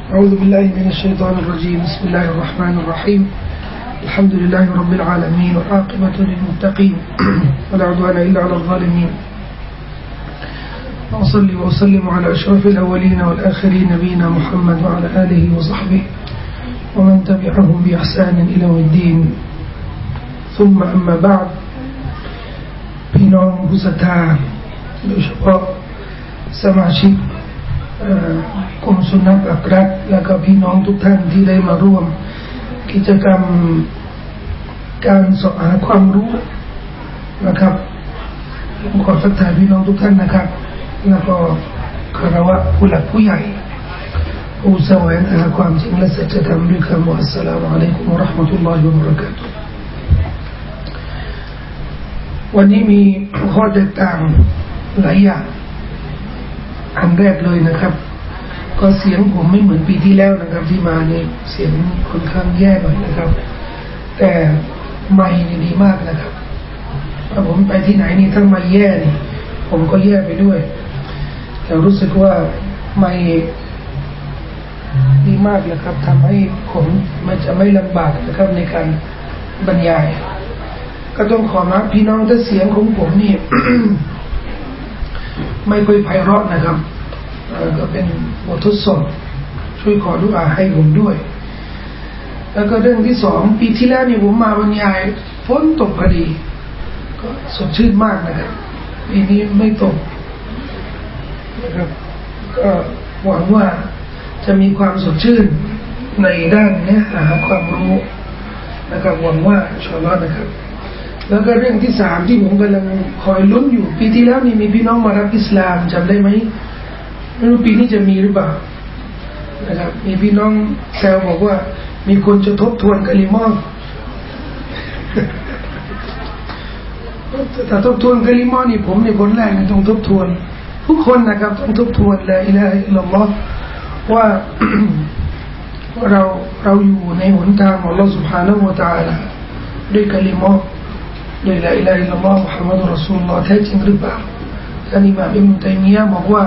أعوذ بالله من الشيطان الرجيم بسم الله الرحمن الرحيم الحمد لله رب العالمين والعاقبة للمتقين ولا عدوان إلا على الظالمين وأصلي وأسلم على أشرف الأولين والآخرين نبينا محمد وعلى آله وصحبه ومن تبعهم بإحسان إلى يوم الدين ثم أما بعد พี่น้องผู้ศรัทธาโดยเฉพาะสมาชิกกลุ่มสุนนะอักรักและก็พี่น้องทุกท่านที่ได้มาร่วมกิจกรรมการสอบหาความรู้นะครับผมขอทักทายพี่น้องทุกท่านนะครับแล้วก็คารวะผู้หลักผู้ใหญ่ผู้แสวงหาความจริงและสัจธรรมด้วยคำว่าอัสสลามุอะลัยกุมวะเราะห์มะตุลลอฮิวะบะเราะกาตุฮ์วันนี้มีข้อแตกต่างหลายอย่างอันแรกเลยนะครับก็เสียงผมไม่เหมือนปีที่แล้วนะครับที่มาเนี่ยเสียงค่อนข้างแย่หน่อยนะครับแต่ไมค์นี่ดีมากนะครับถ้าผมไปที่ไหนนี่ถ้าไมค์แย่นี่ผมก็แย่ไปด้วยแต่รู้สึกว่าไมค์ดีมากนะครับทำให้ผมมันจะไม่ลำบากนะครับในการบรรยายก็ต้องขอมาพี่น้องถ้าเสียงของผมนี่ ไม่ค่อยไพเราะนะครับก็เป็นบททดสอบช่วยขอดุอาให้ผมด้วยแล้วก็เรื่องที่สองปีที่แล้วนี่ผมมาบรรยายฝนตกพอดีก็สดชื่นมากนะครับปีนี้ไม่ตกนะครับก็หวังว่าจะมีความสดชื่นในด้านเนื้อหาความรู้นะครับหวังว่าอินชาอัลลอฮ์นะครับแล้วก็เรื่องที่สามที่ผมกำลังคอยลุ้นอยู่ปีที่แล้วนี่มีพี่น้องมารับอิสลามจำได้ไหมไม่รู้ปีนี้จะมีหรือเปล่านะครับมีพี่น้องแซวบอกว่ามีคนจะทบทวนกะลิมอถ้าทบทวนกะลิมอนี่ผมในคนแรกต้องทบทวนทุกคนนะครับต้องทบทวนละอิลาฮะอิลลัลลอฮ์ว่า เราอยู่ในหนทางของอัลเลาะห์ซุบฮานะฮูวะตะอาลาด้วยกะลิมอด้วยละอิลาฮะอิลลัลลอฮ์มุฮัมมัดุรรอซูลุลลอฮ์แท้จริงหรือเปล่าท่านอิหม่ามอิบนุตัยมียะห์บอกว่า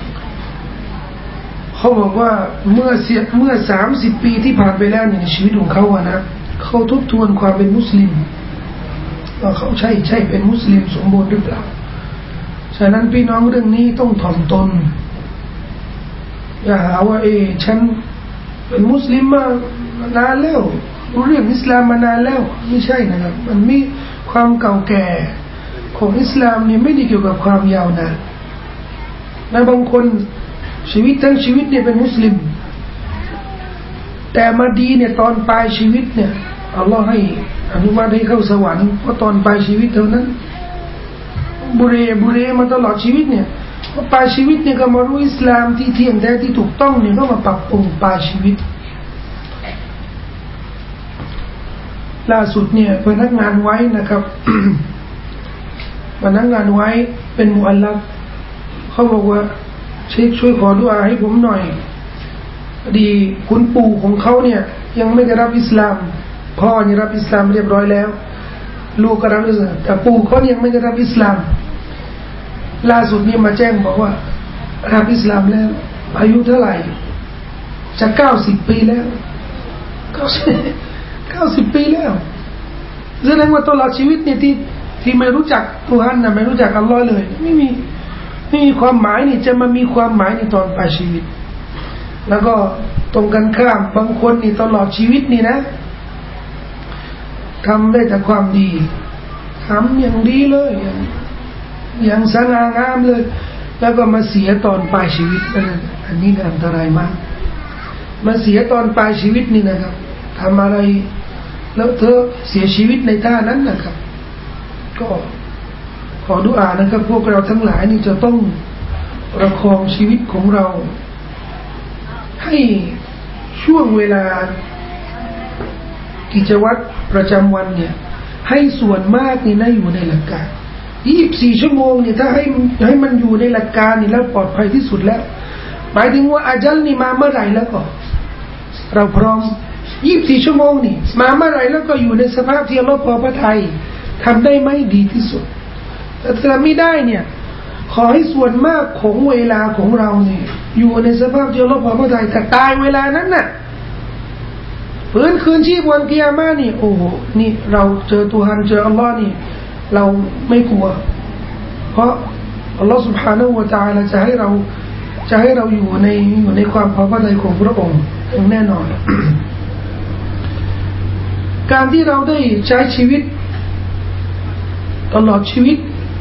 เขาบอกว่าเมื่อ30 ปีที่ผ่านไปแล้วในชีวิตของเขาอะนะเขาทบทวนความเป็นมุสลิมว่าเขาใช่เป็นมุสลิมสมบูรณ์หรือเปล่าฉะนั้นพี่น้องเรื่องนี้ต้องถ่อมตนอย่าหาว่าฉันเป็นมุสลิมมานานแล้วรู้เรื่องอิสลามมานานแล้วไม่ใช่นะครับมันมีความเก่าแก่ของอิสลามเนี่ยไม่ได้เกี่ยวกับความยาวนานนะบางคนชีวิตทั้งชีวิตเนี่ยเป็นมุสลิมแต่มาดีเนี่ยตอนปลายชีวิตเนี่ยอัลลอฮ์ให้อนุญาตให้เข้าสวรรค์เพราะตอนปลายชีวิตเท่านั้นบุเรมาตลอดชีวิตเนี่ยพอปลายชีวิตเนี่ยก็มารู้อิสลามที่เที่ยงแท้ที่ถูกต้องเนี่ยก็มาปรับปรุงปลายชีวิตล่าสุดเนี่ยพนักงานไว้นะครับ พนักงานไว้เป็นมุอัลลัฟเขาบอกว่าเชคช่วยขอดุอาให้ผมหน่อยดีคุณปู่ของเขาเนี่ยยังไม่ได้รับอิสลามพ่อเนี่ยรับอิสลามเรียบร้อยแล้วลูกก็รับอิสลามแต่ปู่เขายังไม่ได้รับอิสลามล่าสุดนี่มาแจ้งบอกว่ารับอิสลามแล้วอายุเท่าไหร่จะ90 ปีแล้ว90 ปีแล้วแสดงว่าตลอดชีวิตเนี่ยที่ไม่รู้จักตุฮันนะไม่รู้จักอัลลอฮ์เลยไม่มีความหมายนี่จะมามีความหมายในตอนปลายชีวิตแล้วก็ตรงกันข้ามบางคนนี่ตลอดชีวิตนี่นะทำได้แต่ความดีทำอย่างดีเลยอย่างสง่างามเลยแล้วก็มาเสียตอนปลายชีวิตอันนี้อันตรายมากมาเสียตอนปลายชีวิตนี่นะครับทำอะไรแล้วเธอเสียชีวิตในท่านั้นนะครับก็ขอดุอานะครับพวกเราทั้งหลายนี่จะต้องประคองชีวิตของเราให้ช่วงเวลากิจวัตรประจำวันเนี่ยให้ส่วนมากนี่นะอยู่ในหลักการ24 ชั่วโมงเนี่ยถ้าให้มันอยู่ในหลักการนี่แล้วปลอดภัยที่สุดแล้วหมายถึงว่าอาญัลนี่มาเมื่อไหร่แล้วก็เราพร้อม24 ชั่วโมงนี่มาเมื่อไหร่แล้วก็อยู่ในสภาพที่อัลเลาะห์พอพระทัยทำได้ไหมดีที่สุดแต่ถ้าไม่ได้เนี่ยขอให้ส่วนมากของเวลาของเราเนี่ยอยู่ในสภาพที่อัลเลาะห์พอพระทัยแต่ตายเวลานั้นน่ะฟื้นคืนชีพวันกิยามะห์นี่โอ้โหนี่เราเจอตุฮันเจออัลลอฮ์นี่เราไม่กลัวเพราะอัลลอฮ์ سبحانه และ تعالى จะให้เราอยู่ในความพอพระทัยของพระองค์อย่างแน่นอน การที่เราได้ใช้ชีวิตตลอดชีวิต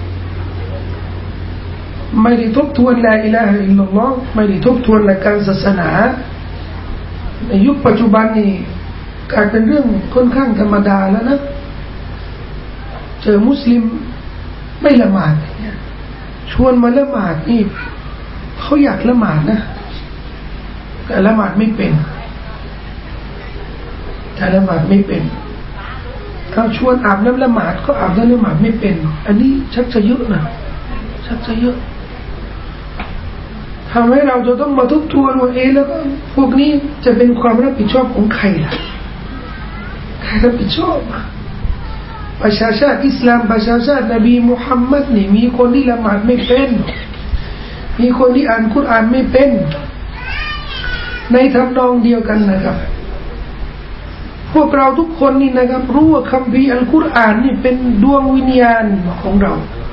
ไม่ได้ทบทวนลาอิลาฮะอิลลัลลอฮ์ไม่ได้ทบทวนหลักการศาสนาในยุคปัจจุบันนี้กลายเป็นเรื่องค่อนข้างธรรมดาแล้วนะเจอมุสลิมไม่ละหมาดเนี่ยชวนมาละหมาดนี่เขาอยากละหมาดนะแต่ละหมาดไม่เป็นเขาชวนอาบน้ำละหมาดก็อาบน้ำละหมาดไม่เป็นอันนี้ชักจะเยอะนะชักจะเยอะทำให้เราจะต้องมาทบทวนว่าแล้วก็พวกนี้จะเป็นความรับผิดชอบของใครล่ะใครรับผิดชอบประชาชาติอิสลามประชาชาตินบีมุฮัมมัดนี่มีคนที่ละหมาดไม่เป็นมีคนที่อ่านกุรอานไม่เป็นในทำนองเดียวกันนะครับพวกเราทุกคนนี่นะครับรู้ว่าคัมภีร์อัลกุรอานนี่เป็นดวงวิญญาณของเรา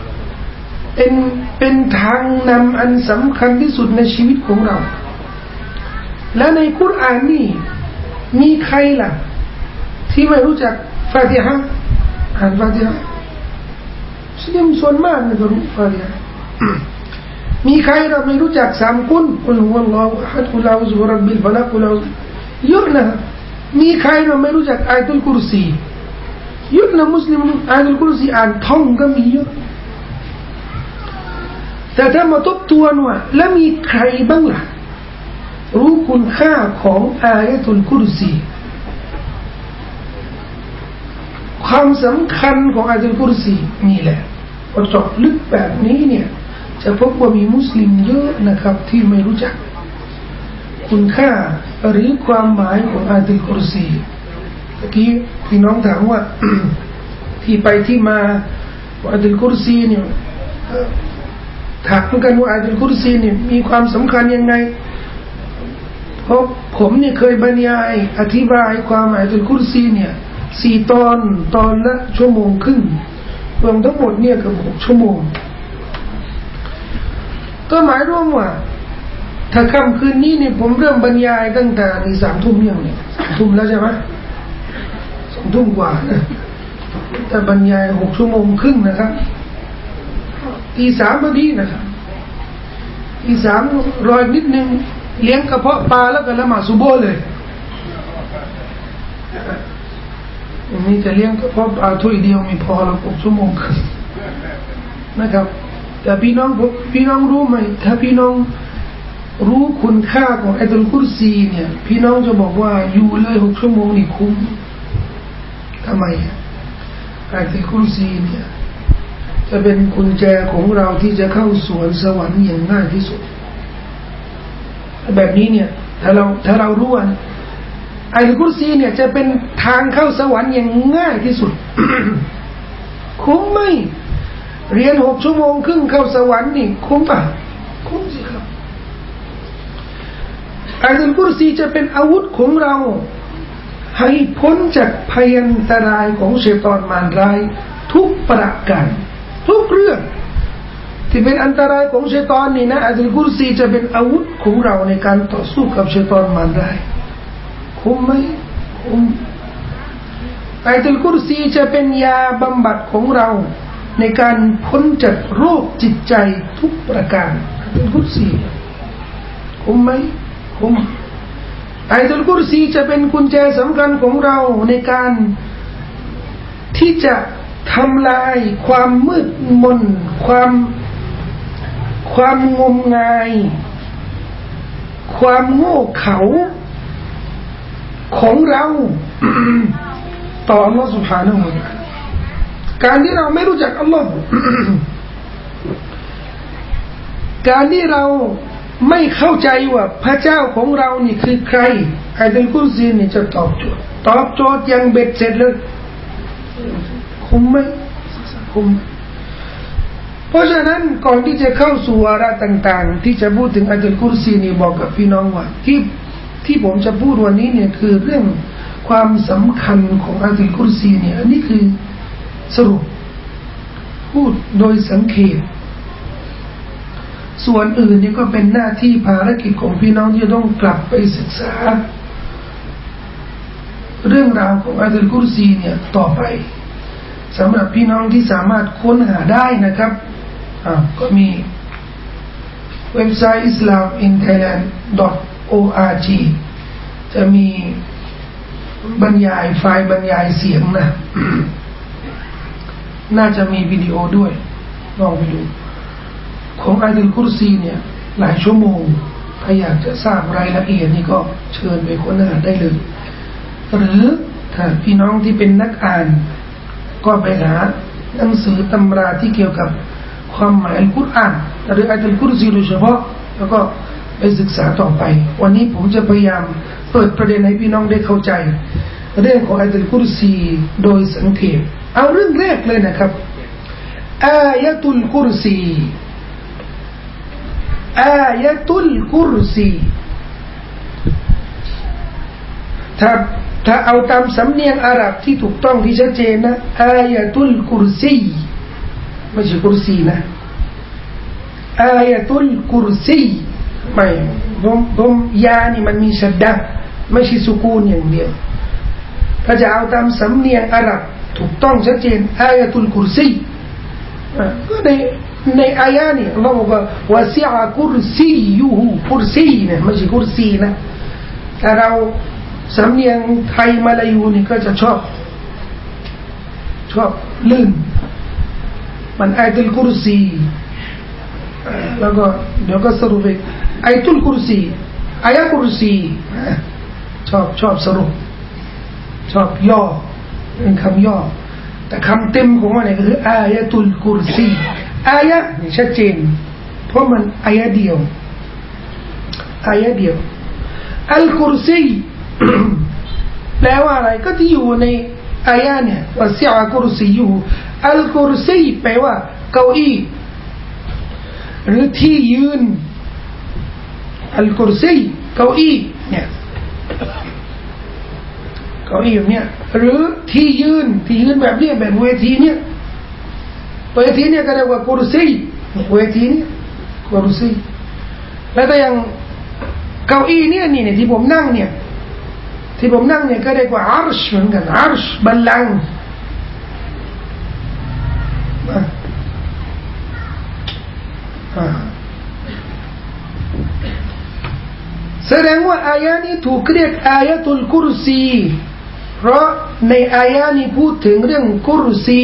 เป็นทางนำอันสำคัญที่สุดในชีวิตของเราและในกุรอานนี่มีใครล่ะที่ไม่รู้จักฟาติฮะห์อ่านฟาติฮะห์มุสลิมส่วนมากไม่รู้ฟาติฮะห์มีใครเราไม่รู้จัก3กุลกุลฮุวัลลอฮุอะฮัดกุลอูซุบิร็อบบิลฟะลักกุลอูซุเยอะนะมีใครเราไม่รู้จักอายะตุลกุรซีเยอะนะมุสลิมอายะตุลกุรซีอ่านท่องก็มีเยอะแต่ถ้ามาทบทวนว่าแล้วมีใครบ้างล่ะรู้คุณค่าของอายะตุลกุรซีความสำคัญของอายะตุลกุรซีนี่แหละพอเจาะลึกแบบนี้เนี่ยจะพบว่ามีมุสลิมเยอะนะครับที่ไม่รู้จักคุณค่าหรือความหมายของอายะตุลกุรซีเมื่อกี้พี่น้องถามว่า ที่ไปที่มาของอายะตุลกุรซีเนี่ยถามกันว่าอายะตุลกุรซีเนี่ยมีความสำคัญยังไงเพราะผมเนี่ยเคยบรรยายอธิบายความอายะตุลกุรซีเนี่ย4 ตอนละ1.5 ชั่วโมงรวมทั้งหมดเนี่ยเกือบ6 ชั่วโมงก็หมายรวมว่าถ้าค่ำคืนนี้เนี่ยผมเริ่มบรรยายตั้งแต่3 ทุ่มเนี่ย3 ทุ่มแล้วใช่ไหม2 ทุ่มกว่านะแต่บรรยาย6 ชั่วโมงนะครับตี3พอดีนะครับตี3รอนิดนึงเลี้ยงกระเพาะปลาแล้วก็ละหมาดซุบฮ์เลยอย่างนี้จะเลี้ยงกระเพาะปลาถ้วยเดียวไม่พอหรอก6 ชั่วโมงนะครับแต่พี่น้องรู้ไหมถ้าพี่น้องรู้คุณค่าของอายะตุลกุรซีเนี่ยพี่น้องจะบอกว่าอยู่เลย6 ชั่วโมงนี่คุ้มทำไมอายะตุลกุรซีเนี่ยจะเป็นกุญแจของเราที่จะเข้าสวนสวรรค์อย่างง่ายที่สุดแบบนี้เนี่ยถ้าเรารู้ว่าอายะตุลกุรซีเนี่ยจะเป็นทางเข้าสวรรค์อย่างง่ายที่สุด คุ้มไหมเรียน6 ชั่วโมงครึ่งเข้าสวรรค์นี่คุ้มป่ะคุ้มสิครับอายะตุลกุรซีจะเป็นอาวุธของเราให้พ้นจากพยันตรายของชัยฏอนมารร้ายทุกประการทุกเรื่องที่เป็นอันตรายของชัยฏอนนี่นะอายะตุลกุรซีจะเป็นอาวุธของเราในการต่อสู้กับชัยฏอนมารร้ายคุ้มไหมคุ้มอายะตุลกุรซีจะเป็นยาบำบัดของเราในการพ้นจากโรคจิตใจทุกประการอายะตุลกุรซีคุ้มไหมคุ้มอายะตุลกุรซีจะเป็นกุญแจสำคัญของเราในการที่จะทำลายความมืดมนความงมงายความโง่เขลาของเรา ต่ออัลลอฮฺ سبحانه และ تعالى การที่เราไม่รู้จักอัลลอฮฺ การที่เราไม่เข้าใจว่าพระเจ้าของเรานี่คือใครอายะตุลกุรซีนี่จะตอบโจทย์อย่างเบ็ดเสร็จเลยคุ้มไหมคุ้มเพราะฉะนั้นก่อนที่จะเข้าสู่วาระต่างๆที่จะพูดถึงอายัตุลกุรซีนี่บอกกับพี่น้องว่าที่ผมจะพูดวันนี้เนี่ยคือเรื่องความสำคัญของอายัตุลกุรซีเนี่ยอันนี้คือสรุปพูดโดยสังเขปส่วนอื่นนี่ก็เป็นหน้าที่ภารกิจของพี่น้องที่ต้องกลับไปศึกษาเรื่องราวของอายัตุลกุรซีเนี่ยต่อไปสำหรับพี่น้องที่สามารถค้นหาได้นะครับก็มีเว็บไซต์ islaminthailand.org จะมีบรรยายไฟล์บรรยายเสียงนะ น่าจะมีวิดีโอด้วยลองไปดูของอายัตุลกุรซีเนี่ยหลายชั่วโมงถ้าอยากจะทราบรายละเอียดนี่ก็เชิญไปค้นหาได้เลยหรือถ้าพี่น้องที่เป็นนักอ่านก็ไปหาหนังสือตำราที่เกี่ยวกับความหมายอัลกุรอานหรืออายัตุลกุรซีโดยเฉพาะแล้วก็ไปศึกษาต่อไปวันนี้ผมจะพยายามเปิดประเด็นให้พี่น้องได้เข้าใจเรื่องของอายัตุลกุรซีโดยสังเขปเอาเรื่องแรกเลยนะครับอายะตุลกุรซีอายะตุลกุรซีถ้าเอาตามสำเนียงอาหรับที่ถูกต้องที่ชัดเจนนะอายะตุลกุรซีไม่ใช่กุรซีนะอายะตุลกุรซีไม่ผมยานี่มันมีชัดดะไม่ใช่สุกูนอย่างเดียวถ้าจะเอาตามสำเนียงอาหรับถูกต้องชัดเจนอายะตุลกุรซีก็ในอายะนี่อัลลอฮฺบอกว่าวะซิอะกุรซียูฮูกุรซีเนี่ยไม่ใช่กุรซีนะแต่เราสำเนียงไทยมาลายูนี่ก็จะชอบลื่นมันอายะตุลกุรซีแล้วก็เดี๋ยวก็สรุปอีกอายะตุลกุรซีอายะกุรซีชอบสรุปชอบย่อเป็นคำย่อแต่คำเต็มของมันเนี่ยคืออายะตุลกุรซีอายะนี่ชัดเจนเพราะมันอายะเดียวอัลกุรซีแปลว่าอะไรก็ที่อยู่ในอายะเนี่ยวะซิอะกุรซียูอัลกุรซีแปลว่าเก้าอี้หรือที่ยืนอัลกุรซีเก้าอี้เนี่ยเก้าอี้แบบเนี้ยหรือที่ยืนแบบนี้แบบเวทีเนี่ยก็เรียกว่ากุรซีเวทีเนี่ยกุรซีแล้วแต่อย่างเก้าอี้เนี่ยนี่ที่ผมนั่งเนี่ยก็เรียกว่าอาร์ชเหมือนกันอาร์ชบัลลังก์แสดงว่าอายะนี้ถูกเรียกอายะตุลกุรซีเพราะในอายะนี้พูดถึงเรื่องกุรซี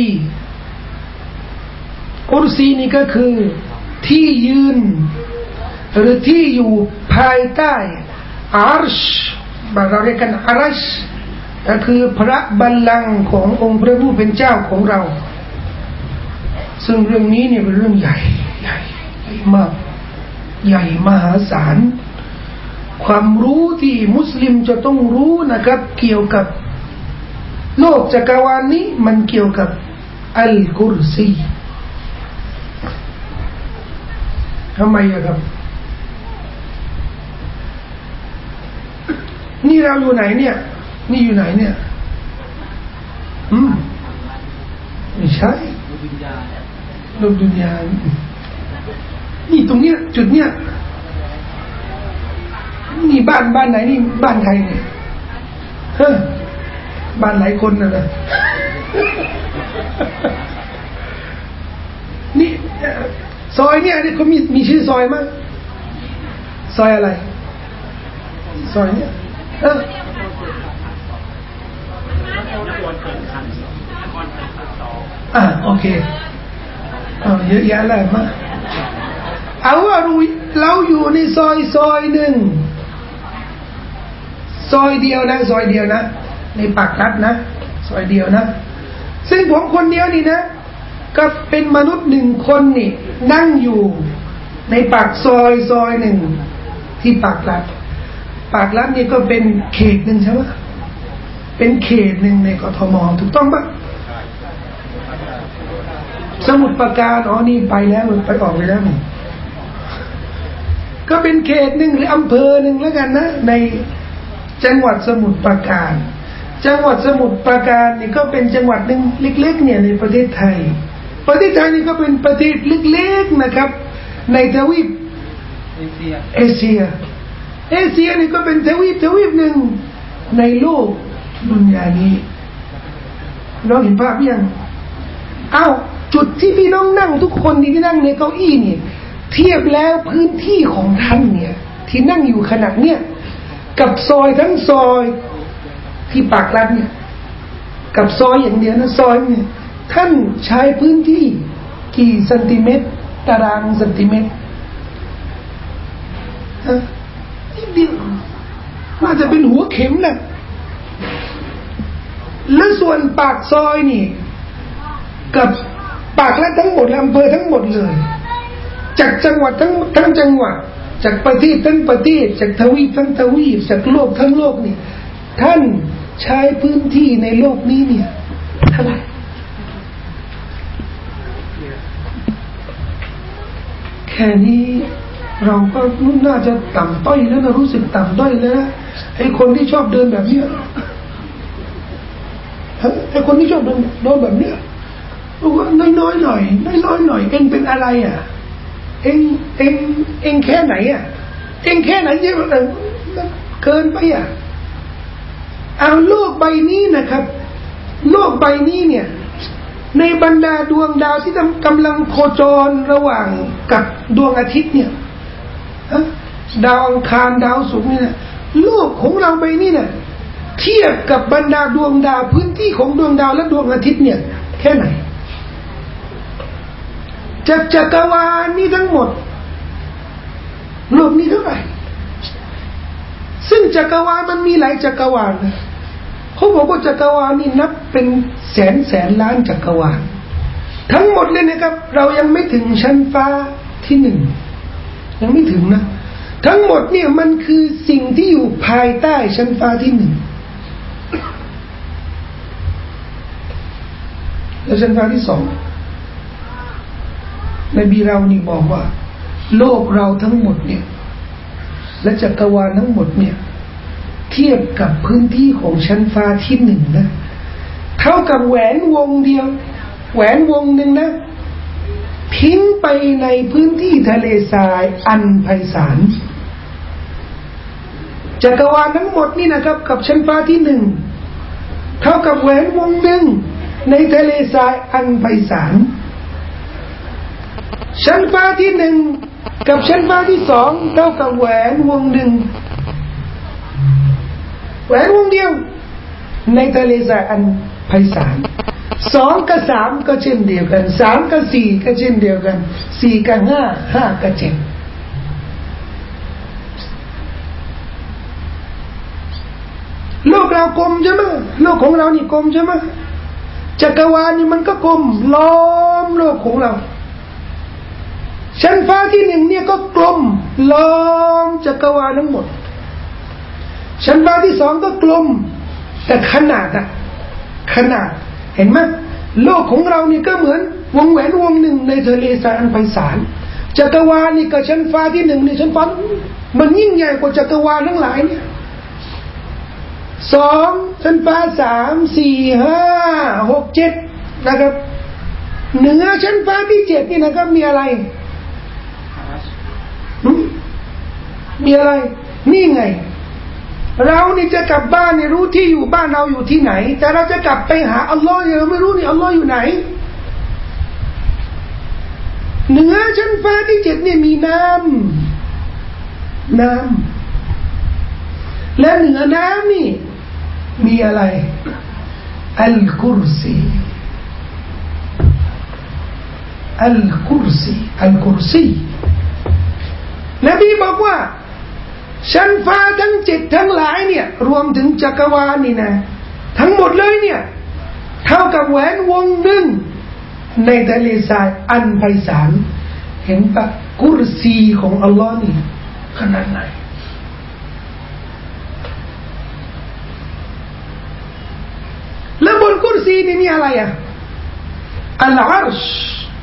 นี่ก็คือที่ยืนหรือที่อยู่ภายใต้อาร์ชเราเรียกกันอาร์ชก็คือพระบัลลังก์ขององค์พระผู้เป็นเจ้าของเราซึ่งเรื่องนี้เนี่ยเป็นเรื่องใหญ่มากใหญ่มหาศาลความรู้ที่มุสลิมจะต้องรู้นะครับเกี่ยวกับโลกจักรวาลนี้มันเกี่ยวกับอัลกุรซีทำไมครับนี่เราอยู่ไหนเนี่ยไม่ใช่โลกดุนยานี่ตรงเนี้ยจุดเนี้ยนี่บ้านไหนนี่บ้านใครเนี่ยบ้านหลายคนนะนี่ซอยเนี่ยนี่เขามีชื่อซอยมั้ยซอยอะไรซอยเนี่ยโอเคเยอะแยะเลยมาเอาว่าเราอยู่ในซอยหนึ่งซอยเดียวนะในปากรัฐนะซอยเดียวนะซึ่งผมคนเดียวนี่นะก็เป็นมนุษย์หนึ่งคนนี่นั่งอยู่ในปากซอยหนึ่งที่ปากรัฐนี่ก็เป็นเขตหนึ่งใช่ไหมเป็นเขตหนึ่งในกทมถูกต้องปะสมุทรปราการนี่ไปแล้วไปออกไปแล้วก็เป็นเขตหนึ่งหรืออำเภอหนึ่งแล้วกันนะในจังหวัดสมุทรปราการจังหวัดสมุทรปราการนี่ก็เป็นจังหวัดหนึ่งเล็กๆเนี่ยในประเทศไทยนี่ก็เป็นประเทศเล็กๆนะครับในทวีปเอเชียนี่ก็เป็นทวีปหนึ่งในโลกดุนยานี้น้องเห็นภาพยังจุดที่พี่น้องนั่งทุกคนที่นั่งในเก้าอี้เนี่ยเทียบแล้วพื้นที่ของท่านเนี่ยที่นั่งอยู่ขณะเนี่ยกับซอยทั้งซอยที่ปากรัดเนี่ยกับซอยอย่างเดียวนะซอยเนี่ยท่านใช้พื้นที่กี่เซนติเมตรตารางเซนติเมตรนิดเดียวน่าจะเป็นหัวเข็มนะและส่วนปากซอยนี่กับปากรัดทั้งหมดอำเภอทั้งหมดเลยจากจังหวัดทั้งจังหวัดจากประเทศทั้งประเทศจากทวีปทั้งทวีปจากโลกทั้งโลกนี่ท่านใช้พื้นที่ในโลกนี้เนี่ยเท่าไหร่แค่นี้เราก็น่าจะต่ำต้อยแล้วนะรู้สึกต่ำต้อยแล้วไอ้คนที่ชอบเดินแบบนี้ไอ้คนที่ชอบเดินแบบนี้รู้ว่าน้อยๆหน่อยเองเป็นอะไรเองแค่ไหนเองแค่ไหนเยอะเกินไปเอาโลกใบนี้นะครับโลกใบนี้เนี่ยในบรรดาดวงดาวที่กำลังโคจรระหว่างกับดวงอาทิตย์เนี่ยดาวอังคารดาวศุกร์เนี่ยโลกของเราใบนี้เนี่ยเทียบกับบรรดาดวงดาวพื้นที่ของดวงดาวและดวงอาทิตย์เนี่ยแค่ไหนจากจักรวาลนี้ทั้งหมดโลกนี้เท่าไหร่ซึ่งจักรวาลมันมีหลายจักรวาลนะเขาบอกว่าจักรวาลนี่นับเป็นแสนล้านจักรวาลทั้งหมดเลยนะครับเรายังไม่ถึงชั้นฟ้าที่หนึ่งยังไม่ถึงนะทั้งหมดเนี่ยมันคือสิ่งที่อยู่ภายใต้ชั้นฟ้าที่หนึ่งแล้วชั้นฟ้าที่สองนบีเรานี่บอกว่าโลกเราทั้งหมดเนี่ยและจักรวาลทั้งหมดเนี่ยเทียบกับพื้นที่ของชั้นฟ้าที่หนึ่งนะเท่ากับแหวนวงเดียวแหวนวงหนึ่งนะทิ้งไปในพื้นที่ทะเลทรายอันไพศาลจักรวาลทั้งหมดนี่นะครับกับชั้นฟ้าที่หนึ่งเท่ากับแหวนวงหนึ่งในทะเลทรายอันไพศาลชั้นฟ้าที่หนึ่งกับชั้นฟ้าที่สองเท่ากับแหวนวงหนึ่งแหวนวงเดียวในทะเลทรายอันไพศาลสองกับสามก็เช่นเดียวกันสามกับสี่ก็เช่นเดียวกันสี่กับห้ากับเจ็ดโลกเรากลมใช่ไหมโลกของเรานี่กลมใช่ไหมจักรวาลนี่มันก็กลมล้อมโลกของเราชั้นฟ้าที่หนึ่งเนี่ยก็กลมล้อมจักรวาลทั้งหมดชั้นฟ้าที่สองก็กลมแต่ขนาดเห็นไหมโลกของเรานี่ก็เหมือนวงแหวนวงหนึ่งในทะเลทรายอันไพศาลจักรวาลนี่กับชั้นฟ้าที่หนึ่งนี่ชั้นฟ้ามันยิ่งใหญ่กว่าจักรวาลทั้งหลายเนี่ยสองชั้นฟ้าสามสี่ห้าหกเจ็ดนะครับเหนือชั้นฟ้าที่เจ็ดนี่นะครับมีอะไรนี่ไงเรานี่จะกลับบ้านเนี่ยรู้ที่อยู่บ้านเราอยู่ที่ไหนแต่เราจะกลับไปหาอัลลอฮ์เนี่ยเราไม่รู้นี่อัลลอฮ์อยู่ไหนเหนือชั้นฟ้าที่เจ็ดเนี่ยมีน้ำและเหนือน้ำนี่มีอะไรอัลกุรซีนบีบอกว่าชั้นฟ้าทั้งเจ็ดทั้งหลายเนี่ยรวมถึงจักรวาลนี่นะทั้งหมดเลยเนี่ยเท่ากับแหวนวงหนึ่งในทะเลทรายอันไพศาลเห็นปะกุรซีของอัลลอฮ์นี่ขนาดไหนแล้วบนกุรซีนี่มีอะไรอัลอาร์ช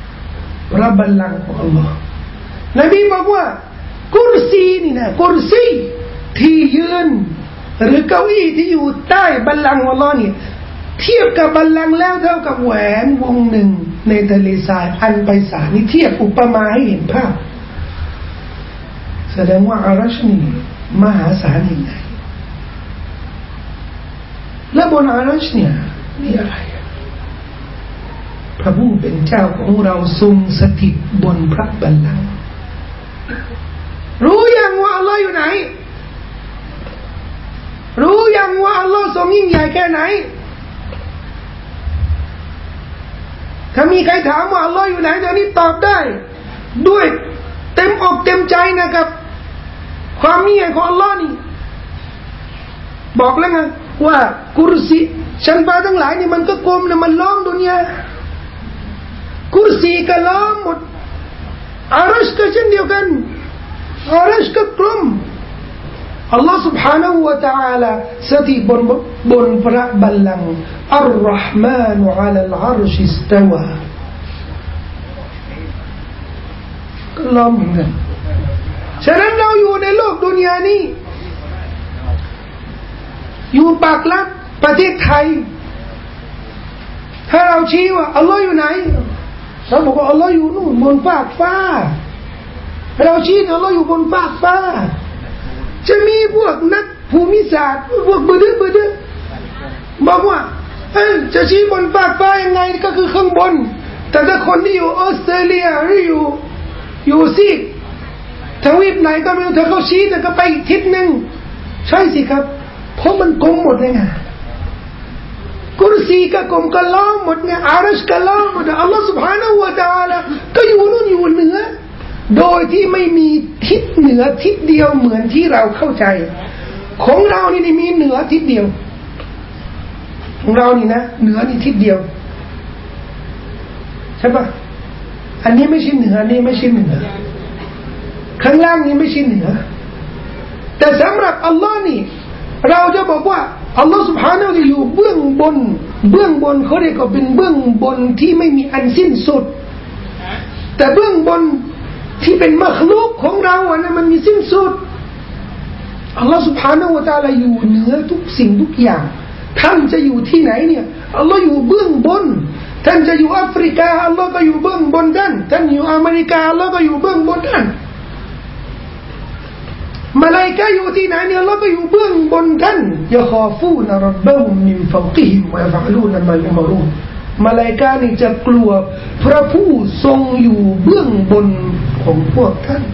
พระบัลลังก์ของอัลลอฮ์นบีบอกว่ากุรซีนี่นะกุรซีที่ยืนหรือเก้าอี้ที่อยู่ใต้บัลลังก์ของอัลลอฮ์นี่เทียบกับบัลลังก์แล้วเท่ากับแหวนวงหนึ่งในทะเลทรายอันไพศาลนี่เทียบอุปมาให้เห็นภาพแสดงว่าอารัชนี่มหาศาลยังไงและบนอารัชเนี่ยมีอะไรพระผู้เป็นเจ้าของเราทรงสถิตบนพระบัลลังก์รู้ยังว่าอัลลอฮ์อยู่ไหนรู้ยังว่าอัลลอฮ์ทรงยิ่งใหญ่แค่ไหนถ้ามีใครถามว่าอัลลอฮ์อยู่ไหนเดี๋ยวนี้ตอบได้ด้วยเต็มอกเต็มใจนะครับความยิ่งใหญ่ของอัลลอฮ์นี่บอกแล้วไงว่ากุรซีชั้นฟ้าทั้งหลายนี่มันก็กลมนะมันล้อมดุนยากุรซีก็ล้อมหมดอารัชก็เช่นเดียวกันอารัชก็กลมอัลลอฮ์ سبحانه และ تعالى สถิตบนพระบัลลังก์อัลรอห์มานุอะลัลอาร์ชิสตาวาก็ล้อมเหมือนกันฉะนั้นเราอยู่ในโลกดุนยานี้อยู่ปากลับประเทศไทยถ้าเราชี้ว่าอัลลอฮ์อยู่ไหนเราบอกว่าอัลลอฮ์อยู่นู่นบนฟากฟ้าเราชี้อัลลอฮ์อยู่บนฟากฟ้าจะมีพวกนักภูมิศาสตร์พวกบื้อบอกว่าจะชี้บนฟากฟ้ายังไงก็คือข้างบนแต่ถ้าคนที่อยู่ออสเตรเลียหรืออยู่ซีกทวีปไหนก็ไม่รู้ถ้าเขาชี้แต่ก็ไปอีกทิศนึงใช่สิครับเพราะมันกลมหมดเลยไงกุรซีก็กลมก็ล้อมหมดไงอารัชก็ล้อมหมดอัลลอฮฺ سبحانه และ تعالى ก็อยู่นู่นอยู่เหนือโดยที่ไม่มีทิศเหนือทิศเดียวเหมือนที่เราเข้าใจของเรานี่มีเหนือทิศเดียวของเรานี่นะเหนือนี่ทิศเดียวใช่ปะอันนี้ไม่ใช่เหนืออันนี้ไม่ใช่เหนือข้างล่างนี้ไม่ใช่เหนือแต่สำหรับอัลลอฮ์นี่เราจะบอกว่าอัลลอฮ์ سبحانه จะอยู่เบื้องบนเขาเรียกว่าเป็นเบื้องบนที่ไม่มีอันสิ้นสุดแต่เบื้องบนที่เป็นมัคลุกของเราอ่ะนะมันมีสิ้นสุดอัลลอฮ์ سبحانه และ تعالى อยู่เหนือทุกสิ่งทุกอย่างท่านจะอยู่ที่ไหนเนี่ยอัลลอฮ์อยู่เบื้องบนท่านจะอยู่แอฟริกาอัลลอฮ์ก็อยู่เบื้องบนท่านอยู่อเมริกาอัลลอฮ์ก็อยู่เบื้องบนท่านมาลาอิกะฮ์อยู่ที่ไหนเนี่ยอัลลอฮ์ก็อยู่เบื้องบนท่านยะคอฟูนร็อบบะฮุมมินฟาวกิฮิมวะยะฟะอลูนมายุมะรูนมาลาอิกะฮ์นี่จะกลัวพระผู้ทรงอยู่เบื้องบนของพวกท่าน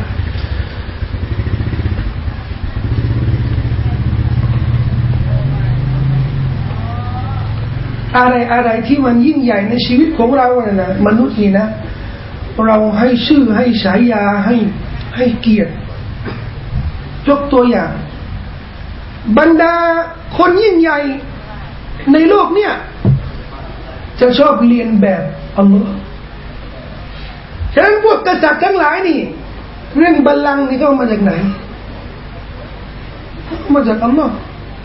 อะไรที่มันยิ่งใหญ่ในชีวิตของเราเนี่ยนะมนุษย์นี่นะเราให้ชื่อให้ฉายาให้เกียรติยกตัวอย่างบรรดาคนยิ่งใหญ่ในโลกเนี่ยจะชอบเรียนแบบอัลลอฮ์ฉะนั้นพวกกษัตริย์ทั้งหลายนี่เรื่องบัลลังก์นี่ก็มาจากไหนมาจากอัลลอฮ์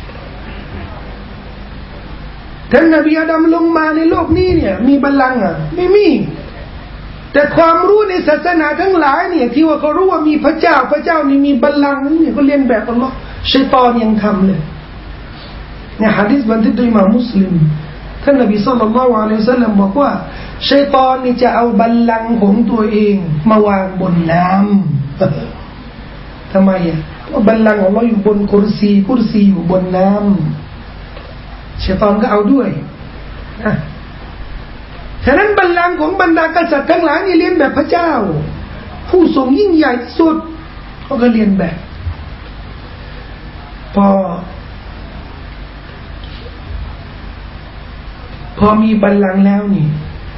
ท่านนบีอาดัมลงมาในโลกนี้เนี่ยมีบัลลังก์อ่ะไม่มีแต่ความรู้ในศาสนาทั้งหลายเนี่ยที่ว่าเขารู้ว่ามีพระเจ้านี่มีบัลลังก์นี่เขาเรียนแบบอัลลอฮ์ชัยฏอนยังทำเลยเนี่ยหะดีษบันทึกโดยอิหม่ามมุสลิมท่านนบีศ็อลลัลลอฮุอะลัยฮิวะซัลลัมบอกว่าชัยฏอนนี่จะเอาบัลลังก์ของตัวเองมาวางบนน้ำทำไมอ่ะเพราะบัลลังก์ของอัลลอฮ์อยู่บนกุรซีอยู่บนน้ำชัยฏอนก็เอาด้วยนะฉะนั้นบัลลังก์ของบรรดากษัตริย์ทั้งหลายนี่เรียนแบบพระเจ้าผู้ทรงยิ่งใหญ่ที่สุดเขาก็เรียนแบบพอมีบัลลังก์แล้วนี่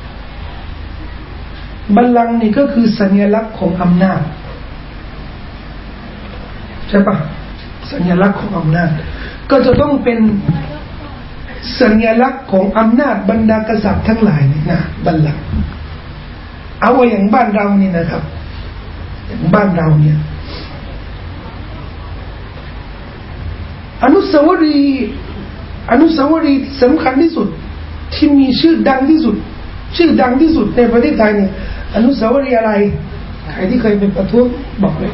บัลลังก์นี่ก็คือสัญลักษณ์ของอำนาจใช่ปะสัญลักษณ์ของอำนาจก็จะต้องเป็นสัญลักษณ์ของอำนาจบรรดากษัตริย์ทั้งหลายนี่นะบัลลังก์เอาไว้อย่างบ้านเรานี่นะครับอย่างบ้านเราเนี่ยอนุสาวรีย์สำคัญที่สุดที่มีชื่อดังที่สุดในประเทศไทยเนี่ยอนุสาวรีย์อะไรใครที่เคยไปประท้วงบอกเลย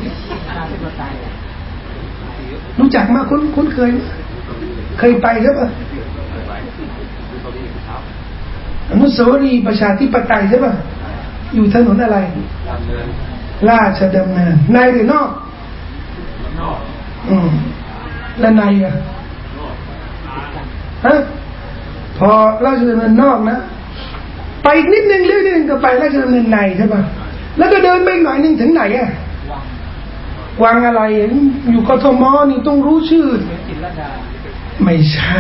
รู้จักมาคุ้นเคยไปใช่ปะอนุสาวรีย์ประชาธิปไตยใช่ปะอยู่ถนนอะไรราชดำเนินในหรือนอกและในอะฮะพอราชดำเนินนอกนะไปอีกนิดนึงเรื่อยๆก็ไปราชดำเนินในใช่ปะแล้วก็เดินไปหน่อยนึงถึงไหนอะวังอะไรอยู่กทมนี่ต้องรู้ชื่อไม่ใช่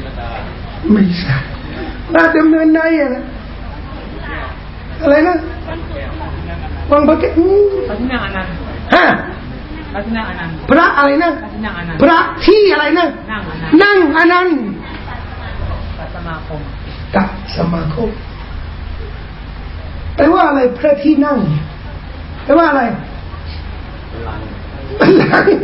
ราชดำเนินในอะนะอะไรนะวังพระแก้วพระที่นั่งอนันต์ฮะพระที่นั่งอนันต์พระอะไรนะพระที่อะไรนะนั่งอนันต์ตัดสมาคมแปลว่าอะไรพระที่นั่งแปลว่าอะไรบัลลังก์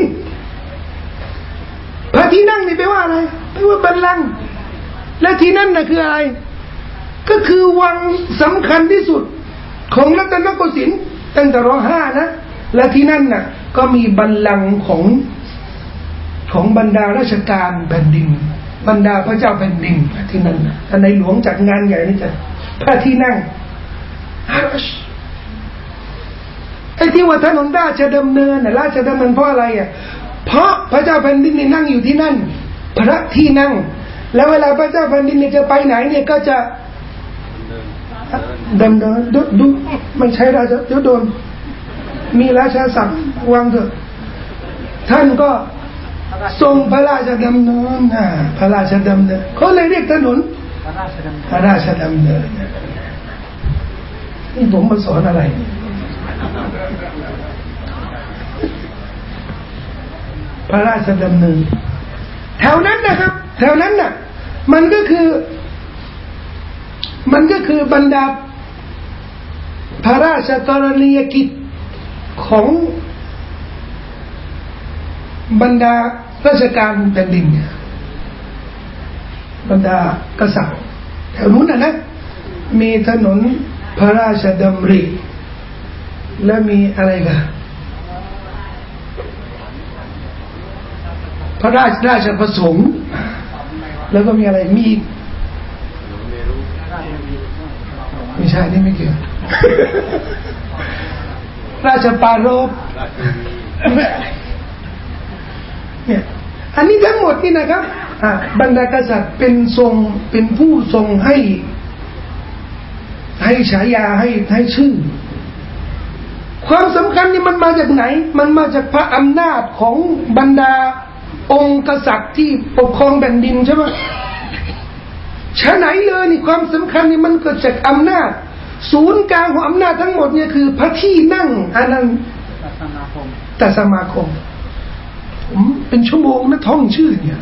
พระที่นั่งนี่แปลว่าอะไรแปลว่าบัลลังก์และที่นั่นน่ะคืออะไรก็คือวังสำคัญที่สุดของรัตนโกสินทร์ตั้งแต่ร.5 นะและที่นั่นน่ะก็มีบัลลังก์ของบรรดาราชการแผ่นดินบรรดาพระเจ้าแผ่นดินที่นั่นถ้าในหลวงจัดงานใหญ่นี่จะพระที่นั่งไอ้ที่ว่าถนนราชดำเนินราชดำเนินเพราะอะไรอ่ะเพราะพระเจ้าแผ่นดินนี่นั่งอยู่ที่นั่นพระที่นั่งแล้วเวลาพระเจ้าแผ่นดินเนี่ยจะไปไหนเนี่ยก็จะดำเนินดูไม่ใช่ราชเดี๋ยวโดนมีราชาศัพท์วางเถอะท่านก็ทรงพระราชดำเนินพระราชดำเนินเขาเลยเรียกถนนพระราชดำเนินนี่ผมมาสอนอะไรพระราชดำเนินแถวนั้นนะครับแถวนั้นน่ะมันก็คือบรรดาพระราชกรณียกิจของบรรดาราชการแผ่นดินเนี่ยบรรดากษัตริย์แถวนู้นนะมีถนนพระราชดำริและมีอะไรกันพระราชประสงค์แล้วก็มีอะไรมีไม่ใช่นี่ไม่เกี่ยวราชปารภเนี่ยอันนี้ทั้งหมดนี่นะครับบรรดากษัตริย์เป็นผู้ทรงให้ฉายาให้ชื่อความสำคัญนี่มันมาจากไหนมันมาจากพระอำนาจของบรรดาองค์กษัตริย์ที่ปกครองแผ่นดินใช่ไหมฉะไหนเลยนี่ความสำคัญนี่มันเกิดจากอำนาจศูนย์กลางของอำนาจทั้งหมดเนี่ยคือพระที่นั่งอนันตสมาคมผมเป็นชั่วโมงนะท่องชื่อเนี่ย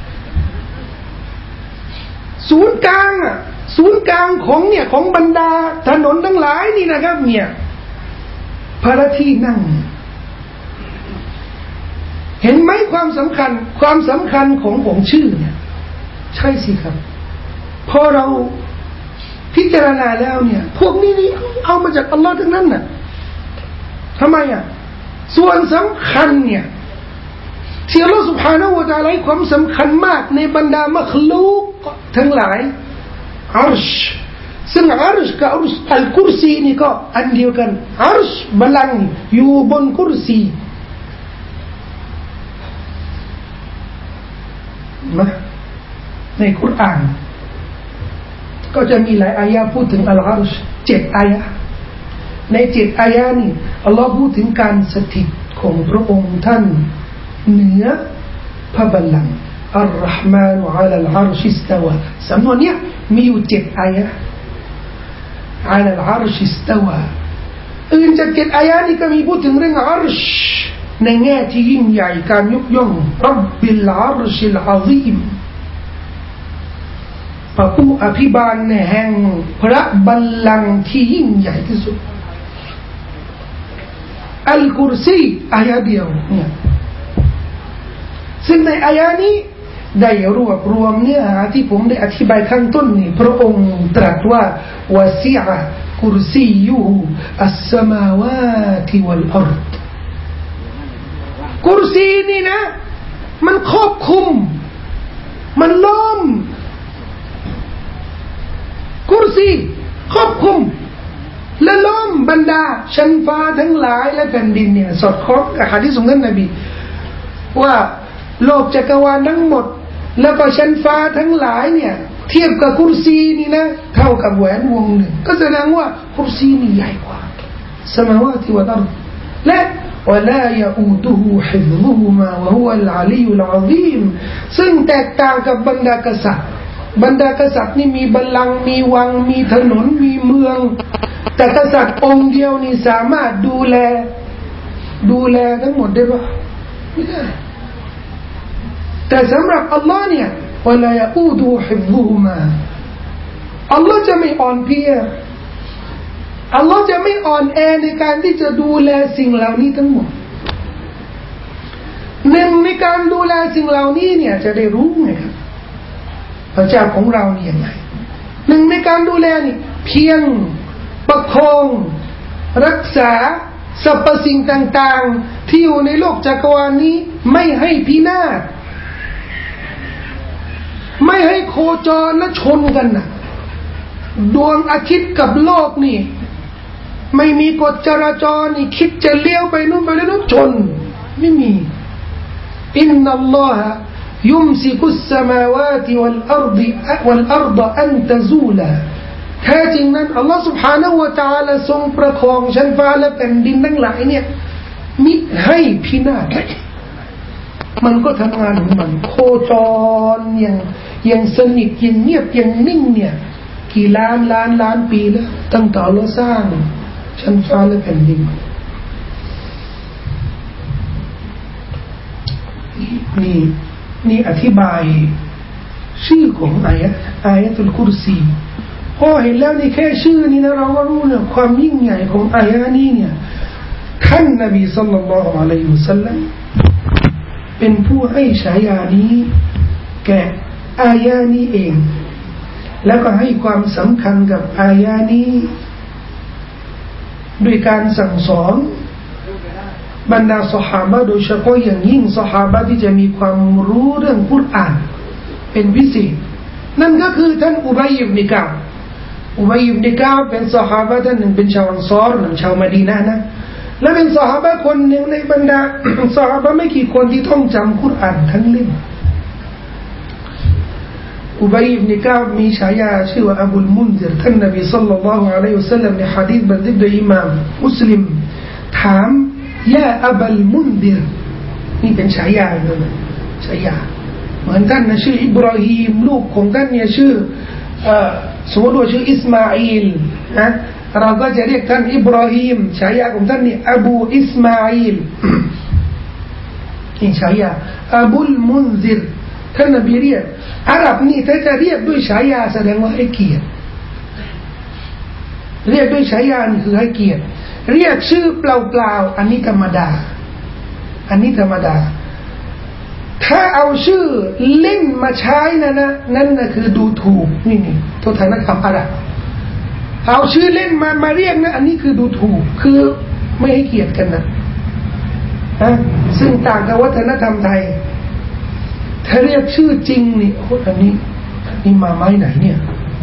ศูนย์กลางของบรรดาถนนทั้งหลายนี่นะครับเนี่ยพระที่นั่งเห็นไหมความสำคัญของชื่อเนี่ยใช่สิครับพอเราพิจารณาแล้วเนี่ยพวกนี้นี่เอามาจากอัลลอฮ์ทั้งนั้นน่ะทำไมอ่ะส่วนสำคัญเนี่ยที่อัลลอฮ์ سبحانه และ تعالى ให้ความสำคัญมากในบรรดามัคลูกทั้งหลายอัรชซึ่งอัรชกับอัลกุรซีนี่ก็อันเดียวกันอัรชบัลลังก์อยู่บนกุรซีนะในกุรอานก็จะมีหลายอายะพูดถึงอัลอาร์ช7อายะใน7อายะนี่อัลลอฮ์พูดถึงการสถิตของพระองค์ท่านเหนือพระบัลลังก์อัลรอฮ์มานุอะลัลอาร์ชิสตาวะสำนวนเนี้ยมีอยู่7อายะอะลัลอาร์ชิสตาวะอื่นจาก7อายะนี้ก็มีพูดถึงเรื่องอาร์ชในแง่ที่ยิ่งใหญ่การยกย่องร็อบบิลอาร์ชิลอาซีมพระผู้อภิบาลแห่งพระบัลลังก์ที่ยิ่งใหญ่ที่สุดอัลกุรซีอายะเดียวเนี่ยซึ่งในอายะนี้ได้รวบรวมเนื้อหาที่ผมได้อธิบายข้างต้นนี่พระองค์ตรัสว่าวะซิอะกุรซียูอัสสมาวาติวัลอัรฎกุรซีนี่นะมันครอบคลุมมันล้อมกุรซีครอบคลุมและล้อมบรรดาชั้นฟ้าทั้งหลายและแผ่นดินเนี่ยสอดคล้องกับหะดีษของท่านนบีว่าโลกจักรวาลทั้งหมดแล้วก็ชั้นฟ้าทั้งหลายเนี่ยเทียบกับกุรซีนี่นะเท่ากับแหวนวงหนึ่งก็แสดงว่ากุรซีนี่ใหญ่กว่าสมาวาติวัลอัรฎและولا يؤوده حفظهما وهو العلي العظيم ซึ่งแตกต่างกับบรรดากษัตริย์บรรดากษัตริย์นี่มีบัลลังก์มีวังมีถนนมีเมืองแต่กษัตริย์องค์เดียวนี่สามารถดูแลทั้งหมดได้ป่ะไม่ได้แต่สำหรับอัลลอฮ์เนี่ยولا يؤوده حفظهما อัลลอฮ์จะไม่อ่อนเพลียอัลลอฮ์จะไม่อ่อนแอในการที่จะดูแลสิ่งเหล่านี้ทั้งหมดหนึ่งในการดูแลสิ่งเหล่านี้เนี่ยจะได้รู้ไงครับพระเจ้าของเราเนี่ยยังไงหนึ่งในการดูแลนี่เพียงประคองรักษาสรรพสิ่งต่างๆที่อยู่ในโลกจักรวาลนี้ไม่ให้พินาศไม่ให้โคจรและชนกันนะดวงอาทิตย์กับโลกนี่ไม่มีกฎจราจรนี่คิดจะเลี้ยวไปนู่นไปแล้วชนไม่มีอินนัลลอฮะยุมซิกุสสมาวาติวัลอัรฎอันตะซูลาแท้จริงนั้นอัลลอฮฺ سبحانه และ تعالى ทรงประคองชั้นฟ้าและแผ่นดินทั้งหลายเนี่ยมิให้พินาศมันก็ทำงานของมันโคจรอย่างสนิทอย่างเงียบอย่างนิ่งเนี่ยกี่ล้านปีแล้วตั้งแต่อัลลอฮฺสร้างชั้นฟ้าและแผ่นดินนี่อธิบายชื่อของอายะตุลกุรซีพอเห็นแล้วนี่แค่ชื่อนี้นะเราก็รู้เนี่ยความยิ่งใหญ่ของอายะนี้เนี่ยท่านนบีศ็อลลัลลอฮุอะลัยฮิวะซัลลัมเป็นผู้ให้ฉายานี้แก่อายะนี้เองแล้วก็ให้ความสำคัญกับอายะนี้ด้วยการสั่งสอนบรรดาซอฮาบะห์โดยเฉพาะอย่างยิ่งซอฮาบะห์ที่จะมีความรู้เรื่องกุรอานเป็นพิเศษนั่นก็คือท่านอุบัยอิบนุกะบเป็นซอฮาบะห์ท่านหนึ่งเป็นชาวอันซอรชาวมะดีนะห์นะและเป็นซอฮาบะห์คนหนึ่งในบรรดาซอฮาบะห์ไม่กี่คนที่ท่องจำกุรอานทั้งเล่มอุบัยอิบนุกะบมีฉายาชื่อว่าอบูลมุนซิรท่านนบีศ็อลลัลลอฮุอะลัยฮิวะซัลลัมในหะดีษบันทึกโดยอิหม่ามมุสลิมถามยาอับัลมุนซิรนี่เป็นฉายาเลยฉายาเหมือนท่านนะชื่ออิบราฮีมลูกของท่านเนี่ยชื่อสมมติว่าชื่ออิสมาอีลนะเราก็จะเรียกท่านอิบราฮีมฉายาของท่านนี่อบูอิสมาอีลนี่ฉายาอบูลมุนซิรท่านนบีเรียกอาหรับนี่ถ้าจะเรียกด้วยฉายาแสดงว่าให้เกียรติเรียกด้วยฉายานี่คือให้เกียรติเรียกชื่อเปล่าๆอันนี้ธรรมดาถ้าเอาชื่อเล่นมาใช้นั่นนะคือดูถูกนี่ตัวทางนักธรรมอะไรเอาชื่อเล่นมาเรียกนะอันนี้คือดูถูกคือไม่ให้เกียรติกันนะซึ่งต่างกับวัฒนธรรมไทยถ้าเรียกชื่อจริงนี่โอ้อันนี้มาไม้ไหนเนี่ย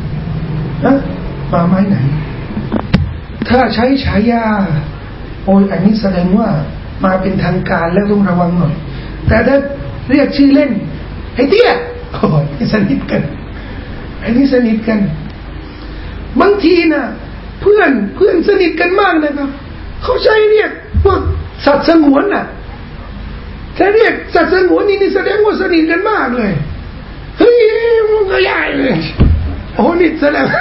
มาไม้ไหนถ้าใช้ฉายาโอ้ยอันนี้แสดงว่ามาเป็นทางการแล้วต้องระวังหน่อยแต่ถ้าเรียกชื่อเล่นไอ้เตี้ยโอ้ยสนิทกันอันนี้สนิทกันบางทีนะเพื่อนสนิทกันมากนะครับเขาใช้เรียกพวกสัตว์สงวนน่ะถ้าเรียกสัตว์สงวนนี่แสดงว่าสนิทกันมากเลยเฮ้ยมันก็ใหญ่เลยโอ้นี่แสดง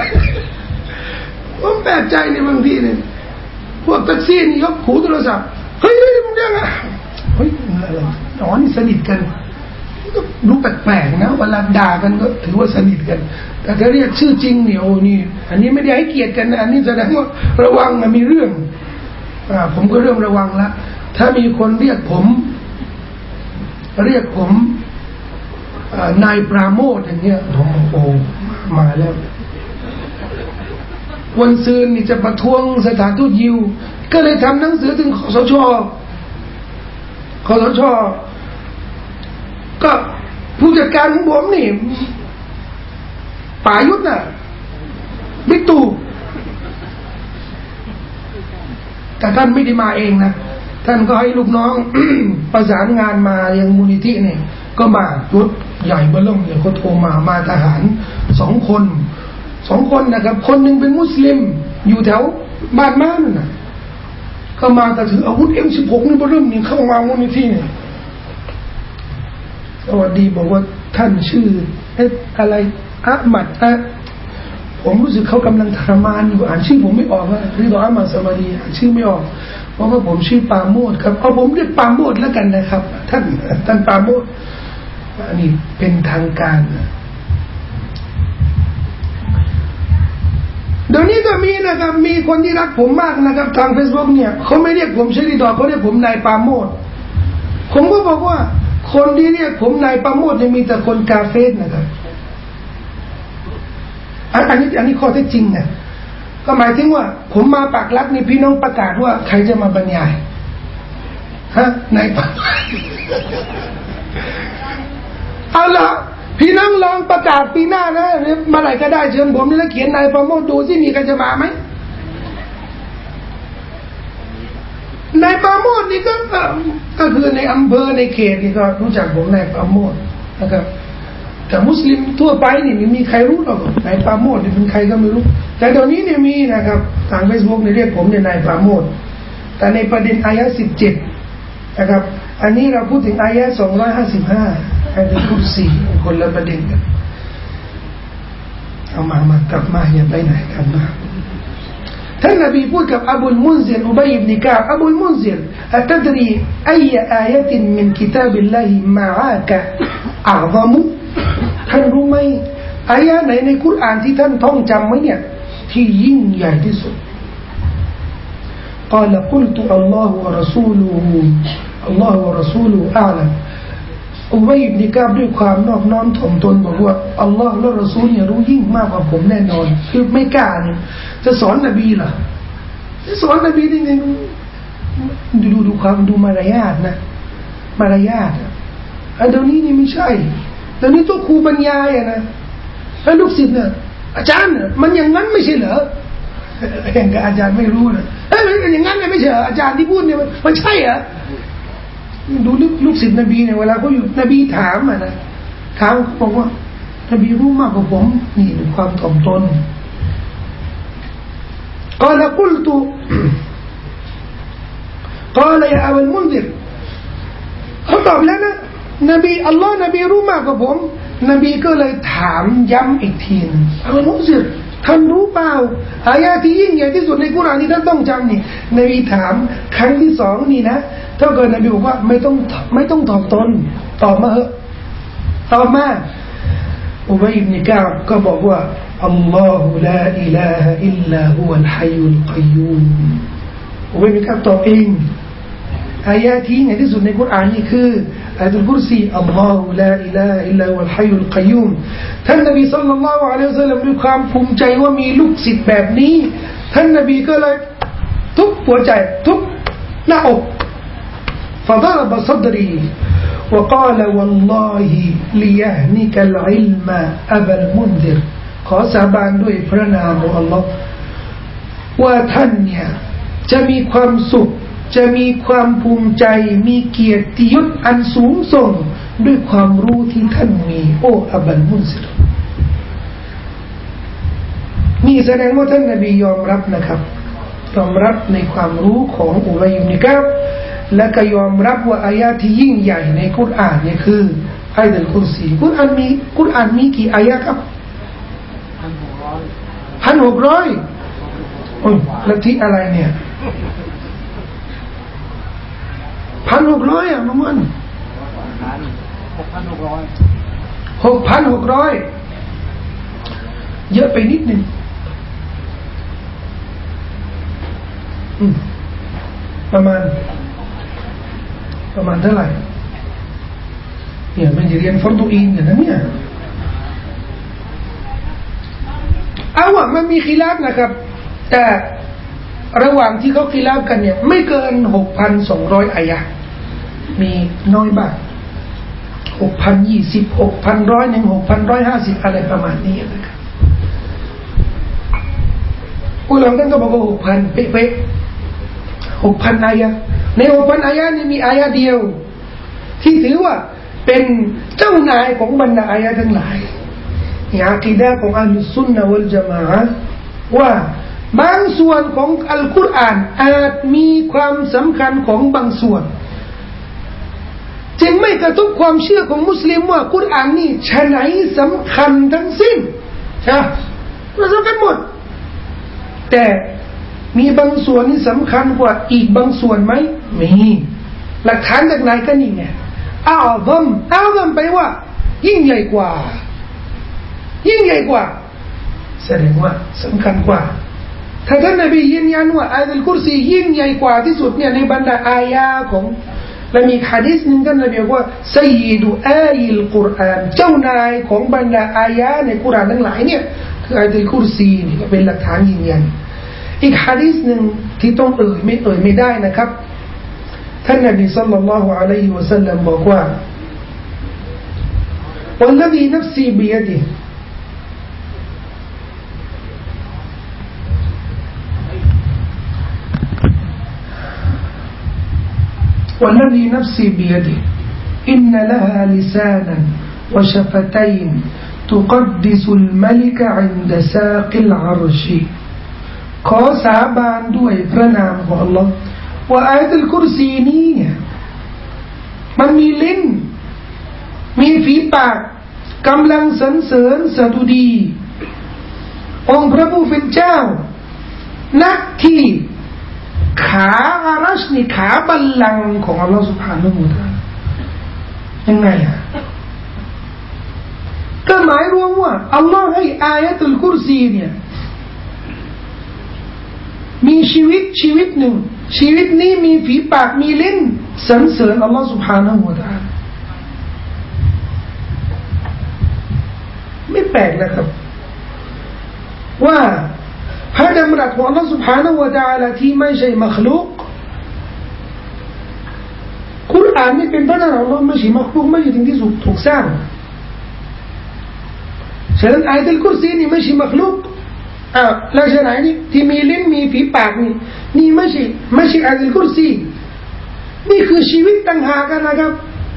ผมแปลกใจในบางทีเนี่ยพวกแท็กซี่นี่ยกหูโทรศัพท์เฮ้ยมึงยังไงเฮ้ยอะไรอ๋อนี่สนิทกันก็ดูแปลกๆนะเวลาด่ากันก็ถือว่าสนิทกันแต่ถ้าเรียกชื่อจริงเนี่ยโอ้นี่อันนี้ไม่ได้ให้เกียรติกันนะอันนี้แสดงว่าระวังนะมีเรื่องผมก็เริ่มระวังละถ้ามีคนเรียกผมนายปราโมทอย่างเงี้ยผมโอ้มาแล้ววันซืนนี่จะประท้วงสถานทูตยิวก็เลยทำหนังสือถึงคสช.ก็ผู้จัดการของผมนี่ป่ายุทธน่ะบิ๊กตู่แต่ท่านไม่ได้มาเองนะท่านก็ให้ลูกน้อง ประสานงานมายังมูลนิธิเนี่ยก็มารถใหญ่เบ้อเริ่มเนี่ยเขาโทรมาทหารสองคนนะครับคนหนึ่งเป็นมุสลิมอยู่แถวบ้านม่านน่ะก็มาแต่ถืออาวุธ M16 นี่เบ้อเริ่มเนี่ยเข้ามามูลนิธิเนี่ยสวัสดีบอกว่าท่านชื่ออะไรอะมัดผมรู้สึกเขากำลังทรมานอยู่อ่านชื่อผมไม่ออกนะริดออะมัดสวัสดีอ่านชื่อไม่ออกเพราะว่าผมชื่อปาโมดครับเอาผมเรียกปาโมดแล้วกันนะครับท่านปาโมดอันนี้เป็นทางการเดี๋ยวนี้ก็มีนะครับมีคนที่รักผมมากนะครับทาง Facebook เนี่ยเขาไม่เรียกผมชื่อริดอเขาเรียกผมนายปาโมดผมก็บอกว่าคนที่เรียกผมนายปาโมดเนี่ยมีแต่คนกาเฟสนะครับอันนี้ข้อเท็จจริงนะก็หมายถึงว่าผมมาปากรักนี่พี่น้องประกาศว่าใครจะมาบรรยายฮะนายปาเอาละพี่น้องลองประกาศปีหน้านะเมื่อไหร่ก็ได้เชิญผมนี่แล้วเขียนนายปาโมดดูสิมีใครจะมาไหมนายปาโมดนี่ก็คือในอำเภอในเขตนี่ก็รู้จักผมนายปาโมดนะครับแต่มุสลิมทั่วไปนี่ไม่มีใครรู้หรอกนายปาโมดนี่เป็นใครก็ไม่รู้แต่ตอนนี้เนี่ยมีนะครับทาง Facebook เนี่ยเรียกผมเนี่ยนายปาโมดแต่ในประเด็นอายะห์17นะครับอันนี้เราพูดถึงอายะห์255อันนี้คุรซีคนละประเด็นกันเอามากลับมาอย่าไปไหนกันมาท่านนบีพูดกับอบูลมุนซิรอุบัยอิบนุกะบอบูลมุนซิรอะตัดรีอัยอายะห์มินกิตาบิลลาฮิมะอะกะอะซะมุท่านรู้ไหมอายะห์ไหนในกุรอานที่ท่านท่องจำไหมเนี่ยที่ยิ่งใหญ่ที่สุด قال قلت الله ورسوله الله ورسوله أعلم อุบัยอิบนุกะบด้วยความนอบน้อมถ่อมตนบอกว่าอัลลอฮ์และรอซูลเนี่ยรู้ยิ่งมากกว่าผมแน่นอนคือไม่กล้าเนี่ยจะสอนนบีล่ะจะสอนนบีได้ไงดูความดูมารยาทนะมารยาทอันเดี๋ยวนี้นี่ไม่ใช่เดี๋ยวนี้ตัวครูบรรยายนะแล้วลูกศิษย์เนี่ยอาจารย์มันอย่างนั้นไม่ใช่เหรอเห็นกับอาจารย์ไม่รู้นะมันอย่างนั้นไม่ใช่อาจารย์ที่พูดเนี่ยมันใช่เหรอดูลูกศิษย์นบีเนี่ยเวลาเขาอยู่นบีถามนะถามบอกว่านบีรู้มากกว่าผมนี่ความถ่อมตนقال قلت قال يا أبا المنذر เขาตอบแล้วนะนบีอัลลอฮ์นบีรู้มากกว่าผมนบีก็เลยถามย้ำอีกทีนึงอัลมุนซิรท่านรู้เปล่าอายะที่ยิ่งใหญ่ที่สุดในกุรอานที่ท่านต้องจำนี่นบีถามครั้งที่สองนี่นะถ้าเกิดนบีบอกว่าไม่ต้องตอบตนตอบมาเหอะตอบมาอุบัยอิบนุกะบก็บอกว่าอัลลอฮุลาอิลาฮะอิลลาฮุวัลฮัยยุลกัยยูมอุบัยอิบนุกะบตอบเองอายะที่ใหญ่ที่สุดในกุรอานนี่คืออายะตุลกุรซีอัลลอฮุลาอิลาฮะอิลลาฮุวัลฮัยยุลกัยยูมท่านนบีศ็อลลัลลอฮุอะลัยฮิวะซัลลัมด้วยความภูมิใจว่ามีลูกศิษย์แบบนี้ท่านนบีก็เลยทุบหัวใจทุบหน้าอกفضرب صدري وقال والله ليهنك العلم أبا المنذر ขอสาบานด้วยพระนามของอัลลอฮ์ว่าท่านเนี่ยจะมีความสุขจะมีความภูมิใจมีเกียรติยศอันสูงส่งด้วยความรู้ที่ท่านมีโอ้อับัลมุนซิรนี่แสดงว่าท่านนบียอมรับนะครับยอมรับในความรู้ของอุบัยอิบนุกะบและก็ยอมรับว่าอายะที่ยิ่งใหญ่ในกุรอานเนี่ยคืออายะตุลกุรซีกุรอานมีกี่อายะครับ1,600โอ้ยแล้วที่อะไรเนี่ย1,600อ่ะมัน6,600เยอะไปนิดนึงประมาณเท่าไหร่เนี่ยไม่เรียนฟัรดุอีนกันนะเนี่ยเอาว่ามันมีขีลาฟนะครับแต่ระหว่างที่เขาขีลาฟกันเนี่ยไม่เกิน 6,200 อายะห์มีน้อยบ้าง6,020 6,100 6,150อะไรประมาณนี้นะครับอุลามะท่านก็บอกว่า 6,000 เป๊ะๆ 6,000 อายะห์ใน 6,000 อายะห์นี่มีอายะห์เดียวที่ถือว่าเป็นเจ้านายของบรรดาอายะห์ทั้งหลายอากีดะห์ของอัลลุซุนนะฮ์วัลญะมาอะห์ว่าบางส่วนของอัลกุรอานอาจมีความสำคัญของบางส่วนจึงไม่กระทบความเชื่อของมุสลิมว่ากุรอานนี่ฉะไหนสำคัญทั้งสิ้นใช่มันสำคัญหมดแต่มีบางส่วนนี่สำคัญกว่าอีกบางส่วนไหมมีหลักฐานจากไหนก็นี่ไงอาซัมไปว่ายิ่งใหญ่กว่าแสดงว่าสำคัญกว่าถ้าท่านนบียืนยันว่าอายะห์กุรซียิ่งใหญ่กว่าที่สุดเนี่ยในบรรดาอายะห์ของและมีหะดีษนึงท่านนบีบอกว่าซัยยิดุอายิลกุรอานเจ้านายของบรรดาอายะห์ในกุรอานทั้งหลายเนี่ยคืออายะห์กุรซีนี่ก็เป็นหลักฐานยืนยันอีกหะดีษนึงที่ต้องไม่ได้นะครับท่านนบีศ็อลลัลลอฮุอะลัยฮิวะซัลลัมบอกว่าوالذي نفسي بيده والذي نفسي بيده إن لها لسانا وشفتين تقدس الملك عند ساق العرش ขอสาบานด้วยพระนามของอัลลอฮ์ว่าอายะตุลกุรซีนี้เนี่ยมันมีลิ้นมีฝีปากกำลังสรรเสริญสดุดีองค์พระผู้เป็นเจ้าณที่ขาอารัชนี่ขาบัลลังก์ของอัลลอฮฺ سبحانه และ تعالى ยังไงอ่ะก็หมายรวมว่าอัลลอฮ์ให้อายะตุลกุรซีเนี่ยมีชีวิตหนึ่งชีวิตนี้มีฝีปากมีลิ้นสรรเสริญอัลลอฮฺ سبحانه และ تعالى ไม่แปลกนะครับว่าพระดำรัสของอัลลอฮฺ سبحانه และ تعالى ที่ไม่ใช่มัคลุกกุรอานนี่เป็นพระนามของอัลลอฮฺไม่ใช่มัคลุกไม่ใช่สิ่งที่ถูกสร้างฉะนั้นอายะตุลกุรซีนี่ไม่ใช่มัคลุกแล้วฉะนั้นนี่ที่มีลิ้นมีฝีปากนี่ไม่ใช่อายะตุลกุรซีนี่คือชีวิตต่างหากกันนะครับ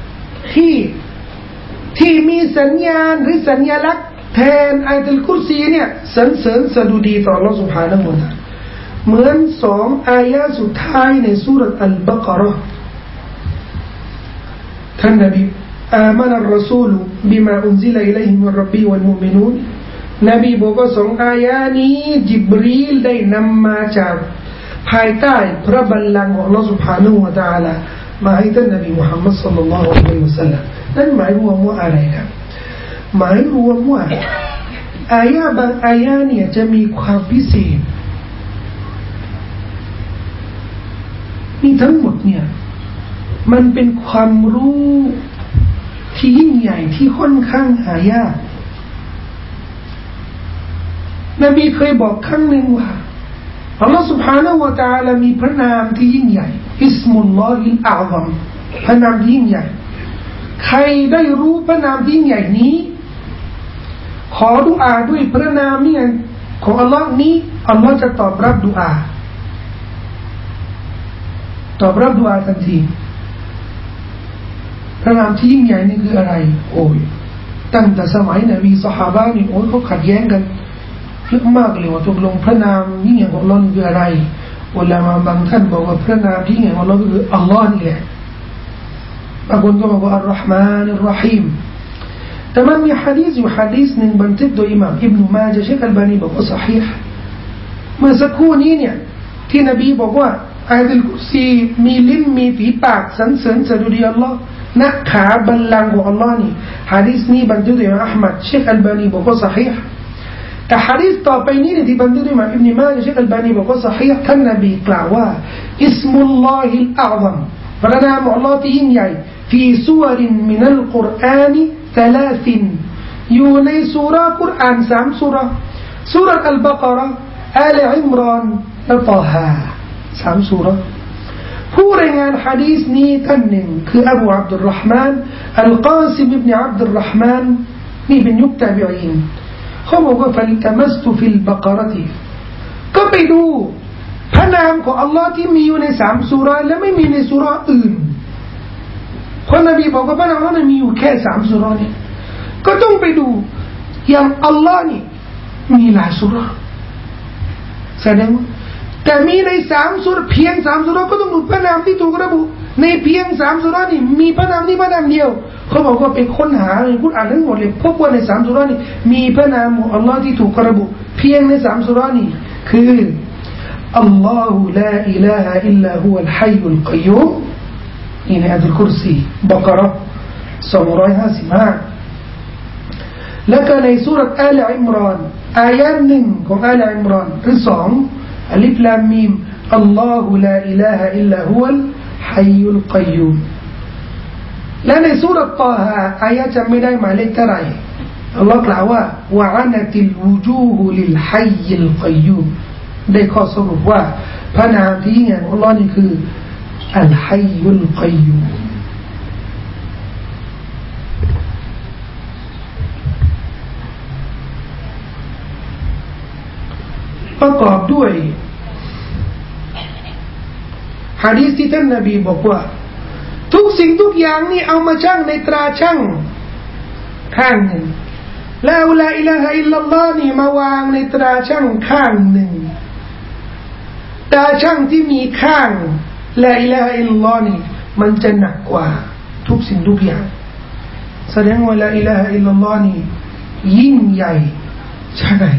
ที่มีสัญญาณหรือสัญลักษณ์แทนอายะตุลกุรซีเนี่ยสรรเสริญสดุดีต่อ Allah Subhanahu wa Ta'ala เหมือน2อายะสุดท้ายในซูเราะห์อัลบะเกาะเราะห์ท่านนบีอามันะอัรรอซูลบิมาอุนซิลอิลัยฮิมิรร็อบบิวัลมุอ์มินูนนบีบอกว่า2อายะนี้ญิบรีลได้นำมาจากภายใต้พระบัลลังก์ของ Allah Subhanahu wa Ta'ala มาให้ท่านนบีมุฮัมมัดศ็อลลัลลอฮุอะลัยฮิวะซัลลัมนั่นหมายรวมว่าอะไรครับหมายรวมว่าอายะบางอายะเนี่ยจะมีความพิเศษนี่ทั้งหมดเนี่ยมันเป็นความรู้ที่ยิ่งใหญ่ที่ค่อนข้างหายากนบีเคยบอกครั้งหนึ่งว่าอัลลอฮฺ سبحانه และ تعالى มีพระนามที่ยิ่งใหญ่อิสมุลลอฮิลอาซัมพระนามที่ยิ่งใหญ่ใครได้รู้พระนามที่ยิ่งใหญ่นี้ขอดุอาด้วยพระนามนี้ของอัลลอฮ์นี้อัลลอฮ์จะตอบรับดุอาทันทีพระนามที่ยิ่งใหญ่นี่คืออะไรโอ้ยตั้งแต่สมัยนบีซอฮาบะห์นี่โอ้ยเขาขัดแย้งกันเยอะมากเลยว่าตกลงพระนามยิ่งใหญ่ของอัลลอฮ์คืออะไรอุลามะบางท่านบอกว่าพระนามที่ยิ่งใหญ่ของอัลลอฮ์คืออัลลอฮ์นี่แหละบางคนก็บอกว่าอัลลอฮ์มานิรเราะฮีมแต่มันมีหะดีษอยู่หะดีษหนึ่งบันทึกโดยอิหม่ามอิบนุมาญะห์เชคอัลบานีบอกว่าศอฮีห์เมื่อสักครู่นี้เนี่ยที่นบีบอกว่าอายะตุลกุรซีมีลิ้นมีฝีปากสรรเสริญสดุดีอัลลอฮ์ณขาบัลลังก์ของอัลลอฮ์นี่หะดีษนี้บันทึกโดยอิหม่ามอะห์มัดเชคอัลบานีบอกว่าศอฮีห์แต่หะดีษต่อไปนี้ที่บันทึกโดยอิหม่ามอิบนุมาญะห์เชคอัลบานีบอกว่าศอฮีห์ท่านนบีกล่าวว่าอิสมุลลอฮิลอาซัมพระนามของอัลลอฮ์ที่ยิ่งใหญ่ฟีซูวรินมินัลกุรอานี3อยู่ในซูเราะห์กุรอาน3ซูเราะห์ซูเราะห์อัลบะเกาะเราะห์อาลอิมรอนและตอฮา3ซูเราะห์ผู้รายงานหะดีษนี้ท่านหนึ่งคืออบูอับดุลรอห์มานอัลกาซิมอิบนุอับดุลรอห์มานนี่เป็นยุคตาบิอีนเขาบอกว่าฟัลตะมัสตุฟิลบะเกาะติก็ไปดูพระนามของอัลลอฮ์ที่มีอยู่ใน3ซูเราะห์และไม่มีในซูเราะห์อื่นเพราะนบีบอกว่าพระนามนั้นมีอยู่แค่3ซูเราะห์นี้ก็ต้องไปดูอย่างอัลลอฮ์นี่มีหลายซูเราะห์แสดงว่าแต่มีใน3ซูเราะห์เพียง3ซูเราะห์ก็ต้องดูพระนามที่ถูกระบุในเพียง3ซูเราะห์นี่มีพระนามนี้พระนามเดียวเขาบอกว่าไปค้นหาในกุรอานทั้งหมดเลยพบว่าใน3ซูเราะห์นี่มีพระนามของอัลลอฮ์ที่ถูกระบุเพียงใน3ซูเราะห์นี่คืออัลลอฮุลาอิลาฮะอิลลาฮุวัลฮัยยุลกัยยูมนี่ในอัลกุรซีบะเกาะเราะห์255แล้วก็ในซูเราะห์อาลอิมรอนอายะห์1ของอาลอิมรอนหรือ2อัลิฟลามมีมอัลลอฮุลาอิลาฮะอิลลาฮุวัลฮัยยุลกัยยูมและในซูเราะห์ตอฮาอายะห์จำไม่ได้หมายเลขเท่าไหร่อัลลอฮ์กล่าวว่าวะอานะติลวุจูฮุลิลฮัยยิลกัยยูมได้ข้อสรุปว่าพระนามที่ยิ่งใหญ่ของอัลลอฮ์นี่คืออัลฮัยยุลกัยยูมประกอบด้วยหะดีษที่ท่านนบีบอกว่าทุกสิ่งทุกอย่างนี่เอามาชั่งในตราชั่งข้างหนึ่งแล้วลาอิลาฮะอิลลัลลอฮ์นี่มาวางในตราชั่งข้างหนึ่งตราชั่งที่มีข้างลาอิลาฮะอิลลัลลอฮ์นี่มันจะหนักกว่าทุกสิ่งทุกอย่างแสดงว่าลาอิลาฮะอิลลัลลอฮ์นี่ยิ่งใหญ่ใช่ไหม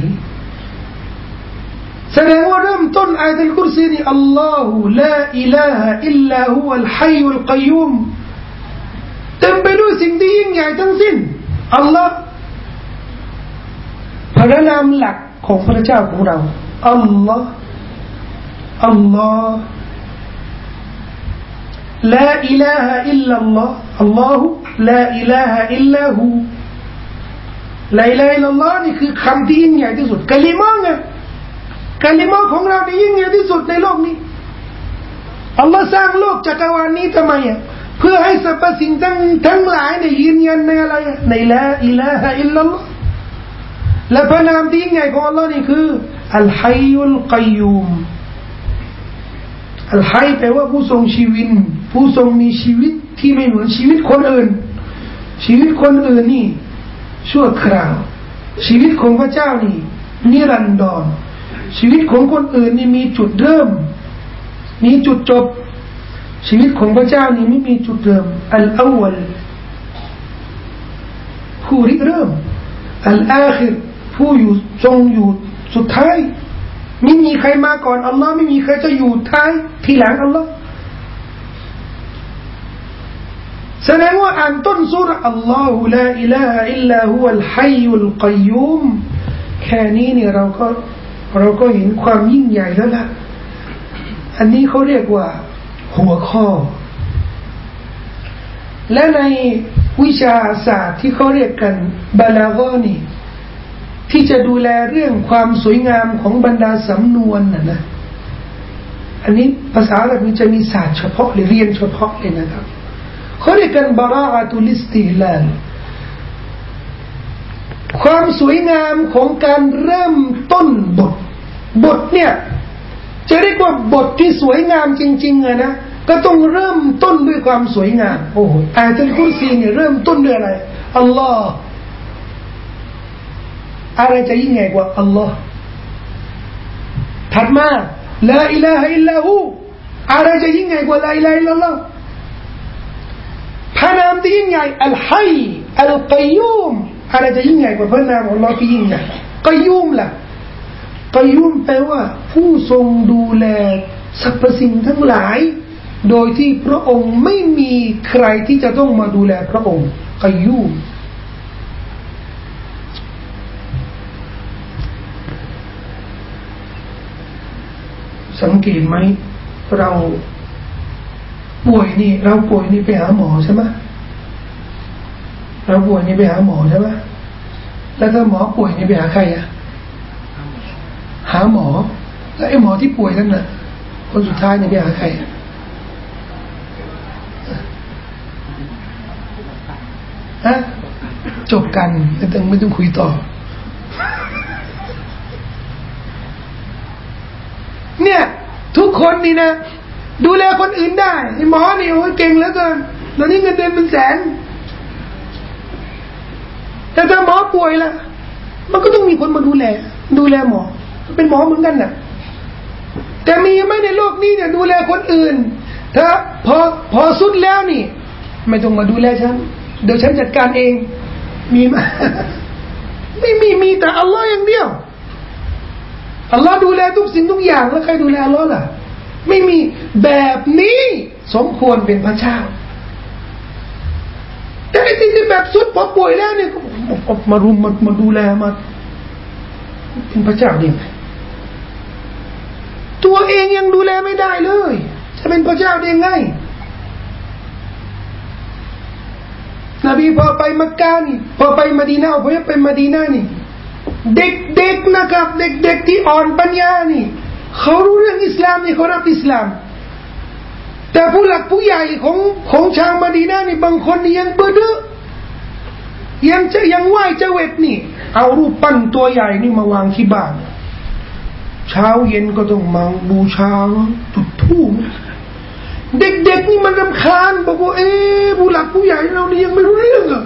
แสดงว่าเริ่มต้นอายะห์อัลกุรซีนี่อัลลอฮุลาอิลาฮะอิลลาฮุวัลฮัยยุลกัยยูมเต็มไปด้วยสิ่งที่ยิ่งใหญ่ทั้งสิ้นอัลลอฮ์พระนามหลักของพระเจ้าของเราอัลลอฮ์อัลลอฮ์ลาอิลาฮะอิลลัลลอฮ์อัลลอฮุลาอิลาฮะอิลลาฮูลาอิลาฮะอิลลัลลอฮ์นี่คือคำที่ยิ่งใหญ่ที่สุดกะลิมะห์ไงกะลิมะห์ของเรานี่ยิ่งใหญ่ที่สุดในโลกนี้อัลลอฮ์สร้างโลกจักรวาลนี้ทำไมเพื่อให้สรรพสิ่งทั้งหลายได้ยืนยันในอะไรในลาอิลาฮะอิลลัลลอฮ์และพระนามที่ยิ่งใหญ่ของอัลลอฮ์นี่คืออัลฮัยยุลกัยยูมอัลฮัยแปลว่าผู้ทรงชีวิตผู้ทรงมีชีวิตที่ไม่เหมือนชีวิตคนอื่นชีวิตคนอื่นนี่ชั่วคราวชีวิตของพระเจ้านี่นิรันดรชีวิตของคนอื่นนี่มีจุดเริ่มมีจุดจบชีวิตของพระเจ้านี่ไม่มีจุดเริ่มอัลอวัลผู้ริเริ่มอัลอาคิรผู้อยู่ทรงอยู่สุดท้ายไม่มีใครมาก่อนอัลลอฮ์ไม่มีใครจะอยู่ท้ายทีหลังอัลลอฮ์แสดงว่าอ่านต้นซูเราะห์อัลลอฮุลาอิลาฮะอิลลาฮุวัลฮัยยุลกัยยูมแค่นี้เนี่ยเราก็เห็นความยิ่งใหญ่แล้วล่ะอันนี้เขาเรียกว่าหัวข้อและในวิชาศาสตร์ที่เขาเรียกกันบาลาฆะนี่ที่จะดูแลเรื่องความสวยงามของบรรดาสำนวนนะอันนี้ภาษาอาหรับมันจะมีศาสตร์เฉพาะหรือเรียนเฉพาะเลยนะครับเขาเรียกกันบาราอะตุลิสติลาลความสวยงามของการเริ่มต้นบทเนี่ยจะเรียกว่าบทที่สวยงามจริงๆนะก็ต้องเริ่มต้นด้วยความสวยงามโอ้โหอายะตุลกุรซีเนี่ยเริ่มต้นด้วยอะไรอัลลอฮ์อะไรจะยิ่งใหญ่กว่าอัลลอฮ์ถัดมาลาอิลาฮะอิลลาฮูอะไรจะยิ่งใหญ่กว่าลาอิลาฮะอิลลัลลอฮ์พระนามที่ยิ่งใหญ่อัลฮัยอัลกัยยูมอะไรจะยิ่งใหญ่กว่าพระนามของอัลลอฮ์ที่ยิ่งใหญ่กัยยูมล่ะกัยยูมแปลว่าผู้ทรงดูแลสรรพสิ่งทั้งหลายโดยที่พระองค์ไม่มีใครที่จะต้องมาดูแลพระองค์กัยยูมสังเกตไหมเราป่วยนี่ไปหาหมอใช่ไหมเราป่วยนี่ไปหาหมอใช่ไหมแล้วถ้าหมอป่วยนี่ไปหาใครอะหาหมอแล้วไอ้หมอที่ป่วยนั่นน่ะคนสุดท้ายนี่ไปหาใครฮะจบกันไม่ต้องคุยต่อเนี่ยทุกคนนี่นะดูแลคนอื่นได้ไอ้หมอนี่โอ้ยเก่งเหลือเกินตอนนี้เงินเดือนเป็นแสนแต่ถ้าหมอป่วยล่ะมันก็ต้องมีคนมาดูแลหมอเป็นหมอเหมือนกันน่ะแต่มีไหมในโลกนี้เนี่ยดูแลคนอื่นถ้าพอสุดแล้วนี่ไม่ต้องมาดูแลฉันเดี๋ยวฉันจัดการเองมีไหมไม่มีแต่อัลลอฮ์อย่างเดียวอัลลอฮ์ดูแลทุกสิ่งทุกอย่างแล้วใครดูแลอัลลอฮ์ล่ะไม่มีแบบนี้สมควรเป็นพระเจ้าแต่ไอ้ที่แบบสุดพอป่วยแล้วเนี่ยมารุมมาดูแลมาเป็นพระเจ้าได้ไงตัวเองยังดูแลไม่ได้เลยจะเป็นพระเจ้าได้ไงนบีพอไปมักกะนี่พอไปมะดีนะห์พอไปมะดีนะห์นี่เด็กๆนะครับเด็กๆที่อ่อนปัญญานี่เขารู้เรื่องอิสลามนี่เขารับอิสลามแต่ผู้หลักผู้ใหญ่ของชาวมะดีนะห์นี่บางคนนี่ยังเบ้อยังไหว้เจวิตนี่เอารูปปั้นตัวใหญ่นี่มาวางที่บ้านเช้าเย็นก็ต้องมาบูชาจุดธูปเด็กๆนี่มันรำคาญบอกว่าผู้หลักผู้ใหญ่เรานี่ยังไม่รู้เรื่องเหรอ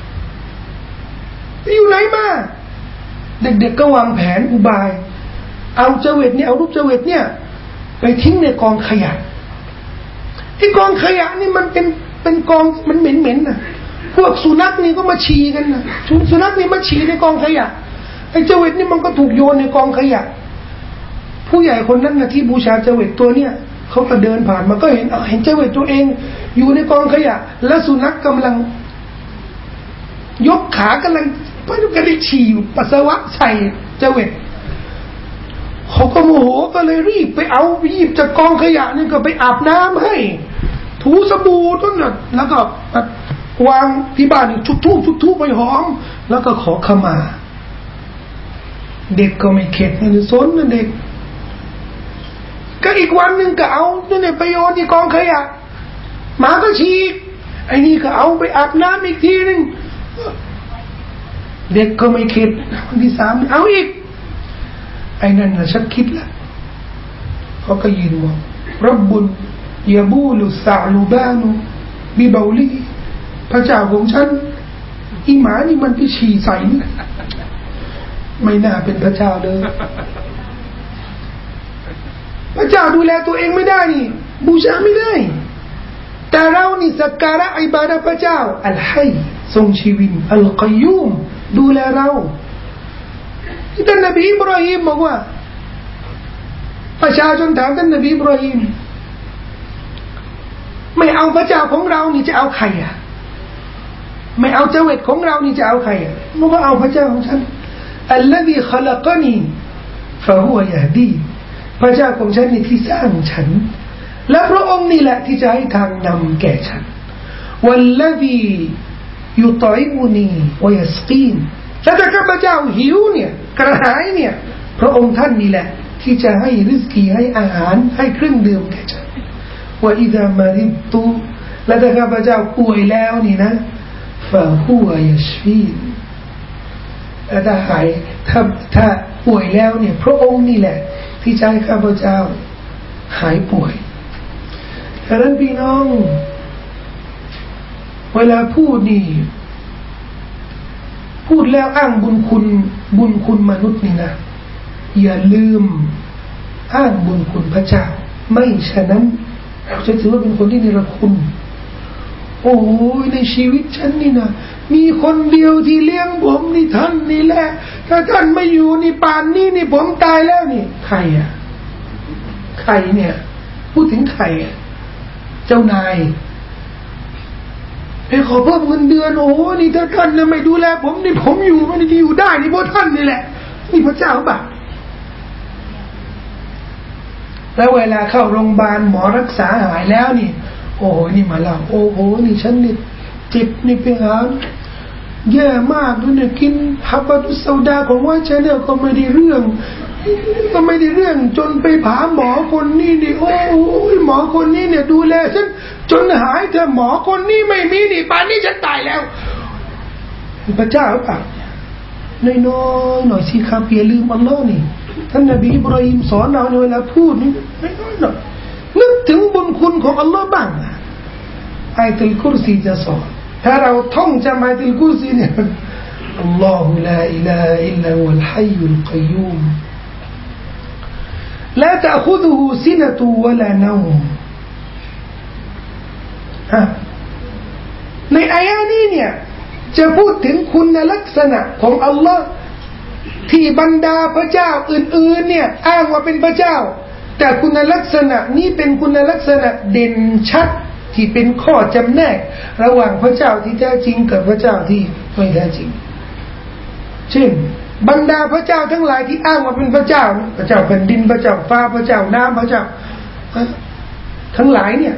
อยู่ไหนมาเด็กๆก็วางแผนอุบายเอาเจวิตเนี่ยเอารูปเจวิตเนี่ยไปทิ้งในกองขยะที่กองขยะนี่มันเป็นกองมันเหม็นๆนะพวกสุนัขนี่ก็มาฉี่กันนะสุนัขนี่มาฉี่ในกองขยะไอ้เจวิตนี่มันก็ถูกโยนในกองขยะผู้ใหญ่คนนั้นนะที่บูชาเจวิตตัวเนี่ยเขาก็เดินผ่านมาก็เห็นเจวิตตัวเองอยู่ในกองขยะและสุนัขกำลังยกขากำลังฉี่ปัสสาวะใส่เจวิตเขาก็โมโหก็เลยรีบไปเอาหยิบจากกองขยะนี่ก็ไปอาบน้ำให้ถูสบู่ต้นน่ะแล้วก็วางที่บ้านจุดธูปไปหอมแล้วก็ขอขมาเด็กก็ไม่เข็ดนะสนนะเด็กก็อีกวันหนึ่งก็เอาเนี่ยไปโยนที่กองขยะหมาก็ฉีกไอ้นี่ก็เอาไปอาบน้ำอีกทีนึงเด็กก็ไม่เข็ดวันที่สามเอาอีกไอ้นั่นนะชักคิดละเขาก็ยืนมองรับบุญยาบูลุสาลูบานุบิบาลีพระเจ้าของฉันอีหมานี่มันไปฉี่ใส่นี่ไม่น่าเป็นพระเจ้าเลยพระเจ้าดูแลตัวเองไม่ได้นี่บูชาไม่ได้แต่เรานี่สักการะอิบาดะห์พระเจ้าอัลฮัยทรงชีวิตอัลกัยยูมดูแลเราท่านนบีอิบราฮิมบอกว่าประชาชนถามท่านนบีอิบราฮิมไม่เอาพระเจ้าของเรานี่จะเอาใครอ่ะไม่เอาเจวิตของเรานี่จะเอาใครอ่ะบอกว่าเอาพระเจ้าของฉันอัลลอฮีขลักนีฟะฮุวะยะดีพระเจ้าของฉันนี่ที่สร้างฉันและพระองค์นี่แหละที่จะให้ทางนำแก่ฉันวัลลซียุฏอิมุนีวะยัสกีนและถ้าข้าพเจ้าหิวเนี่ยกระหายเนี่ยพระองค์ท่านนี่แหละที่จะให้ริสกีให้อาหารให้เครื่องดื่มแก่ฉันว่าอิซามาริดตุและถ้าข้าพเจ้าป่วยแล้วนี่นะฟะฮุวะยัชฟีนและถ้าหายถ้าป่วยแล้วเนี่ยพระองค์นี่แหละที่จะให้ข้าพเจ้าหายป่วยฉะนั้นพี่น้องเวลาพูดนี่พูดแล้วอ้างบุญคุณมนุษย์นี่นะอย่าลืมอ้างบุญคุณพระเจ้าไม่ฉะนั้นเราจะถือว่าเป็นคนที่นิรคุณโอ้ยในชีวิตฉันนี่นะมีคนเดียวที่เลี้ยงผมนี่ท่านนี่แหละถ้าท่านไม่อยู่นี่ป่านนี้นี่ผมตายแล้วนี่ใครอ่ะใครเนี่ยพูดถึงใครอ่ะเจ้านายขอเพิ่มเงินเดือนโอ้นี่ถ้าท่านเนี่ยไม่ดูแลผมนี่ผมอยู่ไม่ได้อยู่ได้นี่เพราะท่านนี่แหละนี่พระเจ้าบ้าแล้วเวลาเข้าโรงพยาบาลหมอรักษาหายแล้วนี่โอ้โหนี่มาเล่าโอ้โหนี่ฉันนี่เจ็บนี่ไปหาแย่มากด้วยเนี่ยกินฮับบาตุสซาดาของว่าชาแนลก็ไม่ได้เรื่องจนไปหาหมอคนนี้ดิโอ้ยหมอคนนี้เนี่ยดูแลฉันจนหายแต่หมอคนนี้ไม่มีดิป่านนี้ฉันตายแล้วพระเจ้าป่ะน้อยหน่อยสิครับอย่าลืมอัลลอฮ์นี่ท่านนบีอิบราฮิมสอนเราในเวลาพูดนี่น้อยหน่อยนึกถึงบุญคุณของอัลลอฮ์บ้างอายะตุลกุรซีจะสอนถ้าเราท่องจำอายะตุลกุรซีเนี่ยอัลลอฮุลาอิลาฮะอิลลัลฮัยยุลกัยยูมلا تأخذه سنة ولا نوم ในอายะนี้เนี่ยจะพูดถึงคุณลักษณะของอัลลอฮ์ที่บรรดาพระเจ้าอื่นๆเนี่ยอ้างว่าเป็นพระเจ้าแต่คุณลักษณะนี้เป็นคุณลักษณะเด่นชัดที่เป็นข้อจำแนกระหว่างพระเจ้าที่แท้จริงกับพระเจ้าที่ไม่แท้จริงเช่นบรรดาพระเจ้าทั้งหลายที่อ้างว่าเป็นพระเจ้าพระเจ้าแผ่นดินพระเจ้าฟ้าพระเจ้าน้ำพระเจ้าทั้งหลายเนี่ย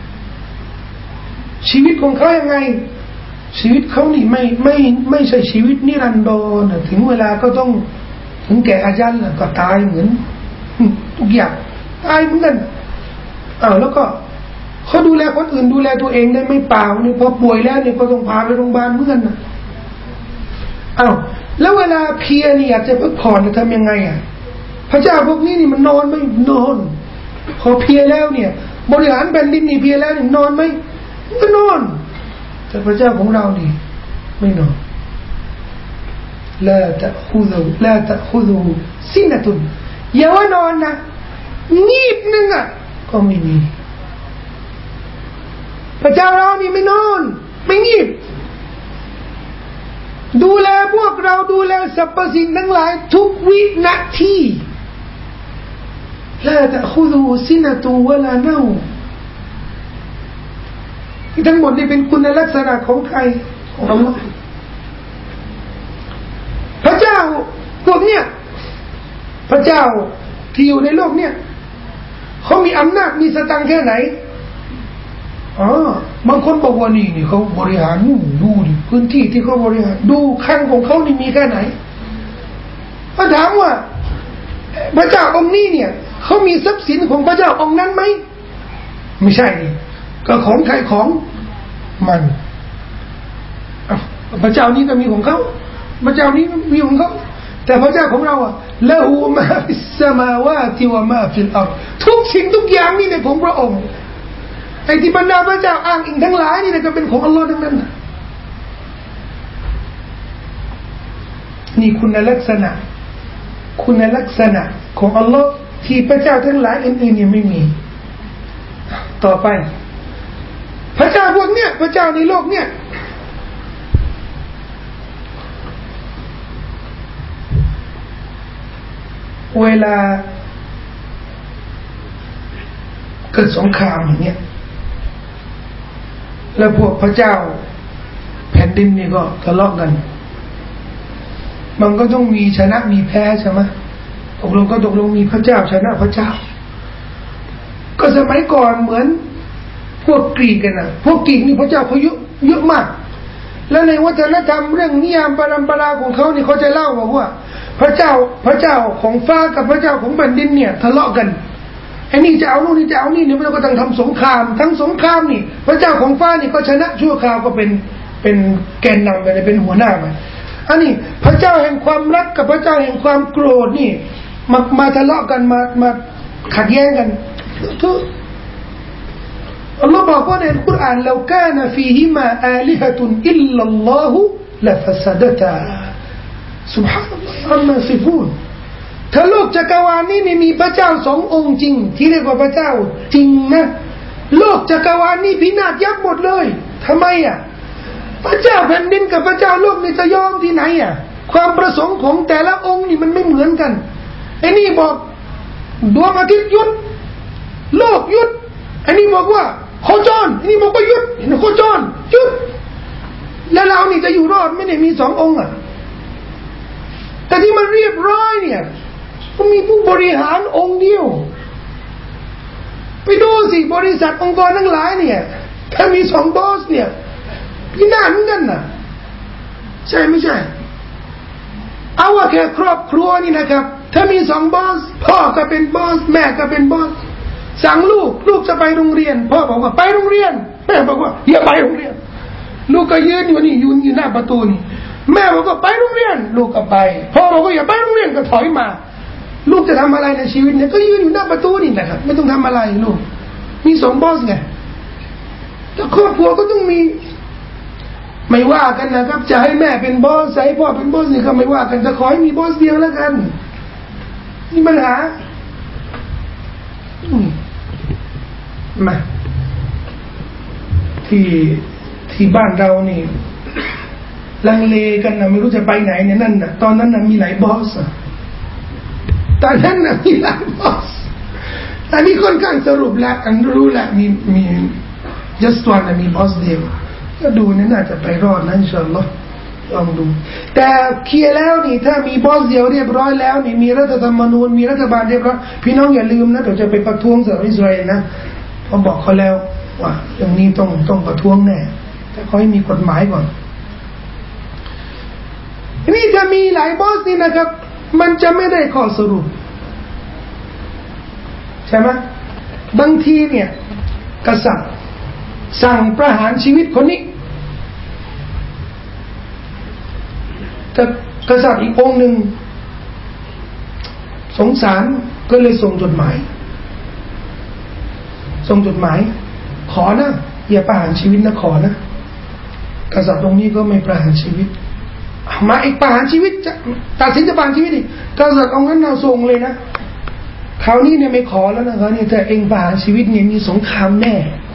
ชีวิตของเขายังไงชีวิตเขานี่ไม่ใช่ชีวิตนิรันดรถึงเวลาก็ต้องถึงแก่อาญาแล้วก็ตายเหมือนทุกอย่างตายเหมือนกันแล้วก็เขาดูแลคนอื่นดูแลตัวเองได้ไม่เปล่านี่พอป่วยแล้วนี่ก็ต้องพาไปโรงพยาบาลเหมือนกันนะแล้วเวลาเพียนี่อยากจะพักผ่อนจะทำยังไงพระเจ้าพวกนี้นี่มันนอนไม่นอนพอเพียแล้วเนี่ยบริหารแผ่นดินนี่เพียแล้วนี่นอนไหมก็นอนแต่พระเจ้าของเรานี่ไม่นอนلا تأخذه سنة อย่าว่านอนนะงีบนึงก็ไม่มีพระเจ้าเรานี่ไม่นอนไม่งีบดูแลพวกเราดูแลสรรพสิ่งทั้งหลายทุกวินาทีلا تأخذه سنة ولا نوم ทั้งหมดนี้เป็นคุณลักษณะของใครของอัลเลาะห์พระเจ้าพวกเนี้ยพระเจ้าที่อยู่ในโลกเนี่ยเขามีอำนาจมีสตังค์แค่ไหนบางคนบอกว่านี่เขาบริหารดูดิพื้นที่ที่เขาบริหารดูข้างของเขานี่มีแค่ไหนถ้าถามว่าพระเจ้าองค์นี้เนี่ยเขามีทรัพย์สินของพระเจ้าองค์นั้นไหมไม่ใช่ก็ของใครของมันพระเจ้านี้ก็มีของเขาพระเจ้านี้มีของเขาแต่พระเจ้าของเราละหูมาฟิสสมาวาติวะมาฟิลอัรฎ์ทุกสิ่งทุกอย่างนี่เป็นของพระองค์ไอ้ที่บรรดาพระเจ้าอ้างอิงทั้งหลายนี่ก็เป็นของอัลลอฮ์ทั้งนั้นนี่คุณลักษณะของอัลลอฮ์ที่พระเจ้าทั้งหลายอื่นๆยังไม่มีต่อไปพระเจ้าพวกเนี้ยพระเจ้าในโลกเนี้ยเวลาเกิดสงครามอย่างเงี้ยแล้วพวกพระเจ้าแผ่นดินนี่ก็ทะเลาะกันมันก็ต้องมีชนะมีแพ้ใช่ไหมตกลงมีพระเจ้าชนะพระเจ้าก็สมัยก่อนเหมือนพวกกรีกกันพวกกรีกนี่พระเจ้าเขาเยอะมากแล้วในวัฒนธรรมเรื่องนิยามปรำปราของเขานี่เขาจะเล่าบอกว่าพระเจ้าของฟ้ากับพระเจ้าของแผ่นดินเนี่ยทะเลาะกันไอ้นี่จะเอานู่นนี่จะเอานี่เนี่ยมันก็ต้องทำสงครามทั้งสงครามนี่พระเจ้าของฟ้านี่ก็ชนะชั่วคราวก็เป็นแกนนำไปเลยเป็นหัวหน้าไปอันนี้พระเจ้าแห่งความรักกับพระเจ้าแห่งความโกรธนี่มาทะเลาะกันมาขัดแย้งกันทุกอัลลอฮ์บอกว่าในอัลกุรอานلو كان فيهما آلهة إلا الله لفسدتا سبحان الله عما يصفون ถ้าโลกจักรวาลนี้ไม่มีพระเจ้าสององค์จริงที่เรียกว่าพระเจ้าจริงนะโลกจักรวาลนี้พินาศยับหมดเลยทำไมพระเจ้าแผ่นดินกับพระเจ้าโลกนี่จะยอมที่ไหนความประสงค์ของแต่ละองค์นี่มันไม่เหมือนกันไอ้นี่บอกดวงอาทิตย์หยุดโลกหยุดไอ้นี่บอกว่าโคจรไอ้นี่บอกว่าหยุดโคจรหยุดแล้วเรานี่จะอยู่รอดไม่ได้มีสององค์แต่ที่มันเรียบร้อยเนี่ยก็มีผู้บริหารองค์เดียวไปดูสิบริษัทองค์กรทั้งหลายเนี่ยถ้ามีสองบอสเนี่ยพินาศเหมือนกันใช่ไม่ใช่เอาว่าแค่ครอบครัวนี่นะครับถ้ามี2บอสพ่อก็เป็นบอสแม่ก็เป็นบอสสั่งลูกจะไปโรงเรียนพ่อบอกว่าไปโรงเรียนแม่บอกว่าอย่าไปโรงเรียนลูกก็ยืนอยู่นี่ยืนอยู่หน้าประตูนี่แม่บอกว่าไปโรงเรียนลูกก็ไปพ่อบอกว่าอย่าไปโรงเรียนก็ถอยมาลูกจะทำอะไรในชีวิตเนี่ยก็ยืนอยู่หน้าประตูนี่นะครับไม่ต้องทำอะไรลูกมี2บอสไงแล้วครอบครัวก็ต้องมีไม่ว่ากันนะครับจะให้แม่เป็นบอสให้พ่อเป็นบอสนี่ก็ไม่ว่ากันจะขอให้มีบอสเดียวแล้วกันมีปัญหามาที่บ้านเรานี่ลังเลกันนะไม่รู้จะไปไหนเนี่ยนั่นน่ะตอนนั้นน่ะมีหลายบอสตอนนั้นน่ะมีหลายบอสอันนี้ค่อนข้างสรุปแล้วอันรู้แล้วมี just one มีบอสเดียวก็ดูนี่น่าจะไปรอดนะอินชาอัลลอฮ์ลองดูแต่เคลียร์แล้วนี่ถ้ามีบอสเดียวเรียบร้อยแล้วนี่มีรัฐธรรมนูญมีรัฐบาลเรียบร้อยพี่น้องอย่าลืมนะเดี๋ยวจะไปประท้วงสหรัฐอิสราเอลนะผมบอกเขาแล้วว่าเรื่องนี้ต้องประท้วงแน่แต่ขอให้มีกฎหมายก่อนนี่จะมีหลายบอสนี่นะครับมันจะไม่ได้ข้อสรุปใช่ไหมบางทีเนี่ยกษัตริย์สั่งประหารชีวิตคนนี้แต่กษัตริย์อีกองค์หนึ่งสงสารก็เลยส่งจดหมายขอนะอย่าประหารชีวิตนะขอนะกษัตริย์ตรงนี้ก็ไม่ประหารชีวิตมาอีกประหารชีวิตจะตัดสินจะประหารชีวิตอีกกษัตริย์องค์นั้นเราส่งเลยนะคราวนี้เนี่ยไม่ขอแล้วนะครับเนี่ยแต่เองประหารชีวิตเนี่ยมีสงครามแน่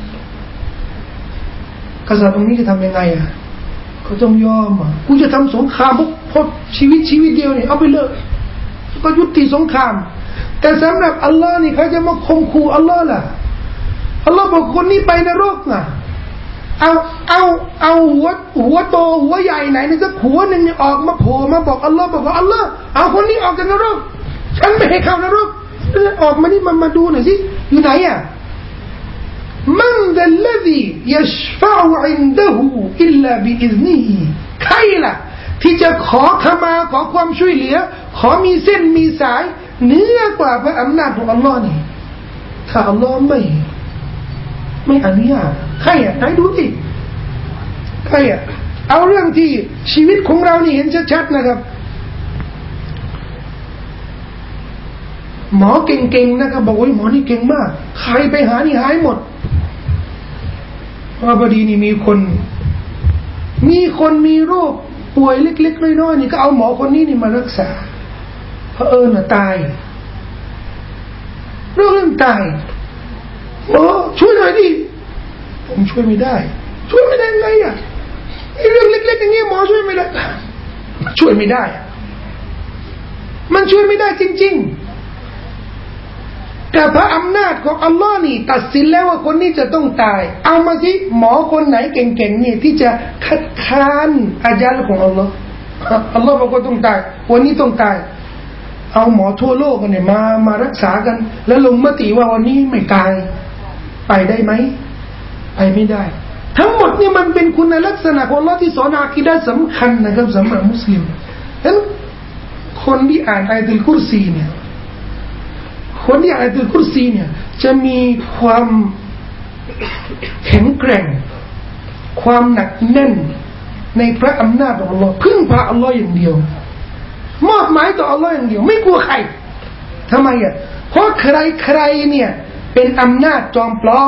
กษัตริย์ตรงนี้จะทำยังไงอ่ะเขาต้องยอมอ่ะกูจะทำสงครามเพราะชีวิตเดียวเนี่ยเอาไปเลยก็ยุติสงครามแต่สำหรับอัลลอฮ์นี่เขาจะมาข่มขู่อัลลอฮ์ล่ะอัลลอฮ์บอกคนนี้ไปนรกน่ะเอาหัวโตหัวใหญ่ไหนนี่สักหัวหนึ่งเนี่ยออกมาโผล่มาบอกอัลลอฮ์บอกว่าอัลลอฮ์เอาคนนี้ออกจากนรกฉันไม่ให้เข้านรกออกมานี่มาดูหน่อยสิอยู่ไหนอ่ะمن ذا الذي يشفع عنده إلا بإذنه ใครล่ะที่จะขอขมาขอความช่วยเหลือขอมีเส้นมีสายเหนือกว่าพระอำนาจของอัลลอฮ์นี่ถ้าอัลลอฮ์ไม่อนุญาตใครอ่ะไหนดูสิใครอ่ะเอาเรื่องที่ชีวิตของเรานี่เห็นชัดๆนะครับหมอเก่งๆนะครับบอกว่าหมอนี่เก่งมากใครไปหานี่หายหมดพอดีนี่มีคนมีโรคป่วยเล็กๆน้อยๆนี่ก็เอาหมอคนนี้นี่มารักษาเผอิญตายเรื่องตายหมอช่วยหน่อยดิผมช่วยไม่ได้ไงอ่ะไอ้เรื่องเล็กๆอย่างเงี้ยหมอช่วยไม่ได้ช่วยไม่ได้มันช่วยไม่ได้จริงๆแต่พระอำนาจของอัลลอฮ์นี่ตัดสินแล้วว่าคนนี้จะต้องตายเอามาสิหมอคนไหนเก่งๆนี่ที่จะคัดค้านอาญาของอัลลอฮ์บอกว่าต้องตายวันนี้ต้องตายเอาหมอทั่วโลกกันเนี่ยมารักษากันแล้วลงมติว่าวันนี้ไม่ตายไปได้ไหมไปไม่ได้ทั้งหมดนี่มันเป็นคุณลักษณะของอัลลอฮ์ที่สอนอะกีดะห์สำคัญนะครับสำหรับมุสลิมฉะนั้นคนที่อ่านอายะตุลกุรซีเนี่ยคนที่อ่านอายะตุลกุรซีเนี่ยจะมีความแข็งแกร่งความหนักแน่นในพระอำนาจของอัลลอฮ์พึ่งพาอัลลอฮ์อย่างเดียวมอบหมายต่ออัลลอฮ์อย่างเดียวไม่กลัวใครทำไมอ่ะเพราะใครเนี่ยเป็นอำนาจจอมปลอม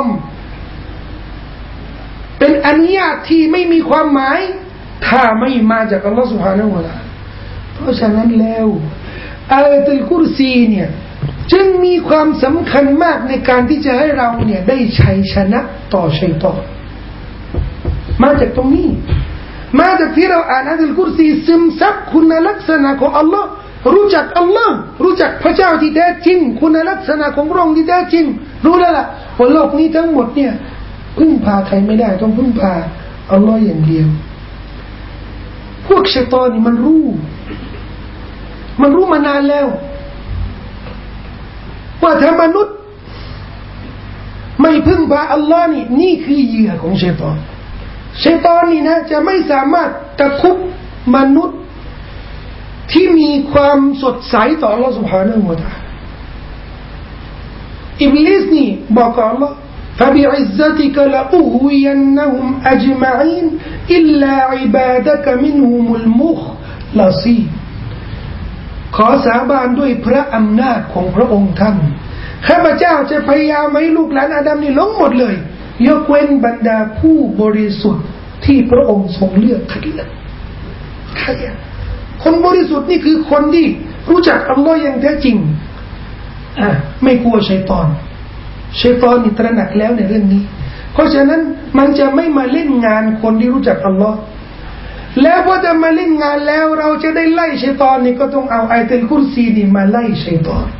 เป็นอนุญาตที่ไม่มีความหมายถ้าไม่มาจากอัลลอฮ์ سبحانه และ تعالى เพราะฉะนั้นแล้วอายะตุลกุรซีเนี่ยจึงมีความสำคัญมากในการที่จะให้เราเนี่ยได้ชัยชนะต่อชัยฏอนมาจากตรงนี้มาจากที่เราอ่านอายะตุลกุรซีซึมซับคุณลักษณะของอัลลอฮ์รู้จักอัลลอฮ์รู้จักพระเจ้าที่แท้จริงคุณลักษณะของพระองค์ที่แท้จริงรู้แล้วล่ะว่าโลกนี้ทั้งหมดเนี่ยพึ่งพาใครไม่ได้ต้องพึ่งพาอัลลอฮ์อย่างเดียวพวกชัยฏอนนี่มันรู้มานานแล้วว่าถ้ามนุษย์ไม่พึ่งพาอัลลอฮ์นี่คือเหยื่อของชัยฏอนนี่นะจะไม่สามารถตะคุบมนุษย์ที่มีความสดใสต่อ Allah سبحانه และ تعالى อิบลิสนี่บอกกับ Allah فبعزتك لأغوينهم أجمعين إلا عبادك منهم المخلصين ขอสาบานด้วยพระอำนาจของพระองค์ท่านข้าพเจ้าจะพยายามให้ลูกหลานอาดัมนี่หลงหมดเลยยกเว้นบรรดาผู้บริสุทธิ์ที่พระองค์ทรงเลือกคัดเลือกใครคนบริสุทธิ์นี่คือคนที่รู้จักอัลลอฮ์อย่างแท้จริงไม่กลัวชัยฏอนนี่ตระหนักแล้วในเรื่องนี้เพราะฉะนั้นมันจะไม่มาเล่นงานคนที่รู้จักอัลลอฮ์แล้วพอจะมาเล่นงานแล้วเราจะได้ไล่ชัยฏอนนี่ก็ต้องเอาอัยตุลกุรซีนี่มาไล่ชัยฏอน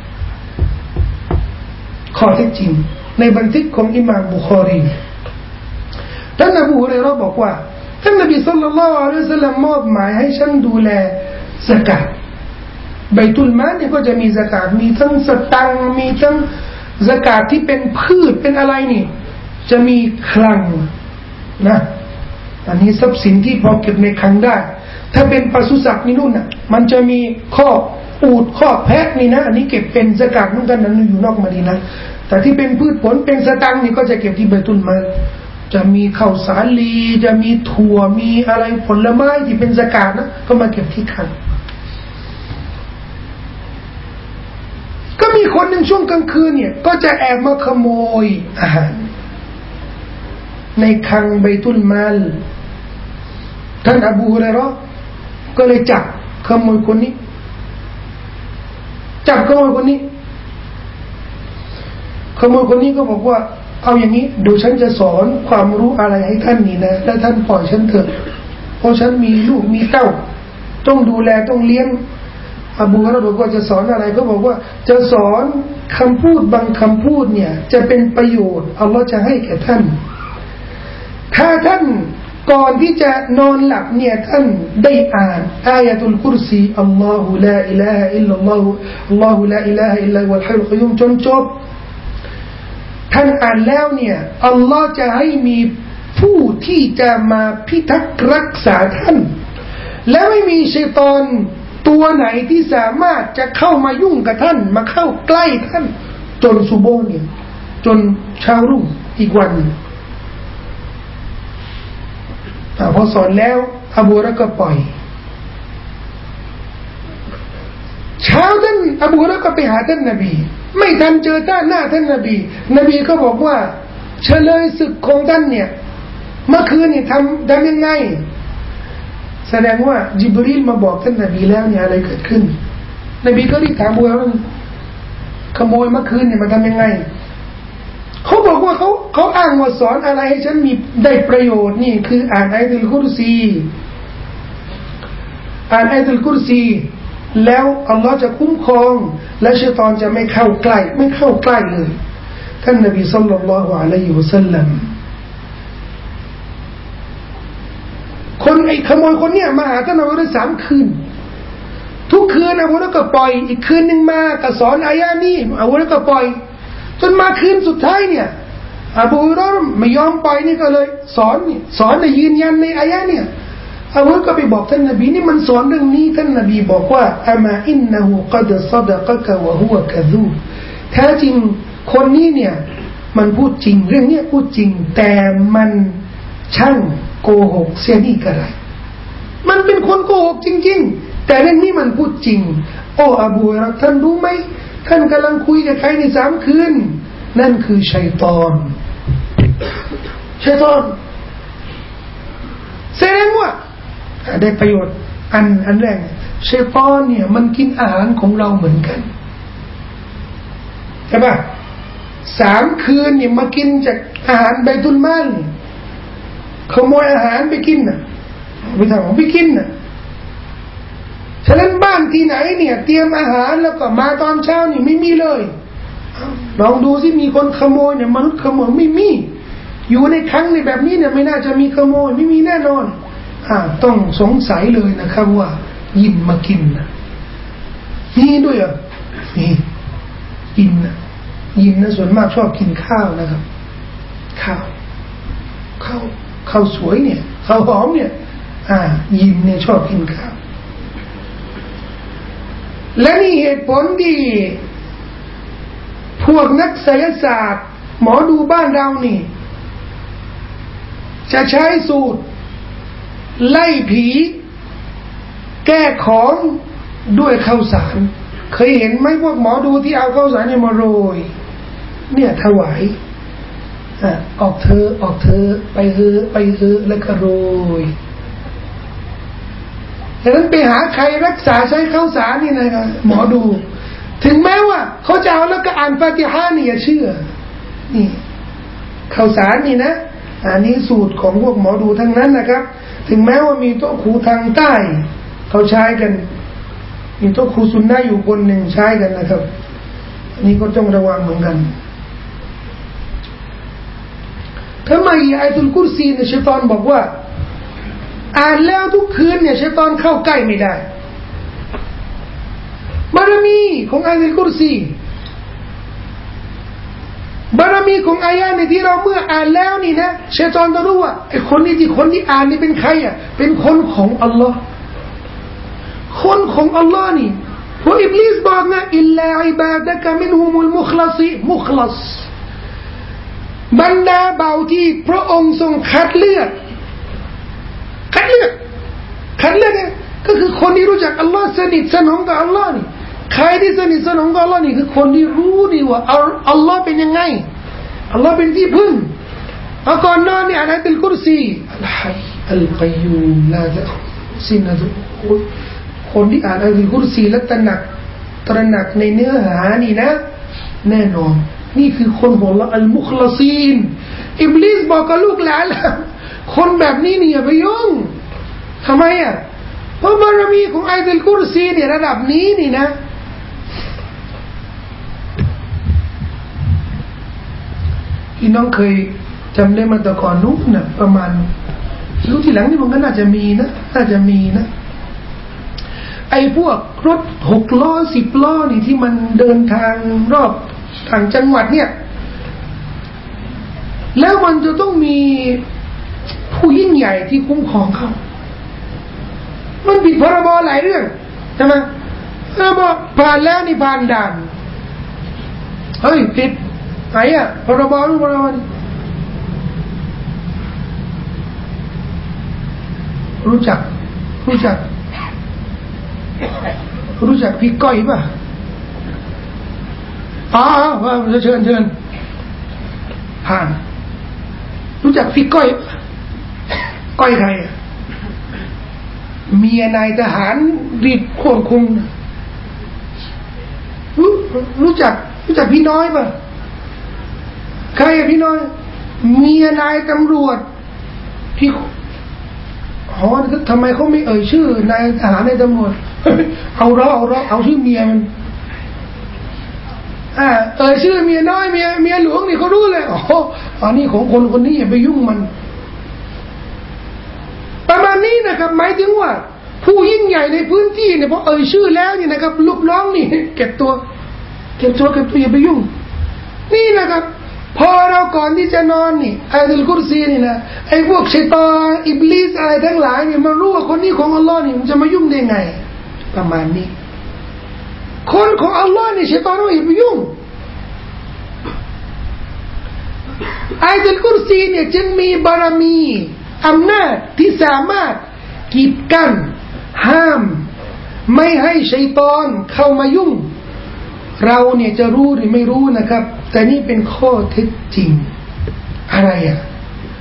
ข้อเท็จจริงในบันทึกของอิหม่ามบุคอรีท่านอบูฮุรอยเราะห์บอกว่าท่านนบีศ็อลลัลลอฮุอะลัยฮิวะซัลลัมมอบหมายให้ฉันดูแลซะกาตบัยตุลมาลเนี่ยก็จะมีซะกาตมีทั้งสตังค์มีทั้งซะกาตที่เป็นพืชเป็นอะไรนี่จะมีคลังนะอันนี้ทรัพย์สินที่พอเก็บในคลังได้ถ้าเป็นปศุสัตว์นี่นู่นน่ะมันจะมีข้ออูฐข้อแพะนี่นะอันนี้เก็บเป็นซะกาตเหมือนกันนั้นอยู่นอกมะดีนะห์แต่ที่เป็นพืชผลเป็นสตังค์นี่ก็จะเก็บที่บัยตุลมาลจะมีข้าวสาลีจะมีถั่วมีอะไรผลไม้ที่เป็นซะกาตนะก็มาเก็บที่คลังก็มีคนหนึ่งช่วงกลางคืนเนี่ยก็จะแอบมาขโมยอาหารในคลังบัยตุลมาลท่านอบูฮุรอยเราะห์ก็เลยจับขโมยคนนี้ก็บอกว่าเอาอย่างนี้ดูฉันจะสอนความรู้อะไรให้ท่านนี่นะแล้วท่านปล่อยฉันเถอะเพราะฉันมีลูกมีเต้าต้องดูแลต้องเลี้ยงอบูฮุรอยเราะห์บอกว่าจะสอนอะไรก็บอกว่าจะสอนคำพูดบางคำพูดเนี่ยจะเป็นประโยชน์อัลลอฮ์จะให้แก่ท่านถ้าท่านก่อนที่จะนอนหลับเนี่ยท่านได้อ่านอายะตุลกุรซีอัลลอฮุลาอิลาฮะอิลลัลลอฮุอัลลอฮุลาอิลาฮะอิลลัลวัลฮัยยุลกัยยูมจนจบท่านอ่านแล้วเนี่ยอัลลอฮ์จะให้มีผู้ที่จะมาพิทักษ์รักษาท่านและไม่มีชัยฏอนตัวไหนที่สามารถจะเข้ามายุ่งกับท่านมาเข้าใกล้ท่านจนซุบฮ์เนี่ยจนเช้ารุ่งอีกวันพอสอนแล้วอบูฮุรอยเราะห์ก็ปล่อยเช้าท่านอบูฮุรอยเราะห์ก็ไปหาท่านนบีไม่ทันเจอหน้าท่านนบีก็บอกว่าเฉลยศึกของท่านเนี่ยเมื่อคืนนี่ทำยังไงแสดงว่าญิบรีลมาบอกท่านนบีแล้วเนี่ยอะไรเกิดขึ้นนบีก็รีบถามอบูฮุรอยเราะห์ขโมยเมื่อคืนเนี่ยมันทำยังไงเขาบอกว่าเขาอ้างว่าสอนอะไรให้ฉันมีได้ประโยชน์นี่คืออ่านอายะตุลกุรซีแล้วอัลลอฮ์จะคุ้มครองและชัยฏอนจะไม่เข้าใกล้เลยท่านนบีศ็อลลัลลอฮุอะลัยฮิวะซัลลัมคนไอ้ขโมยคนเนี้ยมาหาท่านอบูฮุรอยเราะห์3 คืนทุกคืนอบูฮุรอยเราะห์ก็ปล่อยอีกคืนนึงมาก็สอนอายะนี้อบูฮุรอยเราะห์ก็ปล่อยจนมาคืนสุดท้ายเนี่ยอบูฮุรอยเราะห์ไม่ยอมปล่อยนี่ก็เลยสอนในยืนยันในอายะเนี่ยอบูฮุรอยเราะห์ก็ไปบอกท่านนบีนี่มันสอนเรื่องนี้ท่านนบีบอกว่าอะมาอินนะฮูกัดซะดะกะกะวะฮุวะกะซูบแท้จริงคนนี้เนี่ยมันพูดจริงเรื่องนี้พูดจริงแต่มันช่างโกหกเสียนี่กระไรมันเป็นคนโกหกจริงๆแต่เรื่องนี้มันพูดจริงโอ้อบูฮุรอยเราะห์ท่านรู้ไหมท่านกำลังคุยกับใครใน3 คืนนั่นคือชัยฏอนแสดงว่าได้ประโยชน์อันแรกชัยฏอนเนี่ยมันกินอาหารของเราเหมือนกันใช่ป่ะ3 คืนเนี่ยมากินจากอาหารบัยตุลมาลขโมยอาหารไปกินน่ะไปทำของไปกินน่ะฉะนั้นบ้านที่ไหนเนี่ยเตรียมอาหารแล้วก็มาตอนเช้านี่ไม่มีเลยลองดูสิมีคนขโมยเนี่ยมนุษย์ขโมยไม่มีอยู่ในครั้งในแบบนี้เนี่ยไม่น่าจะมีขโมยไม่มีแน่นอนต้องสงสัยเลยนะครับว่ายินมากินนะนี่ด้วยอ่ะนี่กินนะยินนะส่วนมากชอบกินข้าวนะครับข้าวสวยเนี่ยข้าวหอมเนี่ยยินเนี่ยชอบกินข้าวและนี่เหตุผลที่พวกนักไสยศาสตร์หมอดูบ้านเรานี่จะใช้สูตรไล่ผีแก้ของด้วยข้าวสารเคยเห็นไหมพวกหมอดูที่เอาข้าวสารเนี่ยมาโรยเนี่ยถวายออกเธอไปเธอแล้วก็โรยดังนั้นไปหาใครรักษาใช้ข้าวสารนี่นะครับหมอดูถึงแม้ว่าเขาจะเอาแล้วก็อ่านฟาติฮะนี่อย่าเชื่อนี่ข้าวสารนี่นะอันนี้สูตรของพวกหมอดูทั้งนั้นนะครับถึงแม้ว่ามีโต๊ะครูทางใต้เขาใช้กันมีโต๊ะครูซุนนะห์อยู่คนหนึ่งใช้กันนะครับอันนี้ก็ต้องระวังเหมือนกันทำไมอายะตุลกุรซีเนี่ยชัยฏอนบอกว่าอ่านแล้วทุกคืนเนี่ยชัยฏอนเข้าใกล้ไม่ได้บารมีของอายะตุลกุรซีบารมีของอายะในที่เราเมื่ออ่านแล้วนี่นะชัยฏอนจะรู้ว่าไอ้คนที่อ่านนี่เป็นใครอ่ะเป็นคนของอัลลอฮ์คนของอัลลอฮ์นี่พวกอิบลิสบอกนะอิลลาอิบาดะกะมินฮุมุลมุคลัซีมุคลัสบรรดาเบาที่พระองค์ทรงคัดเลือกเนี่ยก็คือคนที่รู้จักอัลลอฮ์สนิทสนมกับอัลลอฮ์นี่ใครที่สนิทสนมกับอัลลอฮ์นี่คือคนที่รู้ดีว่าอัลลอฮ์เป็นยังไงอัลลอฮ์เป็นที่พึ่งเอาก่อนนอนเนี่ยอ่านอายะตุลกุรซีอัลฮัยอัลกัยยูมลาตะซินะตุคนที่อ่านอายะตุลกุรซีและตระหนักในเนื้อหานี่นะแน่นอนนี่คือคนของเราอัลมุคลาซีนอิบลิสบอกกับลูกหลานแล้วคนแบบนี้นี่อย่าไปยุ่งทำไมอ่ะเพราะบารมีของอายะตุลกุรซีเนี่ยระดับนี้นี่นะพี่น้องเคยจำได้มาแต่ก่อนนู้นนะประมาณรู้ทีหลังนี่มันก็น่าจะมีนะไอ้พวกรถ6 ล้อ10 ล้อนี่ที่มันเดินทางรอบทางจังหวัดเนี่ยแล้วมันจะต้องมีผู้ยิ่งใหญ่ที่คุ้มครองเขามันผิดพรบหลายเรื่องใช่ไหมแล้วบอกผ่านแล้วนี่ผ่านด่านเฮ้ยผิดไหนอ่ะพรบรู้พรบรู้จักพี่ก้อยป่ะเชิญผ่านรู้จักพี่ก้อยใครเมียนายทหารรีดควบคุมรู้จักพี่น้อยป่ะใครพี่น้อยเมียนายตำรวจที่ทำไมเขาไม่เอ่ยชื่อนายทหารนายตำรวจเอาชื่อเมียมันชื่อเมียน้อยเมียหลวงนี่เขารู้เลยอันนี้ของคนนี้อย่าไปยุ่งมันประมาณนี้นะครับหมายถึงว่าผู้ยิ่งใหญ่ในพื้นที่เนี่ยพอชื่อแล้วนี่นะครับลูกน้องนี่เก็บตัวอย่าไปยุ่งนี่นะครับพอเราก่อนที่จะนอนนี่อายะตุลกุรซีนี่นะไอ้พวกชัยฏอนอิบลิสอะไรทั้งหลายเนี่ยมารู้ว่าคนนี้ของอัลลอฮ์นี่มันจะมายุ่งได้ไงประมาณนี้คนของอัลลอฮ์นี่ชัยฏอนไม่ไปยุ่งอายะตุลกุรซีเนี่ยจึงมีบารมีอำนาจที่สามารถกีดกันห้ามไม่ให้ชัยฏอนเข้ามายุ่งเราเนี่ยจะรู้หรือไม่รู้นะครับแต่นี่เป็นข้อเท็จจริงอะไรอ่ะ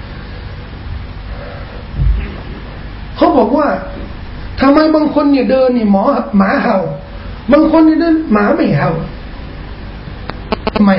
เขาบอกว่าทำไมบางคนเนี่ยเดินเนี่ยหมาเห่าบางคนเนี่ยเดินหมาไม่เห่าทำไม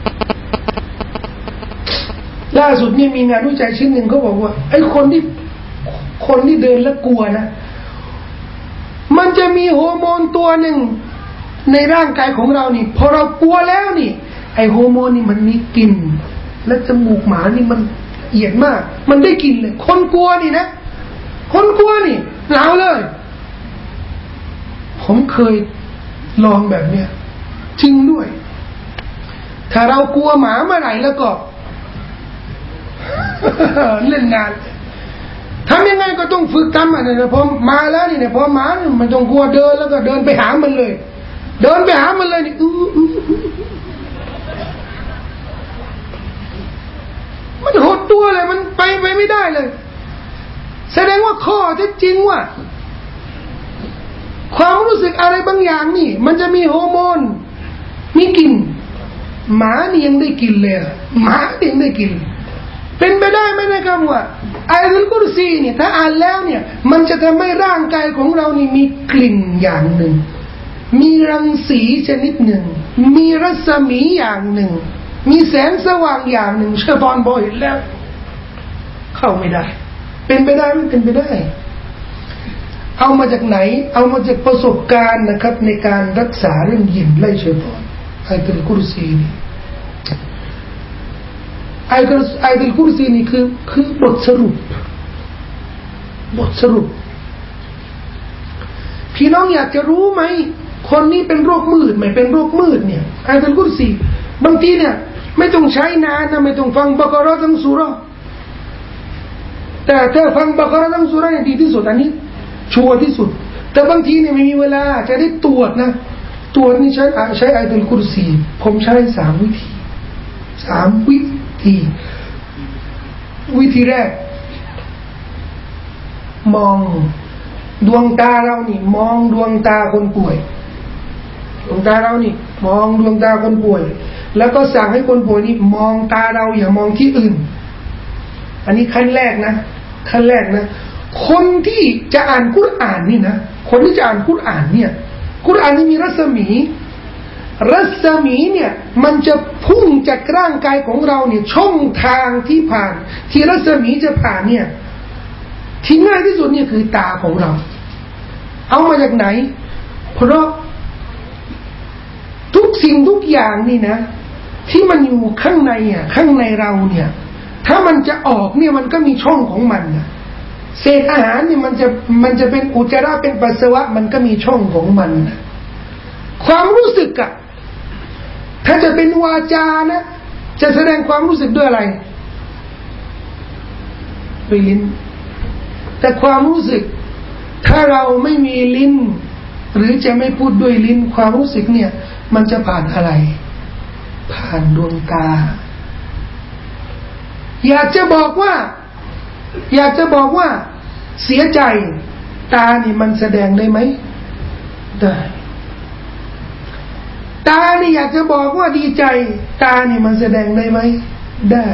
ล่าสุดนี่มีงานวิจัยชิ้นหนึ่งเขาบอกว่าไอ้คนที่เดินแล้วกลัวนะมันจะมีฮอร์โมนตัวหนึ่งในร่างกายของเรานี่พอเรากลัวแล้วนี่ไอ้ฮอร์โมนนี่มันมีกลิ่นและจมูกหมานี่มันละเอียดมากมันได้กลิ่นเลยคนกลัวนี่นะคนกลัวนี่หนาวเลยผมเคยลองแบบเนี้ยจริงด้วยถ้าเรากลัวหมาเมื่อไหร่แล้วก็ เล่นงานทำยังไงก็ต้องฝึกทำอะไรนะพอมาแล้วนี่เนี่ยพอมามันต้องกลัวเดินแล้วก็เดินไปหามันเลยเดินไปหามันเลยนี่มันหดตัวเลยมันไปไม่ได้เลยแสดงว่าข้อเท็จจริงว่าความรู้สึกอะไรบางอย่างนี่มันจะมีฮอร์โมนมีกลิ่นหมานี่ยังได้กลิ่นเลยหมายังได้กลิ่นเป็นไปได้ไหมนะครับว่าอายะตุลกุรซีเนี่ยถ้าอ่านแล้วเนี่ยมันจะทำให้ร่างกายของเรานี่มีกลิ่นอย่างหนึ่งมีรังสีชนิดหนึ่งมีรัศมีอย่างหนึ่งมีแสงสว่างอย่างหนึ่งชัยฏอนบอกเห็นแล้วเข้าไม่ได้เป็นไปได้ไม่เป็นไปได้เอามาจากไหนเอามาจากประสบการณ์นะครับในการรักษาเรื่องยินไล่ชัยฏอนอายะตุลกุรซีนี่อายะตุลกุรซีนี่คือบทสรุปพี่น้องอยากจะรู้ไหมคนนี้เป็นโรคมืดไม่เป็นโรคมืดเนี่ยอายะตุลกุรซีบางทีเนี่ยไม่ต้องใช้นานนะไม่ต้องฟังบะเกาะห์ทั้งซูเราะห์แต่ถ้าฟังบะเกาะห์ทั้งซูเราะห์เนี่ยดีที่สุดอันนี้ชัวร์ที่สุดแต่บางทีเนี่ยไม่มีเวลาจะได้ตรวจนะตรวจนี่ใช้อายะตุลกุรซีผมใช้3 วิธีวิธีแรกมองดวงตาเรานี่มองดวงตาคนป่วยดวงตาเรานี่มองดวงตาคนป่วยแล้วก็สั่งให้คนป่วยนี่มองตาเราอย่ามองที่อื่นอันนี้ขั้นแรกนะคนที่จะอ่านกุรอานนี่นะคนที่จะอ่านกุรอานเนี่ยกุรอานนี่มีรัศมีเนี่ยมันจะพุ่งจากร่างกายของเราเนี่ยช่องทางที่ผ่านที่รัศมีจะผ่านเนี่ยที่ง่ายที่สุดเนี่ยคือตาของเราเอามาจากไหนเพราะทุกสิ่งทุกอย่างนี่นะที่มันอยู่ข้างในข้างในเราเนี่ยถ้ามันจะออกเนี่ยมันก็มีช่องของมันนะเศษอาหารนี่มันจะเป็นอุจจาระเป็นปัสสาวะมันก็มีช่องของมันนะความรู้สึกอะถ้าจะเป็นวาจานะจะแสดงความรู้สึกด้วยอะไรด้วยลิ้นแต่ความรู้สึกถ้าเราไม่มีลิ้นหรือจะไม่พูดด้วยลิ้นความรู้สึกเนี่ยมันจะผ่านอะไรผ่านดวงตาอยากจะบอกว่าเสียใจตานี่มันแสดงได้ไหมได้ตานี่อยากจะบอกว่าดีใจตานี่มันแสดงได้ไหมได้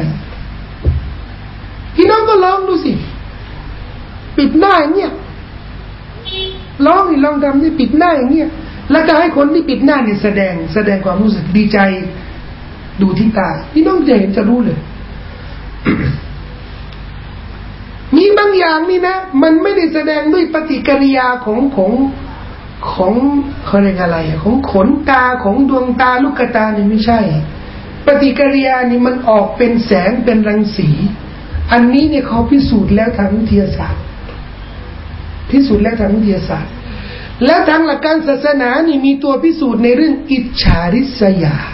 พี่น้องก็ลองดูสิปิดหน้าอย่างเงี้ยลองทำนี่ปิดหน้าอย่างเงี้ยแล้วก็ให้คนที่ปิดหน้าเนี่ยแสดงความรู้สึกดีใจดูที่ตาพี่น้องจะเห็นจะรู้เลย มีบางอย่างนี่นะมันไม่ได้แสดงด้วยปฏิกิริยาของเขาเรียกอะไรของขนตาของดวงตาลูกตานี่ไม่ใช่ปฏิกิริยานี่มันออกเป็นแสงเป็นรังสีอันนี้เนี่ยเขาพิสูจน์แล้วทางวิทยาศาสตร์แล้วทางหลักการศาสนานี่มีตัวพิสูจน์ในเรื่องอิจฉาริษยา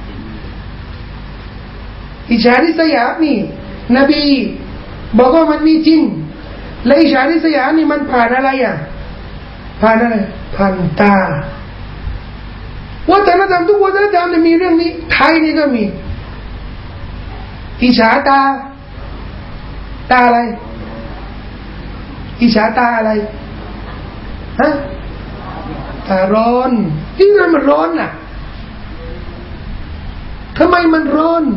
นี่นบีบอกว่ามันมีจริงและอิจฉาริษยานี่มันผ่านอะไรผ่านอะไรผ่านตาวัฒนธรรมทุกวัฒนธรรมจะมีเรื่องนี้ไทยนี่ก็มีอิจฉาตาอะไรอิจฉาตาอะไรฮะตาร้อนจริงๆมันร้อนน่ะทำไมมันร้อน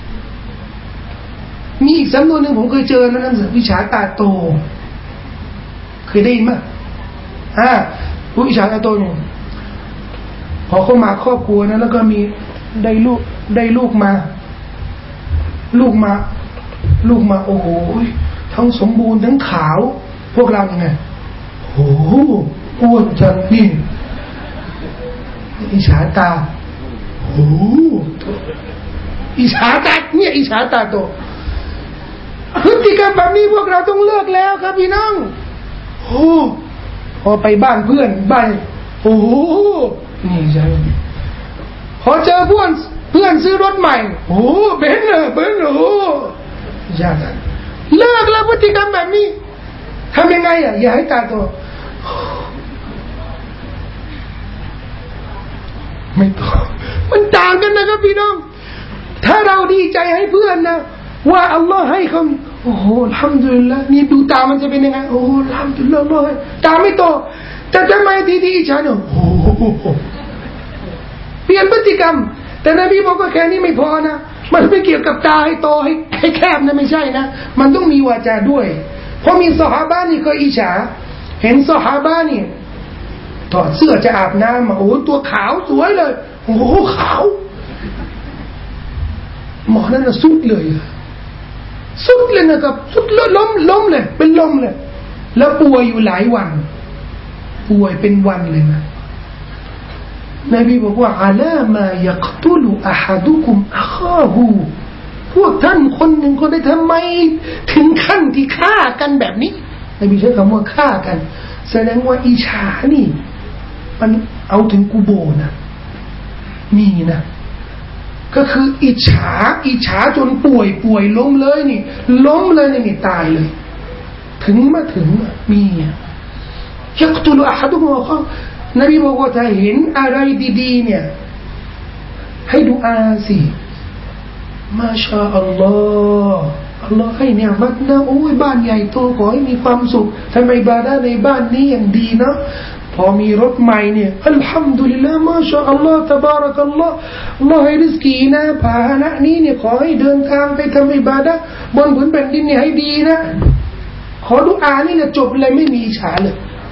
มีอีกสำนวนหนึ่งผมเคยเจอนะนั่นคืออิจฉาตาโตเคยได้ยินไหมอิจฉาตาโตเนี่ยพอเข้ามาครอบครัวนะแล้วก็มีได้ลูกมาโอ้โหทั้งสมบูรณ์ทั้งขาวพวกเรายังไงโอ้โหอ้วนจังนี่อิจฉาตาโอ้อิจฉาตาเนี่ยอิจฉาตาโตพฤติกรรมแบบนี้พวกเราต้องเลิกแล้วครับพี่น้องโอ้พอไปบ้านเพื่อนโอ้โหนี่ใช่พอเจอเพื่อนซื้อรถใหม่โอ้เบนซ์โอ้ยากเลิกแล้วพฤติกรรมแบบนี้ทำยังไงอย่าให้ตาโตไม่ต้องมันต่างกันนะครับพี่น้องถ้าเราดีใจให้เพื่อนนะว่าอัลลอฮ์ให้เขาโอ้โหอัลฮัมดุลิลละห์นี่ดูตามันจะเป็นยังไงโอ้อัลฮัมดุลิลละห์ตาไม่โตแต่ทำไมทีอิจฉาเนี่ยโอ้โหเปลี่ยนพฤติกรรมแต่นบีบอกว่าแค่นี้ไม่พอนะมันไม่เกี่ยวกับตาให้โตให้แคบนะไม่ใช่นะมันต้องมีวาจาด้วยเพราะมีซอฮาบะนี่เคยอิจฉาเห็นซอฮาบะนี่ถอดเสื้อจะอาบน้ำโอ้ตัวขาวสวยเลยโอ้โหขาวหมอนั่นน่ะสุดเลยนะครับสุดล้มเลยเป็นลมเลยแล้วป่วยอยู่หลายวันป่วยเป็นวันเลยนะนบีบอกว่าอะลามายักตุลอะฮัดุกุมอะคาฮูพวกท่านคนหนึ่งคนได้ทำไมถึงขั้นที่ฆ่ากันแบบนี้นบีใช้คำว่าฆ่ากันแสดงว่าอิจฉานี่มันเอาถึงกูโบนะมีนะก็คืออิจฉาจนป่วยล้มเลยนี่ตายเลยถึงมียักตุลอะฮัดุกุมอะคาฮูนบีบอกว่าถ้าเห็นอะไรดีๆเนี่ยให้ดุอาสิมาชาอัลลอฮ์อัลลอฮ์ให้เนี่ยมัดนะโอ้ยบ้านใหญ่โตขอให้มีความสุขทำอิบาดะห์ในบ้านนี้อย่างดีนะพอมีรถใหม่เนี่ยอัลฮัมดุลิลลาห์มาชาอัลลอฮ์ตะบารักัลลอฮ์อัลลอฮ์ให้ริสกีนะพาหนะนี้เนี่ยขอให้เดินทางไปทำอิบาดะห์บนผืนแผ่นดินเนี่ยให้ดีนะขอดุอานี่เนี่ยจบเลยไม่มีอิจฉาเลย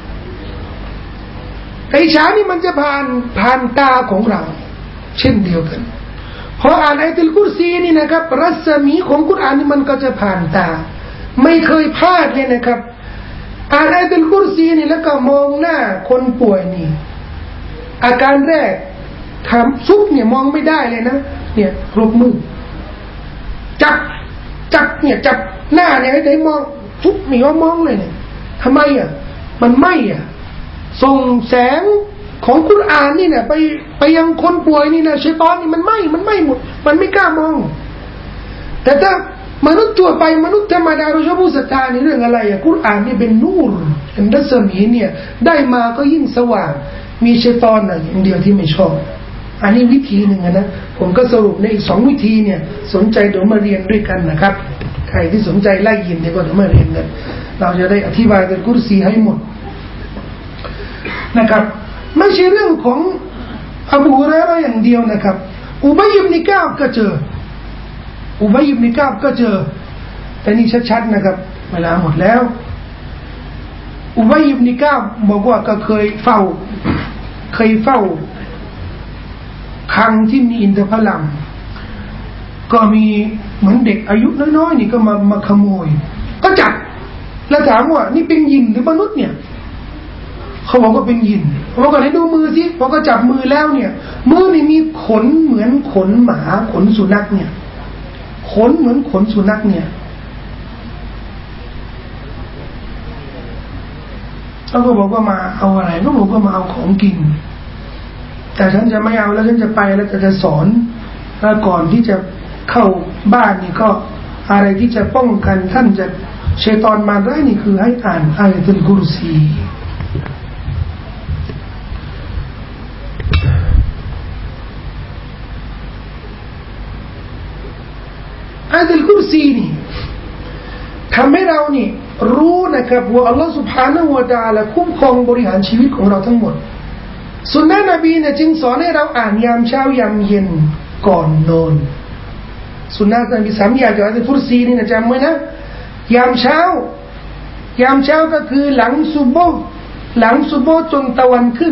ไอ้ฉานี่มันจะผ่านตาของเราเช่นเดียวกันพออ่านอัยตุลกุรซีนี่นะครับรัศมีของกุรอานนี่มันก็จะผ่านตาไม่เคยพลาดเลยนะครับอ่านอัยตุลกุรซีนี่แล้วก็มองหน้าคนป่วยนี่อาการแรกทำซุปเนี่ยมองไม่ได้เลยนะเนี่ยรบมือจับเนี่ยจับหน้าเนี่ยให้ได้มองซุปไม่ยอมมองเลยเนี่ยทำไมมันไม่ส่งแสงของกุรอานนี่เนี่ยไปยังคนป่วยนี่นะชัยฏอนนี่มันไหม้หมดมันไม่กล้ามองแต่ถ้ามนุษย์ทั่วไปมนุษย์ธรรมดาเราชอบพูดศรัทธาในเรื่องอะไรกุรอานนี่เป็นนูรเป็นรัศมีเนี่ยได้มาก็ยิ่งสว่างมีชัยฏอนอย่างเดียวที่ไม่ชอบอันนี้วิธีหนึ่งนะผมก็สรุปในอีก2วิธีเนี่ยสนใจเดี๋ยวมาเรียนด้วยกันนะครับใครที่สนใจไล่ยินเนี่ยก็เดี๋ยวมาเรียนกันเราจะได้อธิบายอัลกุรซีให้หมดนะครับไม่ใช่เรื่องของอบูฮุรอยเราะห์อย่างเดียวนะครับอุบัยอิบนุกะอ์บก็เจอแต่นี่ชัดๆนะครับเวลาหมดแล้วอุบัยอิบนุกะอ์บบอกว่าก็เคยเฝ้าครั้งที่มีอินทผลัมก็มีเหมือนเด็กอายุน้อยๆนี่ก็มาขโมยก็จับแล้วถามว่านี่เป็นยินหรือมนุษย์เนี่ยเขาบอกว่าเป็นยินเขาก็ให้ดูมือสิพอก็จับมือแล้วเนี่ยมือนี่มีขนเหมือนขนหมาขนสุนัขเนี่ยขนเหมือนขนสุนัขเนี่ยเขาก็บอกว่ามาเอาอะไรก็บอกว่ามาเอาของกินแต่ฉันจะไม่เอาแล้วฉันจะไปแล้วจะสอนก่อนที่จะเข้าบ้านนี่ก็อะไรที่จะป้องกันท่านจะชัยฏอนมาได้นี่คือให้อ่านอายะตุลกุรซีอายะตุลกุรซีนี่ทำให้เรานี่รู้นะครับว่าอัลลอฮฺ سبحانه และ تعالى คุ้มครองบริหารชีวิตของเราทั้งหมดสุนนะนบีเนี่ยจึงสอนให้เราอ่านยามเช้ายามเย็นก่อนนอนสุนนะนบี3อย่างจากอายะตุลกุรซีนี่นะจำไว้นะยามเช้าก็คือหลังซุบฮ์จนตะวันขึ้น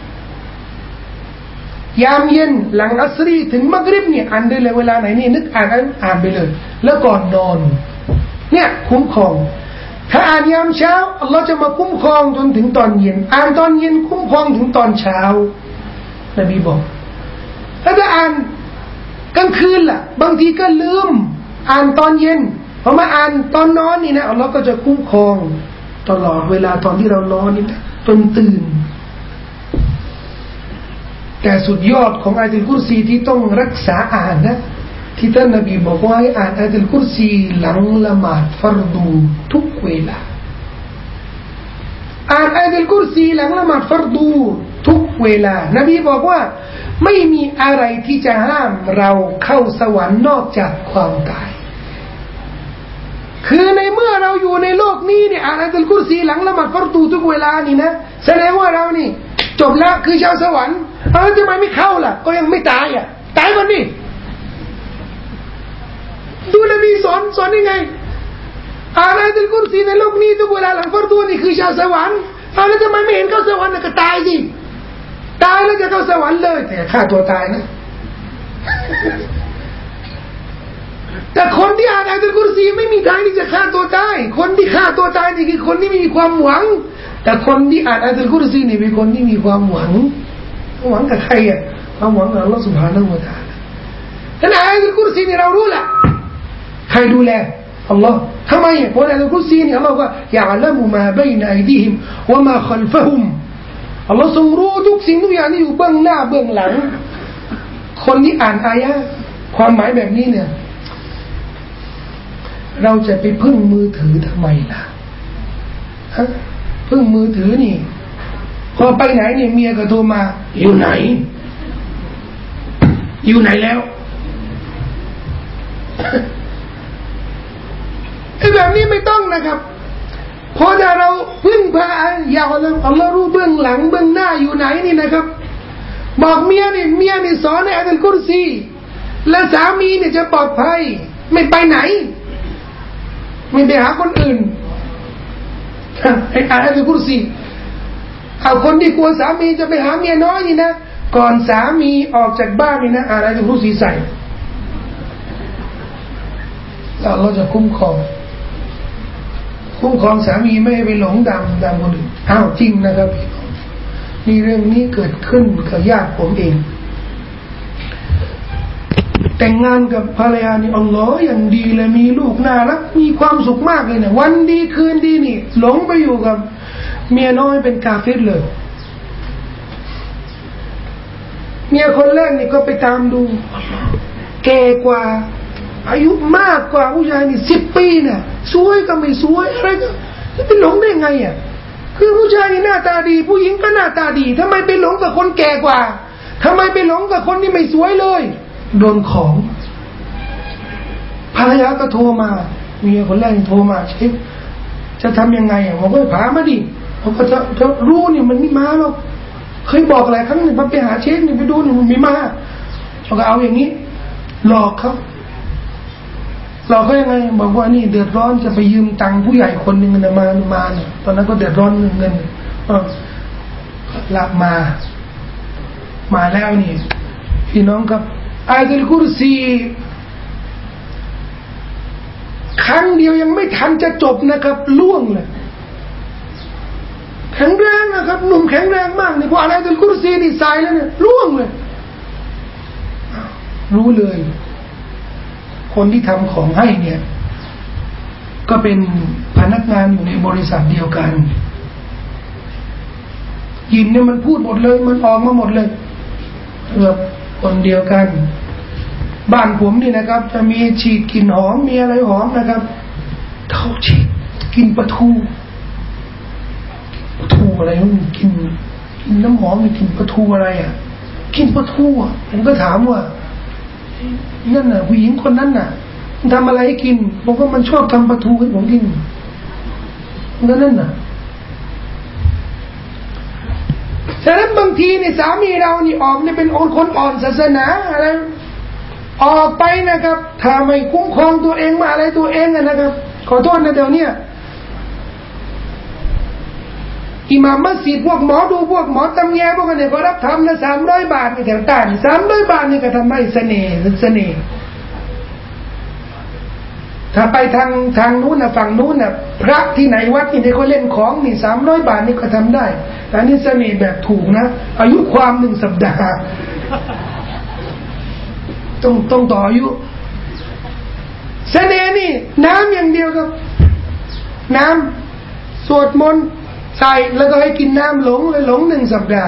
ยามเย็นหลังอัสรีถึงมักริบเนี่ยอ่านได้เลยเวลาไหนนี่นึกอ่านไปเลยแล้วก่อนนอนเนี่ยคุ้มครองถ้าอ่านยามเช้าอัลลอฮ์จะมาคุ้มครองจนถึงตอนเย็นอ่านตอนเย็นคุ้มครองถึงตอนเช้านบีบอกถ้าอ่านกลางคืนล่ะบางทีก็ลืมอ่านตอนเย็นพอมาอ่านตอนนอนนี่นะอัลลอฮ์ก็จะคุ้มครองตลอดเวลาตอนที่เรานอนนี่จนตื่นแต่สุดยอดของอายะตุลกุรซีที่ต้องรักษาอ่านนะที่ท่านนบีบอกว่าให้อ่านอายะตุลกุรซีหลังละหมาดฟัรดูทุกเวลาตุลกุรซีหลังละหมาดฟัรดูทุกเวลานบีบอกว่าไม่มีอะไรที่จะห้ามเราเข้าสวรรค์นอกจากความตายคือในเมื่อเราอยู่ในโลกนี้เนี่ยอ่านอัลกุรซีหลังละหมาดฟัรดูทุกเวลานี่นะแสดงว่าเรานี่จบแล้วคือชาวสวรรค์ทำไมไม่เข้าล่ะก็ยังไม่ตายตายก่อนดิดูนบีสอนยังไงอ่านอัลกุรซีในโลกนี้ทุกเวลาหลังฟัรดูนี่คือชาวสวรรค์แล้วทำไมไม่เห็นเข้าสวรรค์ก็ตายสิตายแล้วจะเข้าสวรรค์เลยแต่ฆ่าตัวตายนะแต่คนที่อ่านอัลกุรซีไม่มีทางที่จะฆ่าตัวตายคนที่ฆ่าตัวตายนี่คือคนที่ไม่มีความหวังแต่คนที่อ่านอัลกุรซีนี่เป็นคนที่มีความหวังกับใครความหวังกับอัลลอฮฺ سبحانه และ تعالى ถ้าอ่านอัลกุรซีนี่เรารู้แหละใครดูแลอัลลอฮ์ทำไมเพราะในอัลกุรซีนี่อัลลอฮ์ว่า يعلم ما بين أيديهم وما خلفهم อัลลอฮ์ทรงรู้ทุกสิ่งทุกอย่างที่อยู่เบื้องหน้าเบื้องหลังคนที่อ่านอายะความหมายแบบนี้เนี่ยเราจะไปพึ่งมือถือทำไมล่ะพึ่งมือถือนี่พอไปไหนเนี่ยเมียก็โทรมาอยู่ไหนแล้วไอ้แบบนี้ไม่ต้องนะครับพอถ้าเราพึ่งพาอย่าอัลลอฮ์รู้เบื้องหลังเบื้องหน้าอยู่ไหนนี่นะครับบอกเมียนี่สอนในอัลกุรซีและสามีเนี่ยจะปลอดภัยไม่ไปไหนไม่ไปหาคนอื่นให้อ่านอัลกุรซีเอาคนที่กลัวสามีจะไปหาเมียน้อยนี่นะก่อนสามีออกจากบ้านนี่นะอ่านอัลกุรซีใส่แล้วเราจะคุ้มครองสามีไม่ให้ไปหลงดำคนอื่นจริงนะครับนี่เรื่องนี้เกิดขึ้นกับญาติผมเองแต่งงานกับภรรยานี่อัลลอฮ์อย่างดีเลยมีลูกน่ารักมีความสุขมากเลยนะวันดีคืนดีนี่หลงไปอยู่กับเมียน้อยเป็นกาเฟรเลยเมียคนแรกนี่ก็ไปตามดูแก่กว่าอายุมากกว่าผู้ชายนี่10 ปีน่ะสวยก็ไม่สวยอะไรก็ไปหลงได้ไงคือผู้ชายนี่หน้าตาดีผู้หญิงก็หน้าตาดีทำไมไปหลงกับคนแก่กว่าทำไมไปหลงกับคนที่ไม่สวยเลยโดนของภรรยาก็โทรมาเมียคนแรกโทรมาเช็คจะทำยังไงบอกว่าพามาดิผมก็จะรู้นี่มันไม่มาหรอกเคยบอกหลายครั้งนี่ไปหาเช็คนี่ไปดูนี่มันไม่มาเขาก็เอาอย่างนี้หลอกเขายังไงบอกว่านี่เดือดร้อนจะไปยืมตังค์ผู้ใหญ่คนหนึ่งมาเนี่ยตอนนั้นก็เดือดร้อนเงินรับมาแล้วนี่พี่น้องครับอายัลกุรซีครั้งเดียวยังไม่ทันจะจบนะครับล่วงเลยแข็งแรงนะครับหนุ่มแข็งแรงมากนี่พออายัลกุรซีนี่สายแล้วเนี่ยล่วงเลยรู้เลยคนที่ทำของให้เนี่ยก็เป็นพนักงานอยู่ในบริษัทเดียวกันยินเนี่ยมันพูดหมดเลยมันออกมาหมดเลยคนเดียวกันบ้านผมนี่นะครับจะมีฉีดกลิ่นหอมมีอะไรหอมนะครับเขาฉีดกินปลาทูอะไรมันกินน้ำหอมกินปลาทูอะไรกินปลาทูผมก็ถามว่านั่นน่ะผู้หญิงคนนั้นน่ะมันทำอะไรให้กินบอกว่ามันชอบทำปลาทูให้ผมกินนั่นน่ะฉะนั้นบางทีเนี่ยสามีเรานี่ออกเนี่ยเป็นคนอ่อนศาสนาอะไรออกไปนะครับถ้าไม่คุ้มครองตัวเองมาอะไรตัวเองนะครับขอโทษนะเดี๋ยวนี้อิหม่ามมัสยิดพวกหมอดูพวกหมอตำแยพวกเนี่ยก็รับทำนะ300 บาทนี่แถวต้าน300 บาทนี่ก็ทำให้เสน่ห์ถ้าไปทางนู้นนะฝั่งนู้นนะพระที่ไหนวัดที่ไหนเขาเล่นของนี่300 บาทนี่ก็ทำได้แต่นี่เสน่ห์แบบถูกนะอายุความ1 สัปดาห์ต้องต่ออายุเสน่ห์นี่น้ำอย่างเดียวครับน้ำสวดมนต์ใส่แล้วก็ให้กินน้ำหลง1 สัปดาห์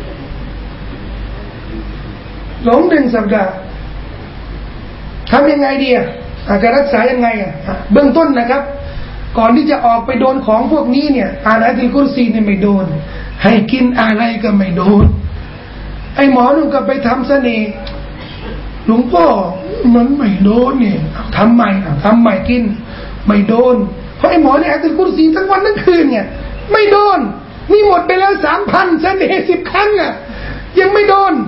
หลง1 สัปดาห์ทำยังไงดีจะรักษายังไงเบื้องต้นนะครับก่อนที่จะออกไปโดนของพวกนี้เนี่ยอ่านอายัตุลกุรซีเนี่ยไม่โดนให้กินอะไรก็ไม่โดนไอ้หมอนุ่งก็ไปทำเสน่ห์หลวงพ่อมันไม่โดนเนี่ยทำใหม่กินไม่โดนเพราะไอ้หมอเนี่ยอายัตุลกุรซีทั้งวันทั้งคืนเนี่ยไม่โดนนี่หมดไปแล้ว 3,000 เสน่ห์10 ครั้งอ่ะยังไม่โดน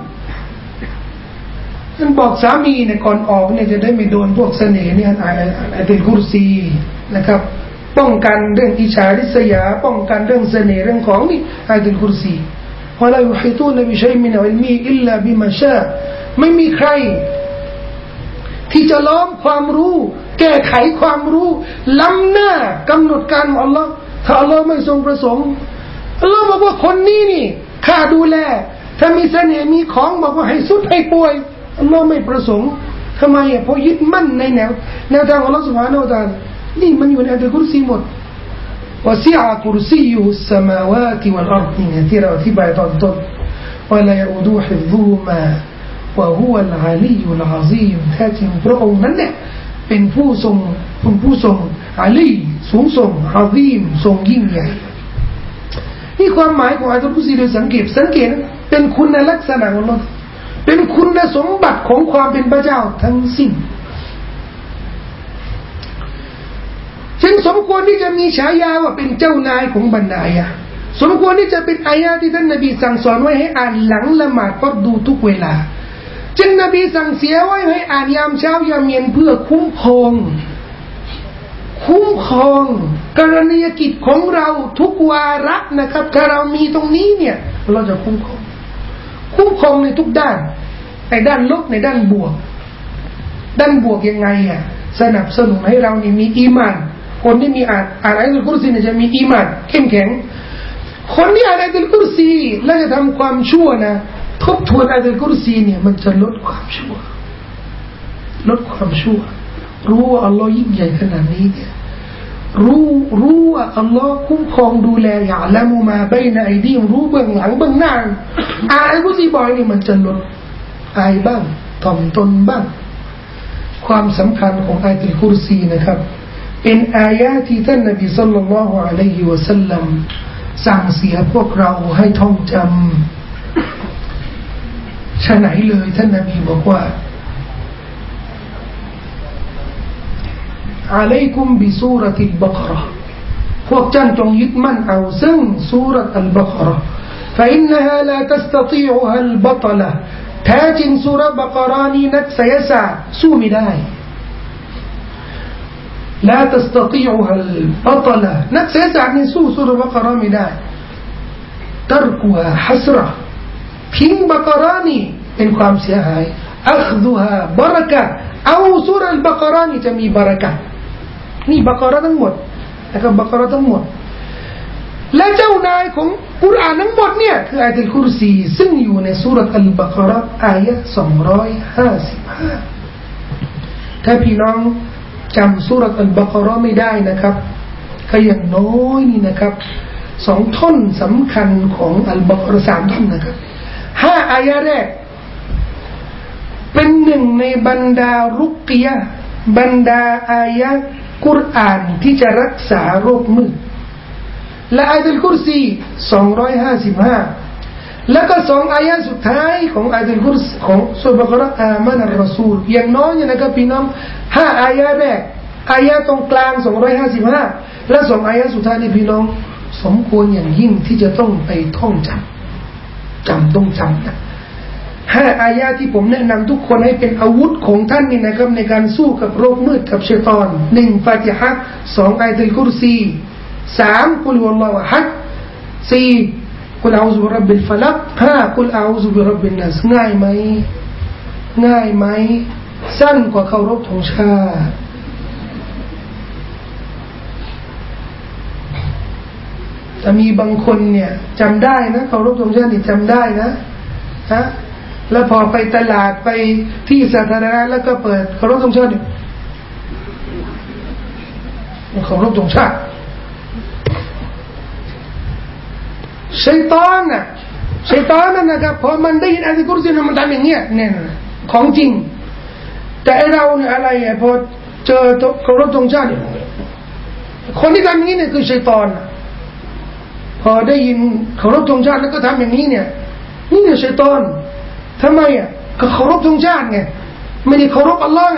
ท่านบอกสามีเนี่ยก่อนออกเนี่ยจะได้ไม่โดนพวกเสน่ห์เนี่ยอายัตุลกุรซีนะครับป้องกันเรื่องอิจฉาริษยาป้องกันเรื่องเสน่ห์เรื่องของนี่อายัตุลกุรซีวะลายุฮิตูนบิชัยมินอิลมีอิลลาบิมาชาไม่มีใครที่จะล้อมความรู้แก้ไขความรู้ล้ำหน้ากำหนดการของอัลลอฮ์ถ้าอัลลอฮ์ไม่ทรงประสงค์อัลลอฮ์บอกว่าคนนี้นี่ข้าดูแลถ้ามีเสน่ห์มีของบอกว่าให้สุดให้ป่วยอัลลอฮ์ไม่ประสงค์ทำไมอ่ะเพราะยึดมั่นในแนวทางของอัลลอฮ์ซุบฮานะฮูวะตะอาลานี่มันอยู่ในอัลกุรซีหมดوسع كرسيه السماوات والأرض เนี่ยที่เราอธิบายตอนต้น ولا يؤوده حفظهما وهو العلي العظيم แท้จริงพระองค์นั้นเนี่ยเป็นผู้ทรงอาลีสูงส่งอาซีมทรงยิ่งใหญ่นี่ความหมายของอายัตุลกุรซีโดยสังเกตเป็นคุณลักษณะของอัลเลาะห์เป็นคุณสมบัติของความเป็นพระเจ้าทั้งสิ้นจึงสมควรที่จะมีฉายาว่าเป็นเจ้านายของบรรดาอายะห์สมควรที่จะเป็นอายะห์ที่ท่านนบีสั่งสอนไว้ให้อ่านหลังละหมาดฟัรดูทุกเวลาจึงนบีสั่งเสียไว้ให้อ่านยามเช้ายามเย็นเพื่อคุ้มครองกรณียกิจของเราทุกวาระนะครับถ้าเรามีตรงนี้เนี่ยเราจะคุ้มครองในทุกด้านในด้านลบในด้านบวกยังไงอ่ะสนับสนุนให้เรานี่มีอีหม่านคนที่มีอ่านอายัตุลกุรซีเนี่ยจะมีอีหม่านเข้มแข็งคนที่อ่านอายัตุลกุรซีแล้วจะทำความชั่วนะทบทวนอายัตุลกุรซีเนี่ยมันจะลดความชั่วรู้ว่าอัลลอฮ์ยิ่งใหญ่ขนาดนี้เนี่ยรู้ว่าอัลลอฮ์คุ้มครองดูแลยะละมุมาบัยนะอัยดีฮิมรู้เบื้องหลังเบื้องหน้าอายัตุลกุรซีบ่อยนี่มันจะลดอายบ้างถ่อมตนบ้างความสำคัญของอายัตุลกุรซีนะครับเป็นอายะที่ท่านนบีศ็อลลัลลอฮุอะลัยฮิวะซัลลัมสั่งเสียพวกเราให้ท่องจำฉะไหนเลยท่านนบีบอกว่าอะลัยกุมบิซูเราะติลบะเกาะเราะห์พวกท่านจงยึดมั่นเอาซึ่งซูเราะตุลบะเกาะเราะห์ فإنها لا تستطيعها البطلة แท้จริงซูเราะห์บะเกาะเราะห์นี้นักไสยศาสตร์สู้ไม่ได้لا تستطيعها البطلة นักไสยศาสตร์นี่สู้ซูเราะห์บะเกาะเราะห์ไม่ได้تركها حسرة ทิ้งบะเกาะเราะห์นี่เป็นความเสียหาย أخذها بركة เอาซูเราะห์บะเกาะเราะห์นี่จะมีบารอกะห์นี่บะเกาะเราะห์ทั้งหมดนะครับบะเกาะเราะห์ทั้งหมดและเจ้านายของกุรอานทั้งหมดเนี่ยคืออายัตุลกุรซีซึ่งอยู่ในซูเราะห์อัลบะเกาะเราะห์อายะห์255ถ้าพี่น้องจำซูเราะห์อัลบะเกาะเราะห์ไม่ได้นะครับก็อย่างน้อยนี่นะครับ2ท่อนสำคัญของอัลบะเกาะเราะห์3ท่อนนะครับ5อายะห์แรกเป็นหนึ่งในบรรดารุกยะห์บรรดาอายะห์กุรอานที่จะรักษาโรคมืดและอายัตุลกุรซี255แล้วก็2อายะห์สุดท้ายของอายัตุลกุรซีของซูเราะห์บะเกาะเราะห์อามานะรอซูลอย่างน้อยนะครับพี่น้อง5อายะห์แรกอายะห์ตรงกลาง255และ2อายะห์สุดท้ายนี่พี่น้องสมควรอย่างยิ่งที่จะต้องไปท่องจำต้องจำนะ5อายะห์ที่ผมแนะนำทุกคนให้เป็นอาวุธของท่านนี่นะครับในการสู้กับโรคมืดกับชัยฏอน1ฟาติฮะห์2อายัตุลกุรซี3กุลวัลลอฮุอะฮัด4กุลอาอูซุบิร็อบบิลฟะลัก5กุลอาอูซุบิร็อบบินนัสง่ายไหมสั้นกว่าเคารพธงชาติแต่มีบางคนเนี่ยจำได้นะเคารพธงชาตินี่จำได้นะแล้วพอไปตลาดไปที่สาธารณะแล้วก็เปิดเคารพธงชาติเคารพธงชาติชัยฏอนนะครับพอมันได้ยินอายัตุลกุรซีมันทำอย่างเงี้ยเนี่ยของจริงแต่เราเนี่ยอะไรพอเจอเคารพธงชาติคนที่ทำอย่างนี้เนี่ยคือชัยฏอนพอได้ยินเคารพธงชาติแล้วก็ทำอย่างนี้เนี่ยนี่เนี่ยชัยฏอนทำไมอ่ะก็เคารพธงชาติไงไม่ได้เคารพอัลลอฮ์ไง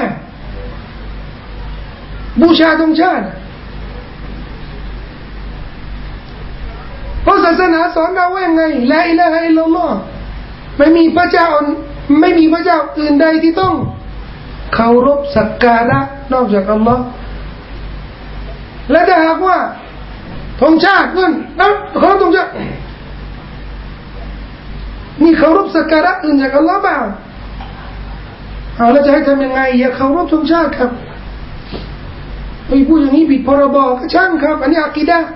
บูชาธงชาติเพราะศาสนาสอนเราว่ายังไงลาอิลาฮะอิลลัลลอฮ์ไม่มีพระเจ้าอื่นใดที่ต้องเคารพสักการะนอกจากอัลลอฮ์และถ้าหากว่าธงชาตินั่นนะเคารพธงชาติมีเคารพสักการะอื่นจากอัลลอฮ์เปล่าเอาแล้วจะให้ทำยังไงอย่าเคารพธงชาติครับไอ้พูดอย่างนี้ผิดพรบก็ช่างครับอันนี้อากีดะห์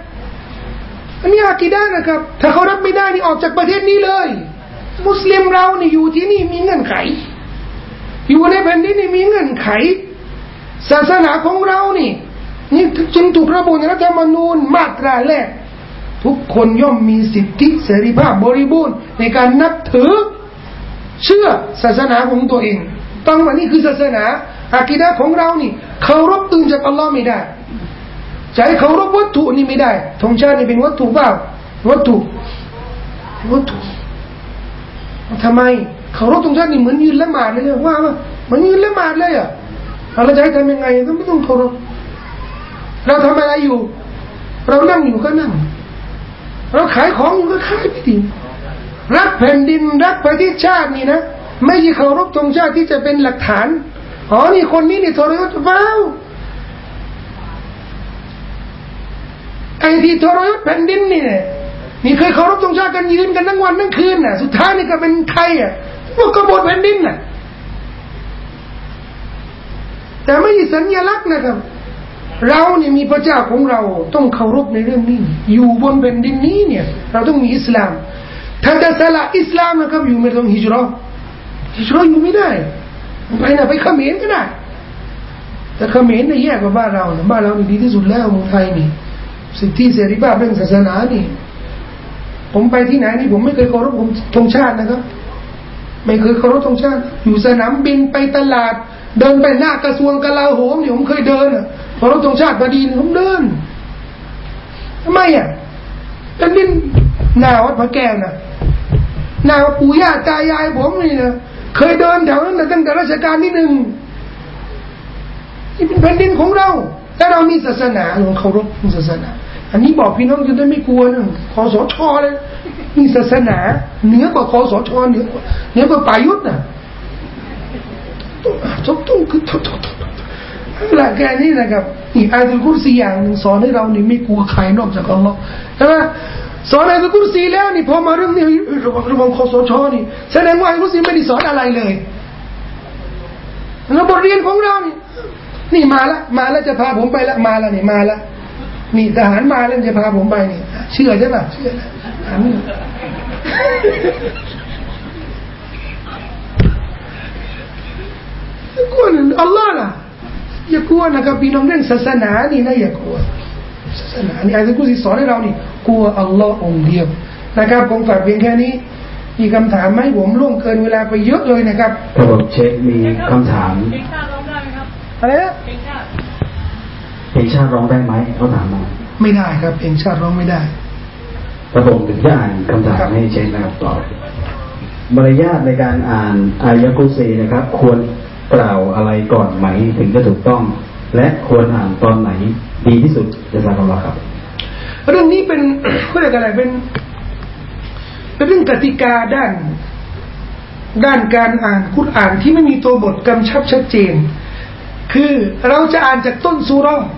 นะครับถ้าเขารับไม่ได้นี่ออกจากประเทศนี้เลยมุสลิมเรานี่อยู่ที่นี่มีเงื่อนไขอยู่ในแผ่นดินนี่มีเงื่อนไขศาสนาของเรานี่จึงถูกระบุในรัฐธรรมนูญมาตราแรกทุกคนย่อมมีสิทธิเสรีภาพบริบูรณ์ในการนับถือเชื่อศาสนาของตัวเองตั้งว่านี่คือศาสนาอากีดะห์ของเรานี่เคารพอื่นจากอัลลอฮ์ไม่ได้ใช้เคารพวัตถุนี่ไม่ได้ธงชาตินี่เป็นวัตถุเปล่าวัตถุทำไมเคารพธงชาตินี่เหมือนยืนละหมาดเลยว่ามันยืนละหมาดเลยอ่ะเราจะให้ทำยังไงก็ไม่ต้องเคารพเราทำอะไรอยู่เรานั่งอยู่ก็นั่งเราขายของอยู่ก็ขายไปดิรักแผ่นดินรักประเทศชาตินี่นะไม่ใช่เคารพธงชาติที่จะเป็นหลักฐานนี่คนนี้นี่ทรยศเปล่าไอ้ที่ทรยศแผ่นดินนี่เคยเคารพธงชาติกันยืนกันทั้งวันทั้งคืนน่ะสุดท้ายนี่ก็เป็นใครอ่ะพวกกบฏแผ่นดินน่ะแต่ไม่ใช่สัญลักษณ์นะครับเราเนี่ยมีพระเจ้าของเราต้องเคารพในเรื่องนี้อยู่บนแผ่นดินนี้เนี่ยเราต้องมีอิสลามถ้าจะสละอิสลามนะครับอยู่ไม่ต้องฮิจเราะห์อยู่ไม่ได้ไปเขมรก็ได้แต่เขมรเนี่ยแย่กว่าบ้านเรานะบ้านเรานี่ดีที่สุดแล้วเมืองไทยนี่สิทธิเสรีภาพเรื่องศาสนานี่ผมไปที่ไหนนี่ผมไม่เคยเคารพธงชาตินะครับไม่เคยเคารพธงชาติอยู่สนามบินไปตลาดเดินไปหน้ากระทรวงกลาโหมเนี่ยผมเคยเดินเคารพธงชาติพอดีผมเดินทำไมเป็นดินหน้าวัดพระแก้วนะหน้าปู่ย่าตายายผมนี่นะเคยเดินแถวนั้นตั้งแต่รัชกาลที่1นี่เป็นแผ่นดินของเราถ้าเรามีศาสนาเราเคารพศาสนาอันนี้บอกพี่น้องจะได้ไม่กลัวนะคสช.เลยมีศาสนาเหนือกว่าคสช.เหนือกว่าประยุทธ์น่ะต้องคือหลักแค่นี้นะครับอีกอายัลกุรซีอย่างนึงสอนให้เรานี่ไม่กลัวใครนอกจากอัลลอฮ์ใช่ไหมสอนอายัลกุรซีแล้วนี่พอมาเรื่องนี้ระวังคสช.นี่แสดงว่าอายัลกุรซีไม่ได้สอนอะไรเลยแล้วบทเรียนของเรานี่มาแล้วจะพาผมไปละมาแล้วนี่ทหารมาแล้วจะพาผมไปนี่เชื่อใช่ป่ะเชื่อนะกลัวอัลลอฮ์ล่ะอย่ากลัวนะครับพี่น้องเรื่องศาสนานี่นะอย่ากลัวศาสนานี่อาจารย์กุศิสอนให้เรานี่กลัวอัลลอฮ์องเดียวนะครับผมฝากเพียงแค่นี้มีคำถามไหมผมล่วงเกินเวลาไปเยอะเลยนะครับครับผมเช็คมีคำถามอะไรนะเพลงชาติร้องได้ไหมเขาถามมาไม่ได้ครับเพลงชาติร้องไม่ได้ครับผมถึงจะอ่านคำถามให้เช็คนะครับตอบมารยาทในการอ่านอายะกุรซีนะครับควรกล่าวอะไรก่อนไหมถึงจะถูกต้องและควรอ่านตอนไหนดีที่สุดจะทราบกันครับเรื่องนี้เป็นเขาเรียกอะไรเป็นเรื่องกติกาด้านการอ่านกุรอานที่ไม่มีตัวบทกำชับชัดเจนคือเราจะอ่านจากต้นซูเราะห์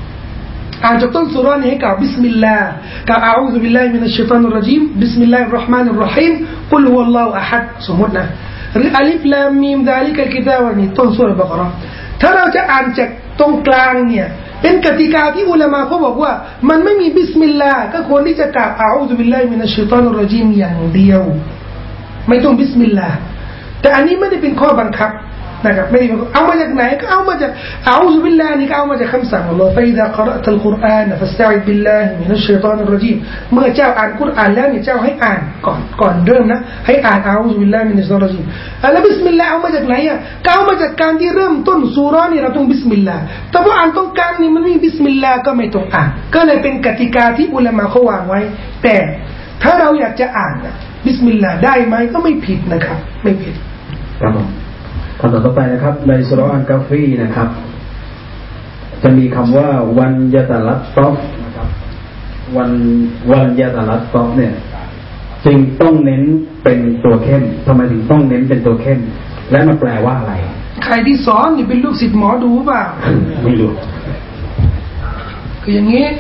นี้ให้กล่าวบิสมิลลาห์กล่าวอาอูซุบิลลาฮิมินัชชัยฏอนิรเราะญีมบิสมิลลาฮิรเราะห์มานิรเราะฮีมกุลฮุวัลลอฮุอะฮัดสมมุตินะหรืออัลิฟลามมีมซาลิกัลกิตาบนี่ต้นซูเราะห์บักเราะห์ถ้าเราจะอ่านจากตรงกลางเนี่ยเป็นกติกาที่อุลามะเขาบอกว่ามันไม่มีบิสมิลลาห์ก็ควรที่จะกล่าวอาอูซุบิลลาฮิมินัชชัยฏอนิรเราะญีมอย่างเดียวไม่ต้องบิสมิลลาห์แต่อันนี้ไม่ได้เป็นข้อบังคับนะครับไม่ได้เอามาจากไหนก็เอามาจากเอาซุบิลลาห์นี่ก็เอามาจากคำสั่งอัลลอฮ์ฟะอิซาक़เราะตัลกุรอานฟัสตะอิซบิลลาฮิมินัชชัยฏอนิรเราะญีมเมื่อเจ้าอ่านกุรอานแล้วเนี่ยเจ้าให้อ่านก่อนเริ่มนะให้อ่านเอาซุบิลลาฮิมินัชชัยฏอนิรเราะญีมแล้วบิสมิลลาห์เอามาจากไหนอ่ะก็เอามาจากการที่เริ่มต้นซูเราะห์นี่เราต้องบิสมิลลาห์แต่ว่าอ่านตรงกลางนี่มันไม่บิสมิลลาห์ก็ไม่ต้องอ่านก็เลยเป็นกติกาที่อุลามะเขาวางไว้แต่ถ้าเราอยากจะอ่านบิสมิลลาห์ได้ไหมก็ไม่ผิดนะครับไม่ผิดครับผมคำต่อไปนะครับในสุเราะห์อัลกาฟีนะครับจะมีคำว่าวันยะตะลัตตอฟนะครับวันยะตะลัตตอฟเนี่ยจึงต้องเน้นเป็นตัวเข้มทำไมถึงต้องเน้นเป็นตัวเข้มและมันแปลว่าอะไรใครที่สอนนี่เป็นลูกศิษย์หมอดูเปล่าไม่รู้คืออย่างนี้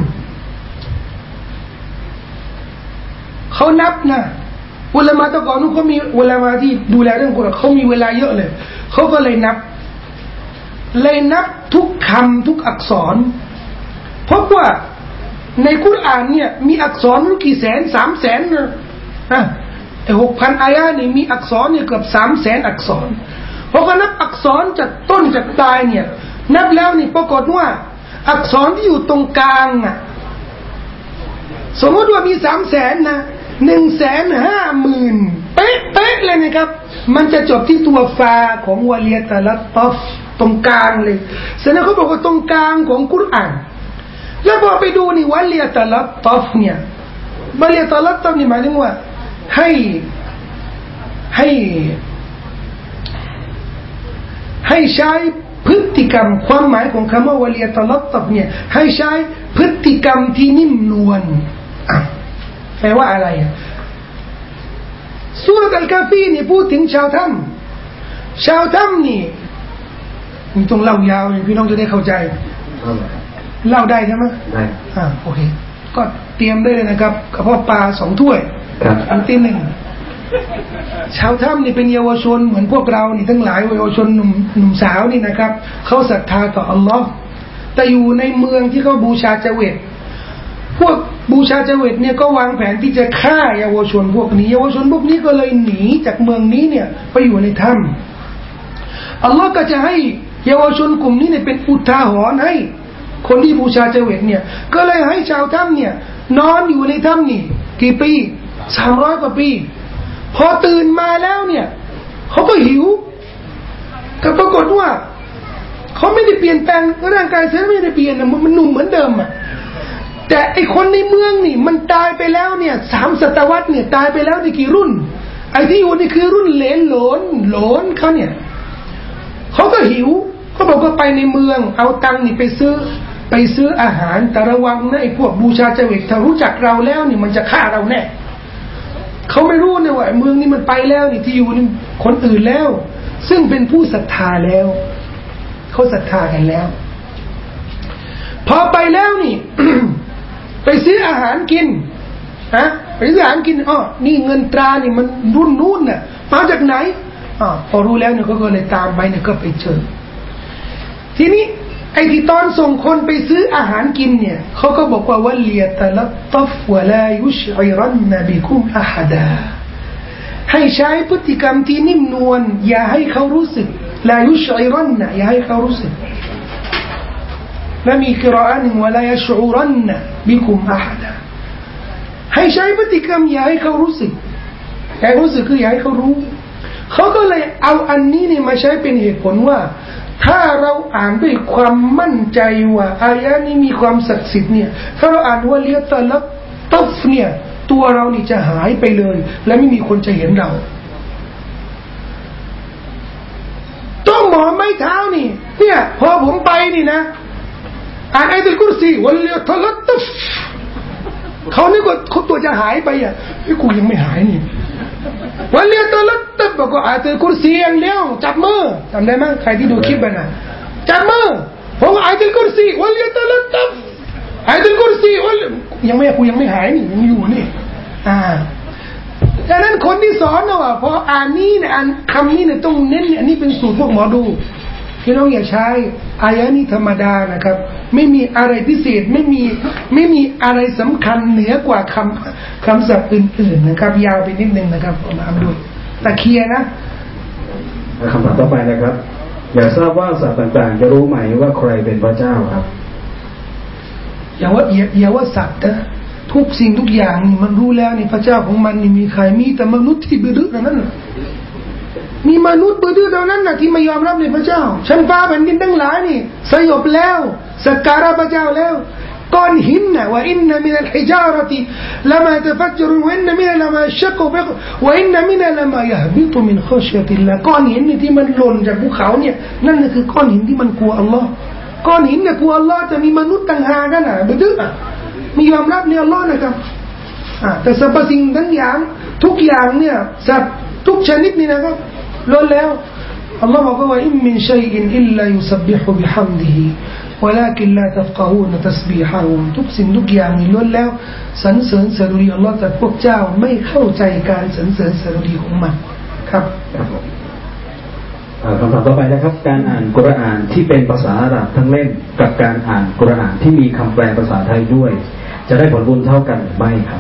เขานับนะอุลามะตะก่อนนู้นเขามีอุลามะที่ดูแลเรื่องกุรอานเขามีเวลาเยอะเลยเขาก็เลยนับทุกคำทุกอักษรเพราะว่าในกุรอานเนี่ยมีอักษรรู้กี่แสน300,000นะไอ้ 6,000 อายะห์นี่มีอักษรเนี่ยเกือบ300,000อักษรพอเขานับอักษรจากต้นจากปลายเนี่ยนับแล้วนี่ปรากฏว่าอักษรที่อยู่ตรงกลางอ่ะสมมติว่ามี300,000นะ150,000เป๊ะเลยนะครับมันจะจบที่ตัวฟาของวะลียตะลัตตอฟตรงกลางเลยแสดงเขาบอกว่าตรงกลางของกุรอานแล้วพอไปดูนี่วะลียตะลัตตอฟเนี่ยวะลียตะลัตตอฟนี่หมายถึงว่าให้ใช้พฤติกรรมความหมายของคำว่าวะลียตะลัตตอฟเนี่ยให้ใช้พฤติกรรมที่นิ่มนวลแปลว่าอะไรซูเราะห์อัลกาฟีนี่พูดถึงชาวถ้ำนี่ต้องเล่ายาวพี่น้องจะได้เข้าใจเล่าได้ใช่ไหมได้โอเคก็เตรียมได้เลยนะครับกระเพาะปลา2 ถ้วยอันที่1ชาวถ้ำนี่เป็นเยาวชนเหมือนพวกเรานี่ทั้งหลายเยาวชนหนุ่มสาวนี่นะครับเขาศรัทธาต่ออัลลอฮ์แต่อยู่ในเมืองที่เขาบูชาจเวตพวกบูชาจเวตเนี่ยก็วางแผนที่จะฆ่าเยาวชนพวกนี้เยาวชนพวกนี้ก็เลยหนีจากเมืองนี้เนี่ยไปอยู่ในถ้ำอัลลอฮ์ก็จะให้เยาวชนกลุ่มนี้เนี่ยเป็นอุทาหรณ์ให้คนที่บูชาจเวตเนี่ยก็เลยให้ชาวถ้ำเนี่ยนอนอยู่ในถ้ำนี่กี่ปี300 กว่าปีพอตื่นมาแล้วเนี่ยเขาก็หิวก็ปรากฏว่าเขาไม่ได้เปลี่ยนแปลงร่างกายเสียไม่ได้เปลี่ยนมันหนุ่มเหมือนเดิมแต่ไอคนในเมืองนี่มันตายไปแล้วเนี่ย3 ศตวรรษเนี่ยตายไปแล้วในกี่รุ่นไอที่อยู่นี่คือรุ่นเหลนโหลนเขาเนี่ยเขาก็หิวเขาบอกว่าไปในเมืองเอาตังค์นี่ไปซื้ออาหารแต่ระวังนะไอพวกบูชาจเวตถ้ารู้จักเราแล้วนี่มันจะฆ่าเราแน่เขาไม่รู้นะว่าเมืองนี้มันไปแล้วนี่ที่อยู่นี่คนอื่นแล้วซึ่งเป็นผู้ศรัทธาแล้วเขาศรัทธากันแล้วพอไปแล้วนี่ ไปซื้ออาหารกินไปซื้ออาหารกินนี่เงินตรานี่มันรุ่นนู้นน่ะมาจากไหนพอรู้แล้วเนี่ยก็เลยตามไปเนี่ยก็ไปเจอทีนี้ไอ้ที่ตอนส่งคนไปซื้ออาหารกินเนี่ยเขาก็บอกว่าวะลียตะลัตตัฟวะลายุชอิรันนบิคุมอะฮดาให้ใช้พฤติกรรมที่นิ่มนวลอย่าให้เขารู้สึกลายุชอิรันนะอย่าให้เขารู้สึกและมีกิรออะห์หนึ่งวะลายัชอุรันนะบิคุมอะฮดาให้ใช้พฤติกรรมอย่าให้เขารู้สึกอย่าให้รู้สึกคืออย่าให้เขารู้เขาก็เลยเอาอันนี้นี่มาใช้เป็นเหตุผลว่าถ้าเราอ่านด้วยความมั่นใจว่าอายะนี้มีความศักดิ์สิทธิ์เนี่ยถ้าเราอ่านว่าเลียตะลัตตัฟเนี่ยตัวเรานี่จะหายไปเลยและไม่มีคนจะเห็นเราต้องหมอไม้เท้านี่เนี่ยพอผมไปนี่นะอ่านอัยตุลกุรซีวัลลียตะลัตตัฟเขานี่ก็ตัวจะหายไปกูยังไม่หายนี่วันเลียตะลัตตัฟบอกว่าอัยตุลกุรซีอย่างเดียวจับมือจำได้มั้ยใครที่ดูคลิปไปนะจับมือผมอัยตุลกุรซีวัลลียตะลัตตัฟอัยตุลกุรซียังไม่หายนี่ยังอยู่นี่ดังนั้นคนที่สอนว่าพออ่านนี้เนี่ยอ่านคำนี้เนี่ยต้องเน้นอันนี้เป็นสูตรพวกหมอดูพี่น้องอย่าใช้อายะนี้ธรรมดานะครับไม่มีอะไรพิเศษไม่มีอะไรสำคัญเหนือกว่าคำศัพท์อื่นๆนะครับยาวไปนิดนึงนะครับผมอ่านดูตะเคียนะคำถามต่อไปนะครับอยากทราบว่าสัตว์ต่างๆจะรู้ไหมว่าใครเป็นพระเจ้าครับอย่าว่าสัตว์นะทุกสิ่งทุกอย่างนี่มันรู้แล้วนี่พระเจ้าของมันนี่มีใครมีแต่มนุษย์ที่บื้อๆนั่นมีมนุษย์บื้อๆเท่านั้นนะที่ไม่ยอมรับในพระเจ้าชั้นฟ้าแผ่นดินทั้งหลายนี่สยบแล้วสักการะพระเจ้าแล้วก้อนหินนะว่าอินนะมินัลฮิจาระติลามาตะฟัจรุวะอินนะมินัลลามาชักวะวะอินนะมินัลลามายะฮบิตุมินค็อชยะติลลาห์ก้อนหินนี่ที่มันหล่นจากภูเขาเนี่ยนั่นก็คือก้อนหินที่มันกลัวอัลลอฮ์ก้อนหินเนี่ยกลัวอัลลอฮ์จะมีมนุษย์ต่างหากกันนะบื้อๆไม่ยอมรับในอัลลอฮ์นะครับแต่สรรพสิ่งทั้งอย่างทุกอย่างเนี่ยสัตว์ทุกชนิดนี่นะครับล้วนแล้วอัลลอฮ์บอกว่าอิมมินชัยอินอิลลายุซับบิฮุบิฮัมดิฮิولكن لا تفقهون تسبيحهم ทุกสิ่งทุกอย่างนี่ล้วนแล้วสรรเสริญสดุดีอัลลอฮ์แต่พวกเจ้าไม่เข้าใจการสรรเสริญสดุดีของมันครับคำถามต่อไปนะครับการอ่านกุรอานที่เป็นภาษาอาหรับทั้งเล่มกับการอ่านกุรอานที่มีคำแปลภาษาไทยด้วยจะได้ผลบุญเท่ากันหรือไม่ครับ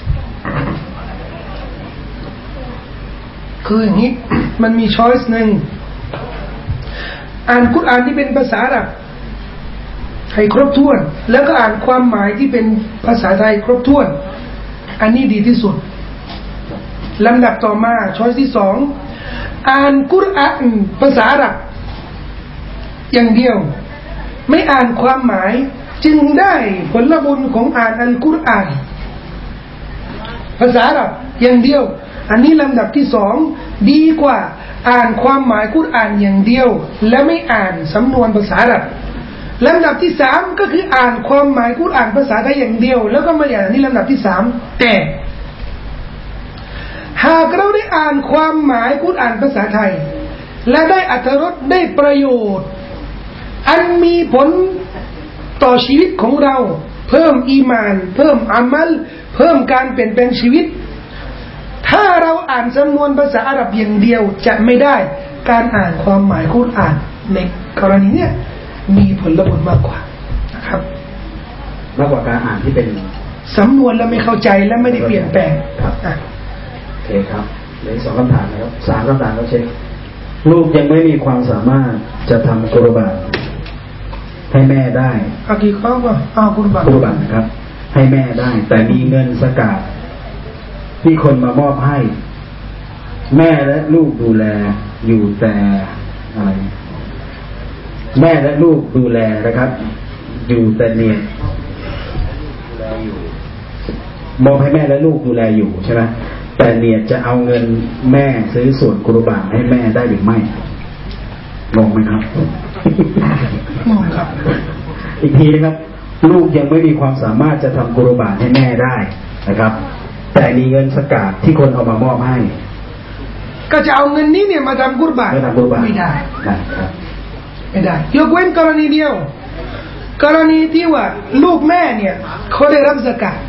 คืออย่างนี้มันมีช้อยส์หนึ่งอ่านกุรอานที่เป็นภาษาอาหรับให้ครบถ้วนแล้วก็อ่านความหมายที่เป็นภาษาไทยครบถ้วนอันนี้ดีที่สุดลำดับต่อมาช้อยที่สองอ่านกุรอานภาษาอาหรับอย่างเดียวไม่อ่านความหมายจึงได้ผลบุญของอ่านอัลกุรอานภาษาอาหรับอย่างเดียวอันนี้ลำดับที่สองดีกว่าอ่านความหมายกุรอานอย่างเดียวและไม่อ่านสำนวนภาษาอาหรับลำดับที่สามก็คืออ่านความหมายกุรอานภาษาไทยอย่างเดียวแล้วก็ไม่อ่านนี่ลำดับที่สามแต่หากเราได้อ่านความหมายกุรอานภาษาไทยและได้อรรถรสได้ประโยชน์อันมีผลต่อชีวิตของเราเพิ่มอีมานเพิ่มอามัลเพิ่มการเปลี่ยนแปลงชีวิตถ้าเราอ่านสำนวนภาษาอาหรับอย่างเดียวจะไม่ได้การอ่านความหมายกุรอานในกรณีเนี้ยมีผลบุญมากกว่านะครับมากกว่าการอ่านที่เป็นสำนวนแล้วไม่เข้าใจและไม่ได้เปลี่ยนแปลงครับโอเคครับเหลือ2คำถามนะครับ3คำถามก็เช็คลูกยังไม่มีความสามารถจะทำกุรบานให้แม่ได้อากีข้อก็กุรบานนะครับให้แม่ได้แต่มีเงินสกาดที่คนมามอบให้แม่และลูกดูแลอยู่แต่อะไรแม่และลูกดูแลนะครับอยู่แต่เนียดดูแลอยู่มอบให้แม่และลูกดูแลอยู่ใช่ไหมแต่เนียดจะเอาเงินแม่ซื้อส่วนกุรบานให้แม่ได้หรือไม่งงไหมครับงงครับอีกทีนะครับลูกยังไม่มีความสามารถจะทำกุรบานให้แม่ได้นะครับแต่มีเงินสกาดที่คนเอามามอบให้ก็จะเอาเงินนี้เนี่ยมาทำกุรบานไม่ได้ครับไม่ได้ยกเว้นกรณีเดียวกรณีที่ว่าลูกแม่เนี่ยเขาได้รับซะกาต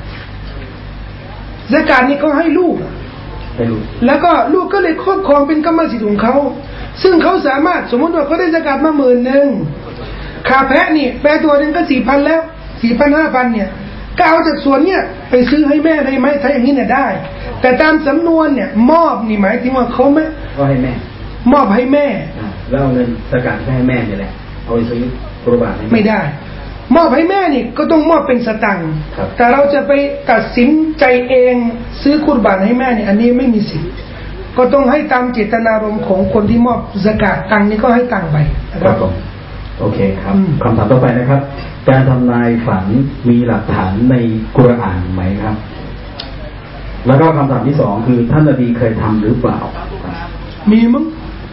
นี่เขาให้ลูกแล้วก็ลูกก็เลยครอบครองเป็นกรรมสิทธิ์ของเขาซึ่งเขาสามารถสมมติว่าเขาได้ซะกาตมา10,000ค่าแพะนี่แปะตัวนึงก็ 4,000 แล้ว 4,000-5,000 เนี่ยก็เอาจากส่วนเนี้ยไปซื้อให้แม่ได้ไหมถ้าอย่างนี้เนี่ยได้แต่ตามสำนวนเนี่ยมอบนี่หมายถึงว่าเขาไม่ก็ให้แม่มอบให้แม่แล้วเอาเงินสกัดให้แม่นี่แหละเอาไปซื้อกุรบานไม่ได้มอบให้แม่นี่ก็ต้องมอบเป็นสตังค์แต่เราจะไปตัดสินใจเองซื้อกุรบานให้แม่นี่อันนี้ไม่มีสิทธิ์ก็ต้องให้ตามเจตนารมณ์ของคนที่มอบซะกาตตังค์นี่ก็ให้ตังค์ไปนะครับโอเคครับคำถามต่อไปนะครับการทำนายฝันมีหลักฐานในกุรอานไหมครับแล้วก็คำถามที่2คือท่านนบีเคยทำหรือเปล่ามีมั้ง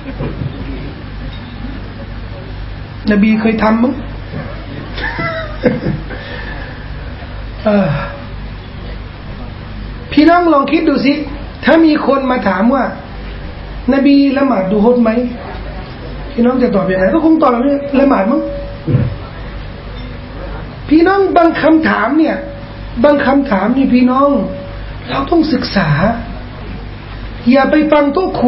นบีเคยทำมั้งพี่น้องลองคิดดูสิถ้ามีคนมาถามว่านบีละหมาดดูฮุดไหมพี่น้องจะตอบยังไงก็คงตอบว่าละหมาดมั้งพี่น้องบางคำถามเนี่ยบางคำถามนี่พี่น้องเราต้องศึกษาอย่าไปฟังโต๊ะค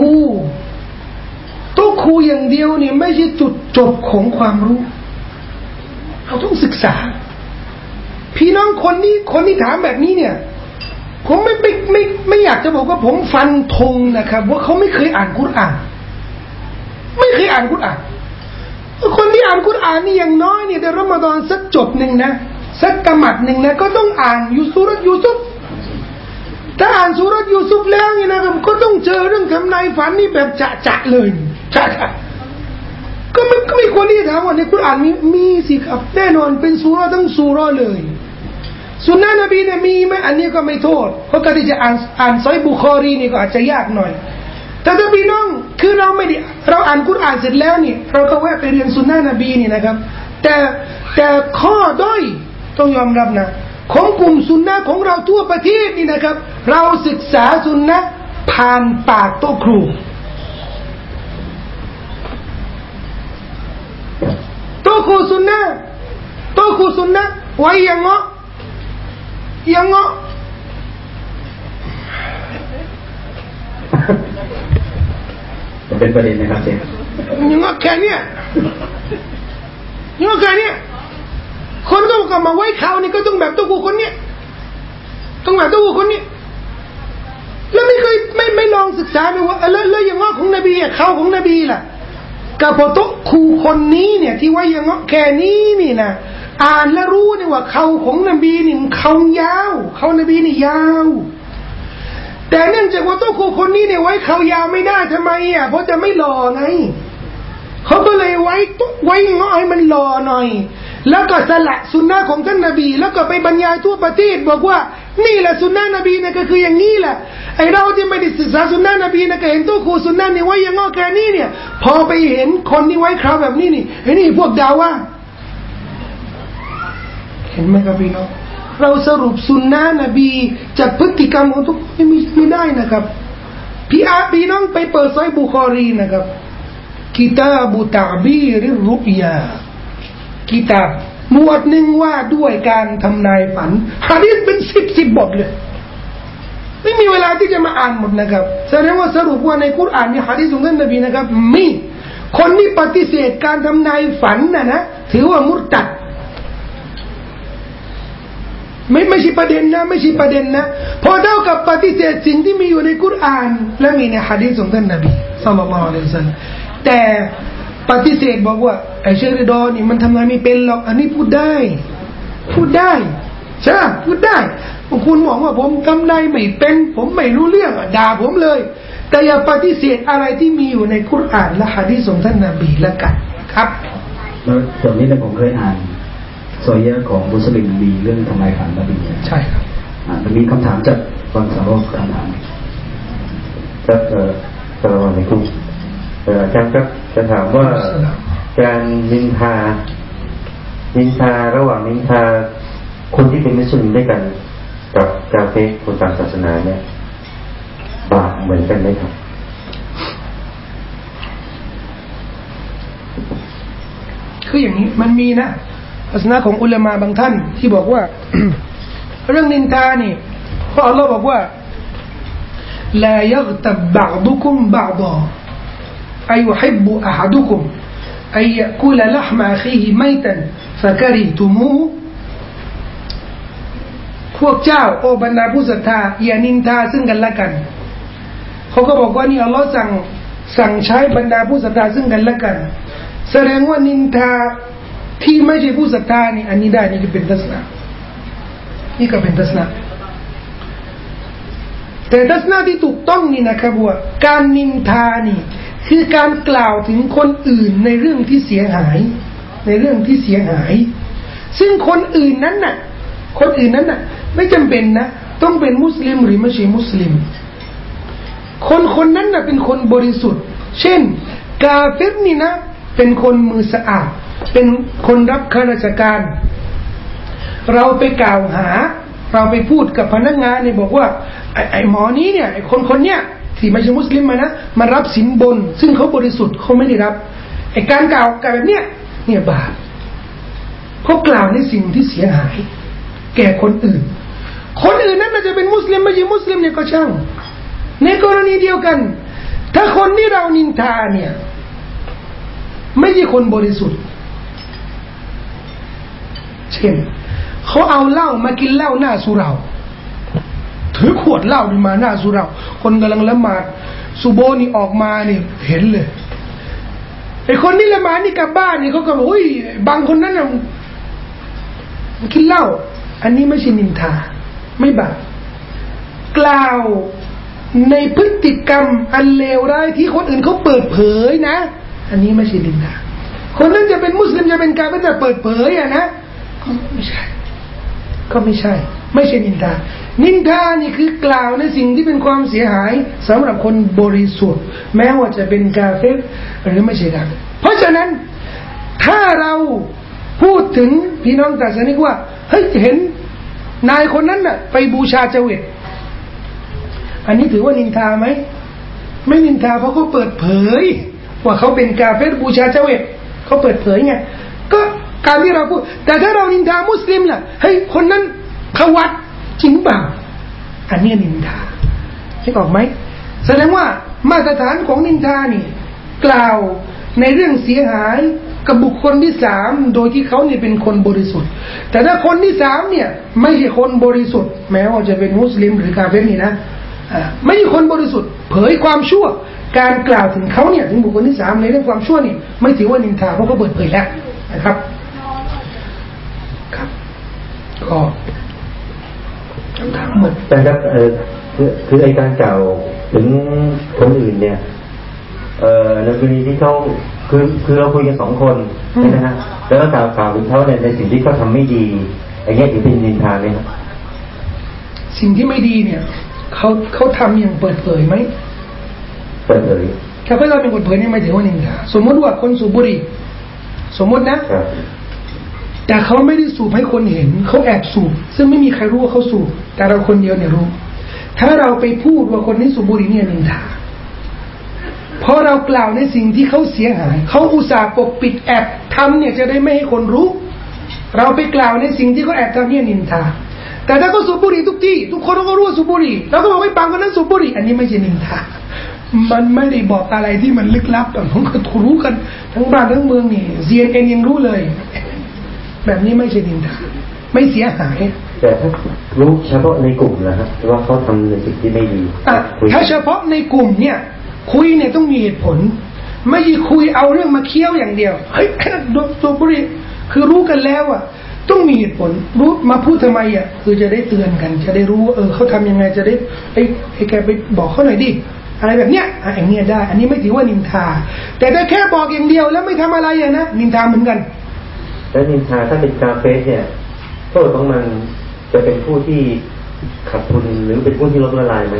รูอย่างเดียวเนี่ยไม่ใช่จุดจบของความรู้เราต้องศึกษาพี่น้องคนที่ถามแบบนี้เนี่ยผมไม่อยากจะบอกว่าผมฟันธงนะครับว่าเขาไม่เคยอ่านกุรอานไม่เคยอ่านกุรอานคนที่อ่านกุรอานนี่อย่างน้อยเนี่ยในรอมฎอนสักจบหนึ่งนะสักกะมัดหนึ่งนะก็ต้องอ่านซูเราะห์ยูซุฟถ้าอ่านซูเราะห์ยูซุฟแล้วเนี่ยนะครับก็ต้องเจอเรื่องทำนายฝันนี่แบบจะเลยจะก็ไม่ควรที่จะถามว่าในกุรอานมีสิครับแน่นอนเป็นซูเราะห์ทั้งซูเราะห์เลยสุนนะนบีเนี่ยมีไหมอันนี้ก็ไม่โทษเพราะการที่จะอ่านซอฮีฮ์บุคอรีนี่ก็อาจจะยากหน่อยแต่ถ้าพี่น้องคือเราไม่ได้เราอ่านกุรอานเสร็จแล้วนี่เราก็แวะไปเรียนสุนนะนบีนี่นะครับแต่ข้อด้อยต้องยอมรับนะของกลุ่มสุนนะของเราทั่วประเทศนี่นะครับเราศึกษาสุนนะผ่านปากโต๊ะครูโต๊ะครูสุนนะไว้ยังเงาะจะเป็นประเด็นนะครับเจ๊ยังเงาะแค่เนี้ยคนก็มาไว้เขานี่ก็ต้องแบบตัวกูคนเนี้ยต้องแบบตัวกูคนนี้แล้วไม่เคยไม่ลองศึกษาดูว่าแล้วยังเงาะของนบีเขาของนบีล่ะกับโต๊ะครูคนนี้เนี่ยที่ไว้ยังเงาะแค่นี้นี่นะอ่านแล้วรู้เนี่ยว่าเขาของนบีนี่เขายาวเขานบีนี่ยาวแต่เนื่องจากว่าโต๊ะครูคนนี้เนี่ยไว้เขายาวไม่ได้ทำไมอ่ะเพราะจะไม่หล่อไงเขาก็เลยไว้เงาะให้มันหล่อหน่อยแล้วก็สละสุนนะของท่านนบีแล้วก็ไปบรรยายทั่วประเทศบอกว่านี่แหละสุนนะนบีนะก็คืออย่างนี้แหละไอเราที่ไม่ได้ศึกษาสุนนะนบีนะก็เห็นตัวครูสุนนะนี่ไว้ยังงอแค่นี้เนี่ยพอไปเห็นคนที่ไว้คราวแบบนี้นี่ไอ้นี่พวกดาว่าเห็นไหมครับพี่น้องเราสรุปสุนนะนบีจากพฤติกรรมของทุกคนไม่ได้นะครับพี่น้องไปเปิดซอฮีฮ์บุคอรีนะครับกิตาบุตะบีริรุยากิตาบหมวดหนึ่งว่าด้วยการทำนายฝันหะดีษเป็น10บทเลยไม่มีเวลาที่จะมาอ่านหมดนะครับแสดงว่าสรุปว่าในกุรอานมีหะดีษของท่านนบีนะครับมีคนที่ปฏิเสธการทำนายฝันนะถือว่ามุรตัดไม่ใช่ประเด็นนะพอเท่ากับปฏิเสธสิ่งที่มีอยู่ในกุรอานและมีในหะดีษของท่านนบีศ็อลลัลลอฮุอะลัยฮิวะซัลลัมแต่ปฏิเสธบอกว่าไอ้เชริดอนี่มันทำงานไม่เป็นหรอกอันนี้พูดได้ใช่พูดได้คุณมองว่าผมทำนายไม่เป็นผมไม่รู้เรื่องด่าผมเลยแต่อย่าปฏิเสธอะไรที่มีอยู่ในกุรอานและหะดีษของท่านนบีละกันครับแล้วตอนนี้เนี่ยผมเคยอ่านซอยะของมุสลิมมีเรื่องทำนายฝันนบีใช่ครับมันมีคำถามจากฟังสาวกคำถามครับสลามอะลัยกุมอาจารย์ครับจะถามว่าการนินทาระหว่างนินทาคนที่เป็นมุสลิมด้วยกันกับกาเฟรคนต่างศาสนาเนี่ยบาปเหมือนกันไหมครับคืออย่างนี้มันมีนะศาสนาของอุลามะบางท่านที่บอกว่า เรื่องนินทานี่เพราะอัลลอฮ์บอกว่าลายัฆตับบะอ์ดุกุมบะอ์ฎอأيحب أحدكم أن يأكل لحم أخيه ميتا فكرهتموه พวกเจ้าโอบรรดาผู้ศรัทธาอย่านินทาซึ่งกันและกันเขาก็บอกว่านี่อัลลอฮ์สั่งใช้บรรดาผู้ศรัทธาซึ่งกันและกันแสดงว่านินทาที่ไม่ใช่ผู้ศรัทธานี่อันนี้ได้นี่ก็เป็นทัศนะแต่ทัศนะที่ถูกต้องนี่นะครับว่าการนินทานี่คือการกล่าวถึงคนอื่นในเรื่องที่เสียหายซึ่งคนอื่นนั้นน่ะไม่จำเป็นนะต้องเป็นมุสลิมหรือไม่ใช่มุสลิมคนนั้นน่ะเป็นคนบริสุทธิ์เช่นกาเฟรนี่นะเป็นคนมือสะอาดเป็นคนรับข้าราชการเราไปกล่าวหาเราไปพูดกับพนักงานเนี่ยบอกว่าไอ้หมอนี้เนี่ยไอ้คนเนี้ยที่ไม่ใช่มุสลิมมารับสินบนซึ่งเขาบริสุทธิ์เขาไม่ได้รับไอ้การกล่าวแบบเนี้ยเนี่ยบาปเพราะกล่าวในสิ่งที่เสียหายแก่คนอื่นนั้นอาจจะเป็นมุสลิมไม่ใช่มุสลิมเนี่ยก็ช่างในกรณีเดียวกันถ้าคนที่เรานินทาเนี่ยไม่ใช่คนบริสุทธิ์เช่นเขาเอาเหล้ามากินเหล้าหน้าสุเราถือขวดเหล้านี่มาหน้าสุเราคนกำลังละหมาดซุโบนี่ออกมานี่เห็นเลยไอ้คนนี่ละหมาดนี่กลับบ้านนี่เขาก็บอกอุ้ยบางคนนั้นน่ะกินเหล้าอันนี้ไม่ใช่นินทาไม่บาปกล่าวในพฤติกรรมอันเลวร้ายที่คนอื่นเขาเปิดเผยนะอันนี้ไม่ใช่นินทาคนนั้นจะเป็นมุสลิมจะเป็นกาเฟรจะเปิดเผยอะนะก็ไม่ใช่ไม่ใช่นินทานินทานี่คือกล่าวในสิ่งที่เป็นความเสียหายสำหรับคนบริสุทธิ์แม้ว่าจะเป็นกาเฟรหรือไม่ใช่กาเฟรเพราะฉะนั้นถ้าเราพูดถึงพี่น้องศาสนิกว่าเฮ้ยเห็นนายคนนั้นน่ะไปบูชาเจวิตอันนี้ถือว่านินทาไหมไม่นินทาเพราะเขาเปิดเผยว่าเขาเป็นกาเฟรบูชาเจวิตเขาเปิดเผยไงก็การที่เราพูดแต่ถ้าเรานินทามุสลิมล่ะเฮ้ยคนนั้นเขาวัดจริงเปล่าอันนี้นินทาคิดออกไหมแสดงว่ามาตรฐานของนินทานี่กล่าวในเรื่องเสียหายกับบุคคลที่สามโดยที่เขาเนี่ยเป็นคนบริสุทธิ์แต่ถ้าคนที่สามเนี่ยไม่ใช่คนบริสุทธิ์แม้ว่าจะเป็นมุสลิมหรือกาเฟรนี่นะไม่ใช่คนบริสุทธิ์เผยความชั่วการกล่าวถึงเขาเนี่ยถึงบุคคลที่สามในเรื่องความชั่วนี่ไม่ถือว่านินทาเพราะเขาเปิดเผยแล้วนะครับครับก็คำถามหมดแต่ครับคือไอ้การกล่าวถึงคนอื่นเนี่ยในกรณีที่เขาคือเราคุยกันสองคนนะฮะแล้วก็กล่าวถึงเขาในสิ่งที่เขาทำไม่ดีอย่างเงี้ยถือเป็นนินทาไหมครับสิ่งที่ไม่ดีเนี่ยเขาทำอย่างเปิดเผยไหมเปิดเผยถ้าเราเป็นเปิดเผยนี่ไม่ถือว่านินทาสมมติว่าคนสูบบุหรี่สมมตินะแต่เขาไม่ได้สูบให้คนเห็นเขาแอบสูบซึ่งไม่มีใครรู้ว่าเขาสูบแต่เราคนเดียวเนี่ยรู้ถ้าเราไปพูดว่าคนนี้สูบบุหรี่เนี่ยนินทาเพราะเรากล่าวในสิ่งที่เขาเสียหายเขาอุตส่าห์ปกปิดแอบทำเนี่ยจะได้ไม่ให้คนรู้เราไปกล่าวในสิ่งที่เขาแอบทำเนี่ยนินทาแต่ถ้าเขาสูบบุหรี่ทุกที่ทุกคนก็รู้ว่าสูบบุหรี่แล้วก็บอกไม่ปังคนนั้นสูบบุหรี่อันนี้ไม่ใช่นินทามันไม่ได้บอกอะไรที่มันลึกลับแต่ผมก็รู้กันทั้งบ้านทั้งเมืองนี่CNNยังรู้เลยแบบนี้ไม่ใช่นินทาไม่เสียหายแต่ถ้ารู้เฉพาะในกลุ่มนะครับว่าเขาทำในสิ่งที่ไม่ดีถ้าเฉพาะในกลุ่มเนี่ยคุยเนี่ยต้องมีเหตุผลไม่ใช่คุยเอาเรื่องมาเคี้ยวอย่างเดียวเฮ้ยสูบบุหรี่คือรู้กันแล้วอ่ะต้องมีเหตุผลรู้มาพูดทำไมอ่ะคือจะได้เตือนกันจะได้รู้เขาทำยังไงจะได้ให้แกไปบอกเขาหน่อยดิอะไรแบบเนี้ยอย่างเงี้ยได้อันนี้ไม่ถือว่านินทาแต่ถ้าแค่บอกอย่างเดียวแล้วไม่ทำอะไรอ่ะนะนินทาเหมือนกันแล้วนินทาถ้าเป็นกาเฟสเนี่ยโทษของมันจะเป็นผู้ที่ขาดทุนหรือเป็นผู้ที่ล้มละลายไหม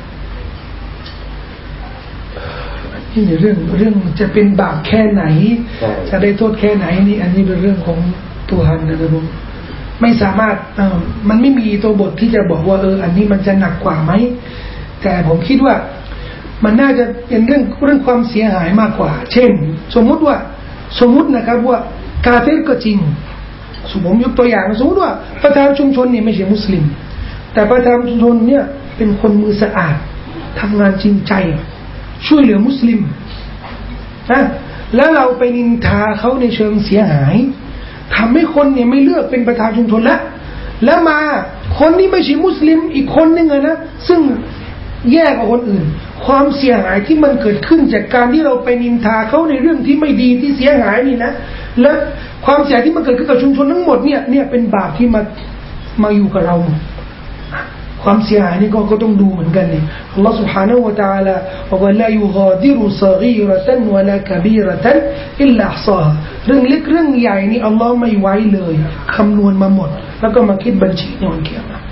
นี่เรื่องจะเป็นบาปแค่ไหนจะได้โทษแค่ไหนนี่อันนี้เป็นเรื่องของตัวฮันนะครับผมไม่สามารถมันไม่มีตัวบทที่จะบอกว่าอันนี้มันจะหนักกว่าไหมแต่ผมคิดว่ามันน่าจะเป็นเรื่องความเสียหายมากกว่าเช่นสมมุตินะครับว่ากาเฟรก็จริงผมยกตัวอย่างสมมติว่าประธานชุมชนเนี่ยไม่ใช่มุสลิมแต่ประธานชุมชนเนี่ยเป็นคนมือสะอาดทำงานจริงใจช่วยเหลือมุสลิมนะแล้วเราไปนินทาเขาในเชิงเสียหายทำให้คนเนี่ยไม่เลือกเป็นประธานชุมชนแล้วมาคนที่ไม่ใช่มุสลิมอีกคนนึงนะซึ่งแย่กว่าคนอื่นความเสียหายที่มันเกิดขึ้นจากการที่เราไปนินทาเขาในเรื่องที่ไม่ดีที่เสียหายนี่นะและความเสียหายที่มันเกิดขึ้นกับชุมชนทั้งหมดเนี่ยเป็นบาปที่มาอยู่กับเราความเสียหายนี่ก็ต้องดูเหมือนกันนี่อัลลอฮฺ سبحانه และ تعالى บอกว่า لا يغادر صغيرة ولا كبيرة إلا أحصاها เรื่องเล็กเรื่องใหญ่นี่อัลลอฮฺไม่ไว้เลยคำนวณมาหมดแล้วก็มาคิดบัญชีในวันเกียรติ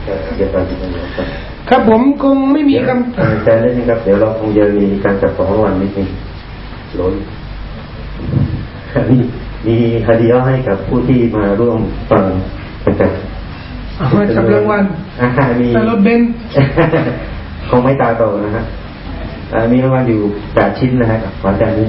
ครับผมคงไม่มีคำแต่เล่นนะครับเดี๋ยวเราคงจะมีการจัดของรางวัลนิดนึงล้นมีฮาดิยะให้กับผู้ที่มาร่วมฟังกันมาจับรางวัลมีรถเบนซ์คงไม่ตาโตนะฮะมีรางวัลอยู่8 ชิ้นนะฮะขอแจ้งนี้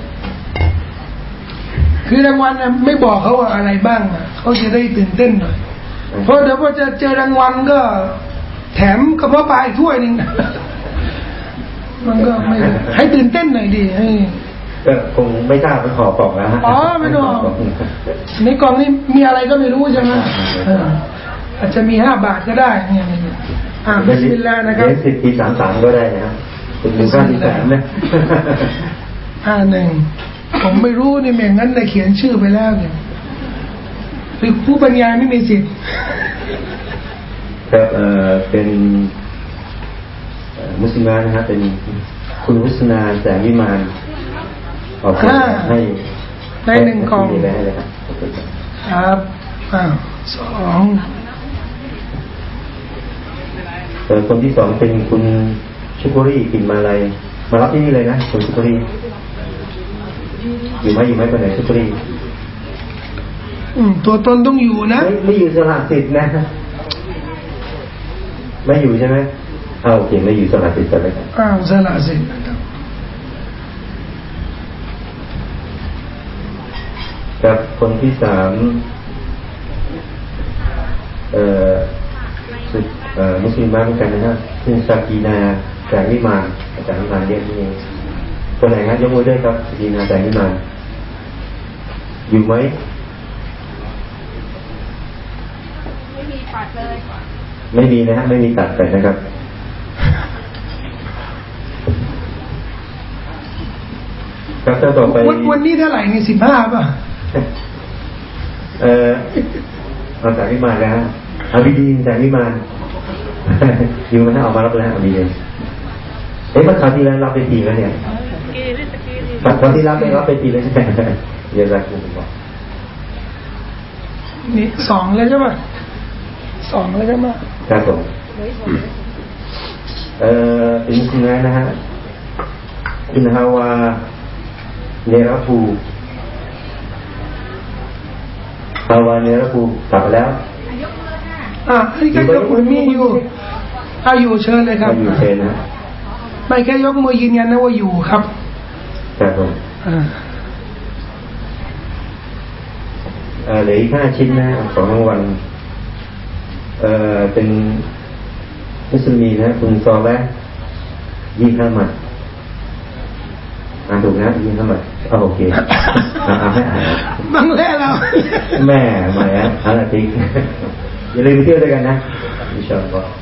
คือรางวัลไม่บอกเขาว่าอะไรบ้างเขาจะได้ตื่นเต้นหน่อยเพราะเดี๋ยวพอจะเจอรางวัลก็แถมกระเพาะปลาอีกถ้วยนึงมันก็ไม่ให้ตื่นเต้นหน่อยดีให้ก็คงไม่ทราบมันขอกล่องแล้วฮะไม่รู้ในกล่องนี้มีอะไรก็ไม่รู้ใช่ไหมอาจจะมี5 บาทก็ได้เนี่ยบิสมิลลาห์นะครับ 10 ปี 33ก็ได้นะครับเป็น1 3 นะ 1 ผมไม่รู้นี่แม่งั้นแต่เขียนชื่อไปแล้วเนี่ยหรือผู้บรรยายไม่มีสิทธิ์ครับเป็นมุสลิมนะฮะเป็นคุณวุฒนาแสงวิมานออกให้ได้1 กล่องครับ2 คนที่2เป็นคุณชุกุรีปิ่นมาลัยมารับที่นี่เลยนะคุณชุกุรีอยู่ไหมคนไหนชุกุรีตัวตนต้องอยู่นะไม่อยู่สละสิทธิ์นะไม่อยู่ใช่ไหมโอเคไม่อยู่สละสิทธิ์อะไรกันสละสิทธิ์กับคนที่3มุสลิมเหมือนกันนะครับซึ่งซากีนาแสงวิมานอาจารย์วิมานเรียกนี่คนไหนครับยกมือด้วยครับซากีนาแสงวิมานอยู่ไหมไม่มีปัดเลยไม่มีนะฮะไม่มีตัดไปนะครับครับต่อไปวันนี้เท่าไหร่นี่15ป่ะเอาแสงวิมานแล้วอาบิดีนแสงวิมานอยู่มันออกมารับแล้วอาบิดีนเมื่อคราวที่แล้วรับไปทีแล้วเนี่ยคราวที่รับไปทีแล้วใช่ไหมเยอะเลยคุณบอกนี่2แล้วใช่ไหม2แล้วใช่ไหมครับผมเป็นคุณนายนะฮะคุณฮาวาเนรภูฮาวาเนรภูกลับแล้วให้แค่ยกมือมีอยู่อยู่เชิญเลยครับอยู่เชิญนะไม่แค่ยกมือยืนยันนะว่าอยู่ครับครับผมเหลืออีก5 ชิ้นนะของรางวัลเป็นมุสลิมนะคุณซอและยี่ห้ามัดถูกนะยี่ห้ามัดโอเคให้บังแล้เราแม่ใหม่อะไรติ๊กอย่าลืมเที่ยวด้วยกันนะอินชาอัลลอฮ์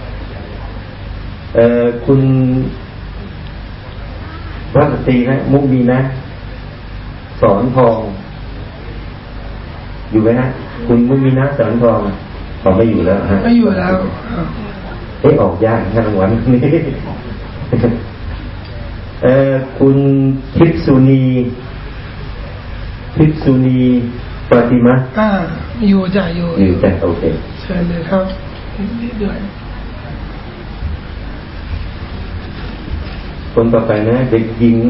คุณรัตตีนะมุกมีนะสอนทองอยู่ไหมฮะคุณมุกมีนะสอนทองเขาไม่อยู่แล้วฮะไม่อยู่แล้วออกยากงานรางวัลนี้คุณทิพสุนีปฏิมาอยู่จ้ะอยู่จ้ะโอเคเชิญเลยครับด้วยคนต่อไปนะเด็กหญิง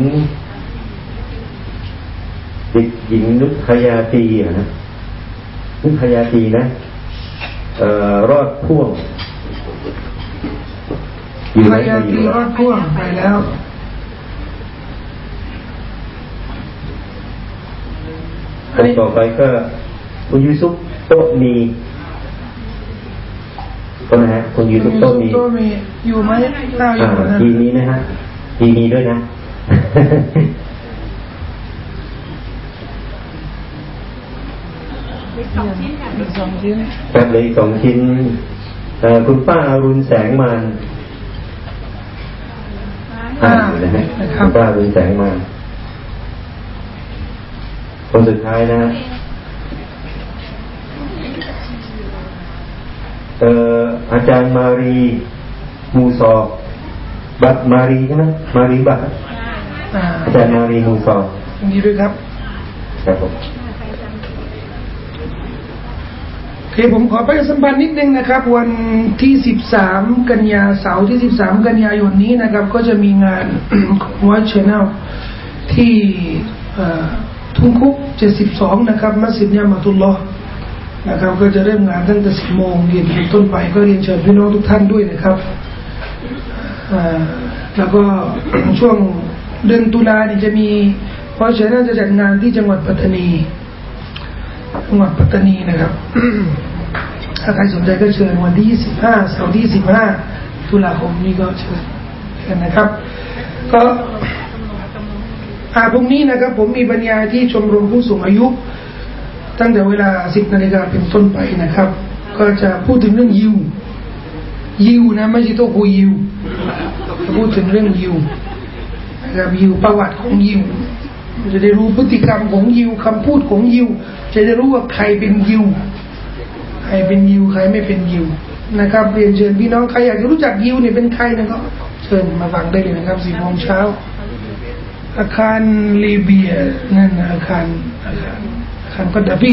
นุชยาตีนะนุชยาตีนะรอดพ่วงนุชยาตีรอดพ่วงไปแล้วคนต่อไปก็คุณยูซุปโตมีก็นะฮะคุณยูซุปโตมีอยู่ไหมอยู่ปีนี้นะฮะปีนี้ด้วยนะ 2 ชิ้นครับเลย2 ชิ้นคุณป้าอรุณแสงมานนะฮะคุณป้าอรุณแสงมานคนสุดท้ายนะอาจารย์มารีมูซอบัตมารีใช่ไหมมารีบัตอาจารย์มารีมูซอยินดีด้วยครับครับผมผมขอประชาสัมพันธ์นิดนึงนะครับวันที่13 กันยาเสาร์ที่13 กันยายนนี้นะครับก็จะมีงานของ Voice Channel ที่ทุ่งคุก72นะครับมัสยิดเนี่ยมาตุลลอฮ์นะครับก็จะเริ่มงานตั้งแต่ 10 โมงเย็นเป็นต้นไปก็เรียนเชิญพี่น้องทุกท่านด้วยนะครับแล้วก็ช่วงเดือนตุลาเนี่ยจะมีVoice Channelจะจัดงานที่จังหวัดปัตตานีนะครับถ้าใครสนใจก็เชิญวันที่25เสาร์ที่15ตุลาคมนี้ก็เชิญกันนะครับก็พรุ่งนี้นะครับผมมีบรรยายที่ชมรมผู้สูงอายุตั้งแต่เวลา 10 นาฬิกาเป็นต้นไปนะครับก็จะพูดถึงเรื่องยิวนะไม่ใช่ตัวกูยิวพูดถึงเรื่องยิวนะครับยิวประวัติของยิวจะได้รู้พฤติกรรมของยิวคำพูดของยิวจะได้รู้ว่าใครเป็นยิวใครเป็นยิวใครไม่เป็นยิวนะครับเรียนเชิญพี่น้องใครอยากจะรู้จักยิวเนี่ยเป็นใครนะครับเชิญมาฟังได้เลยนะครับ 10 โมงเช้าอาคารลิเบียนั่นอาคารกอดดาฟี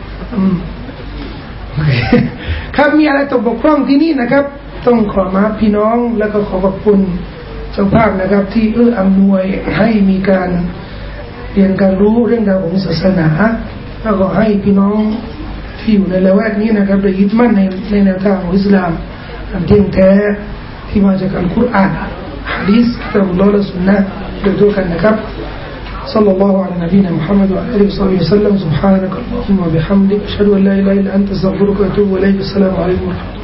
ครับมีอะไรตกบกพร่องที่นี่นะครับต้องขอมาพี่น้องแล้วก็ขอขอบคุณเจ้าภาพนะครับที่อำนวยให้มีการเรียนการรู้เรื่องราวของศาสนาแล้วก็ให้พี่น้องที่อยู่ในละแวกนี้นะครับได้ยึดมั่นในแนวทางของอิสลามอันเที่ยงแท้ที่มาจากอัลกุรอานหะดีษกิตาบุลลอฮ์และสุนนะห์โดยทั่วกันนะครับصلى الله على نبينا محمد وعلى اله وصحبه وسلم سبحانك اللهم وبحمدك اشهد ان لا اله الا انت استغفرك واتوب اليك السلام عليكم ورحمه الله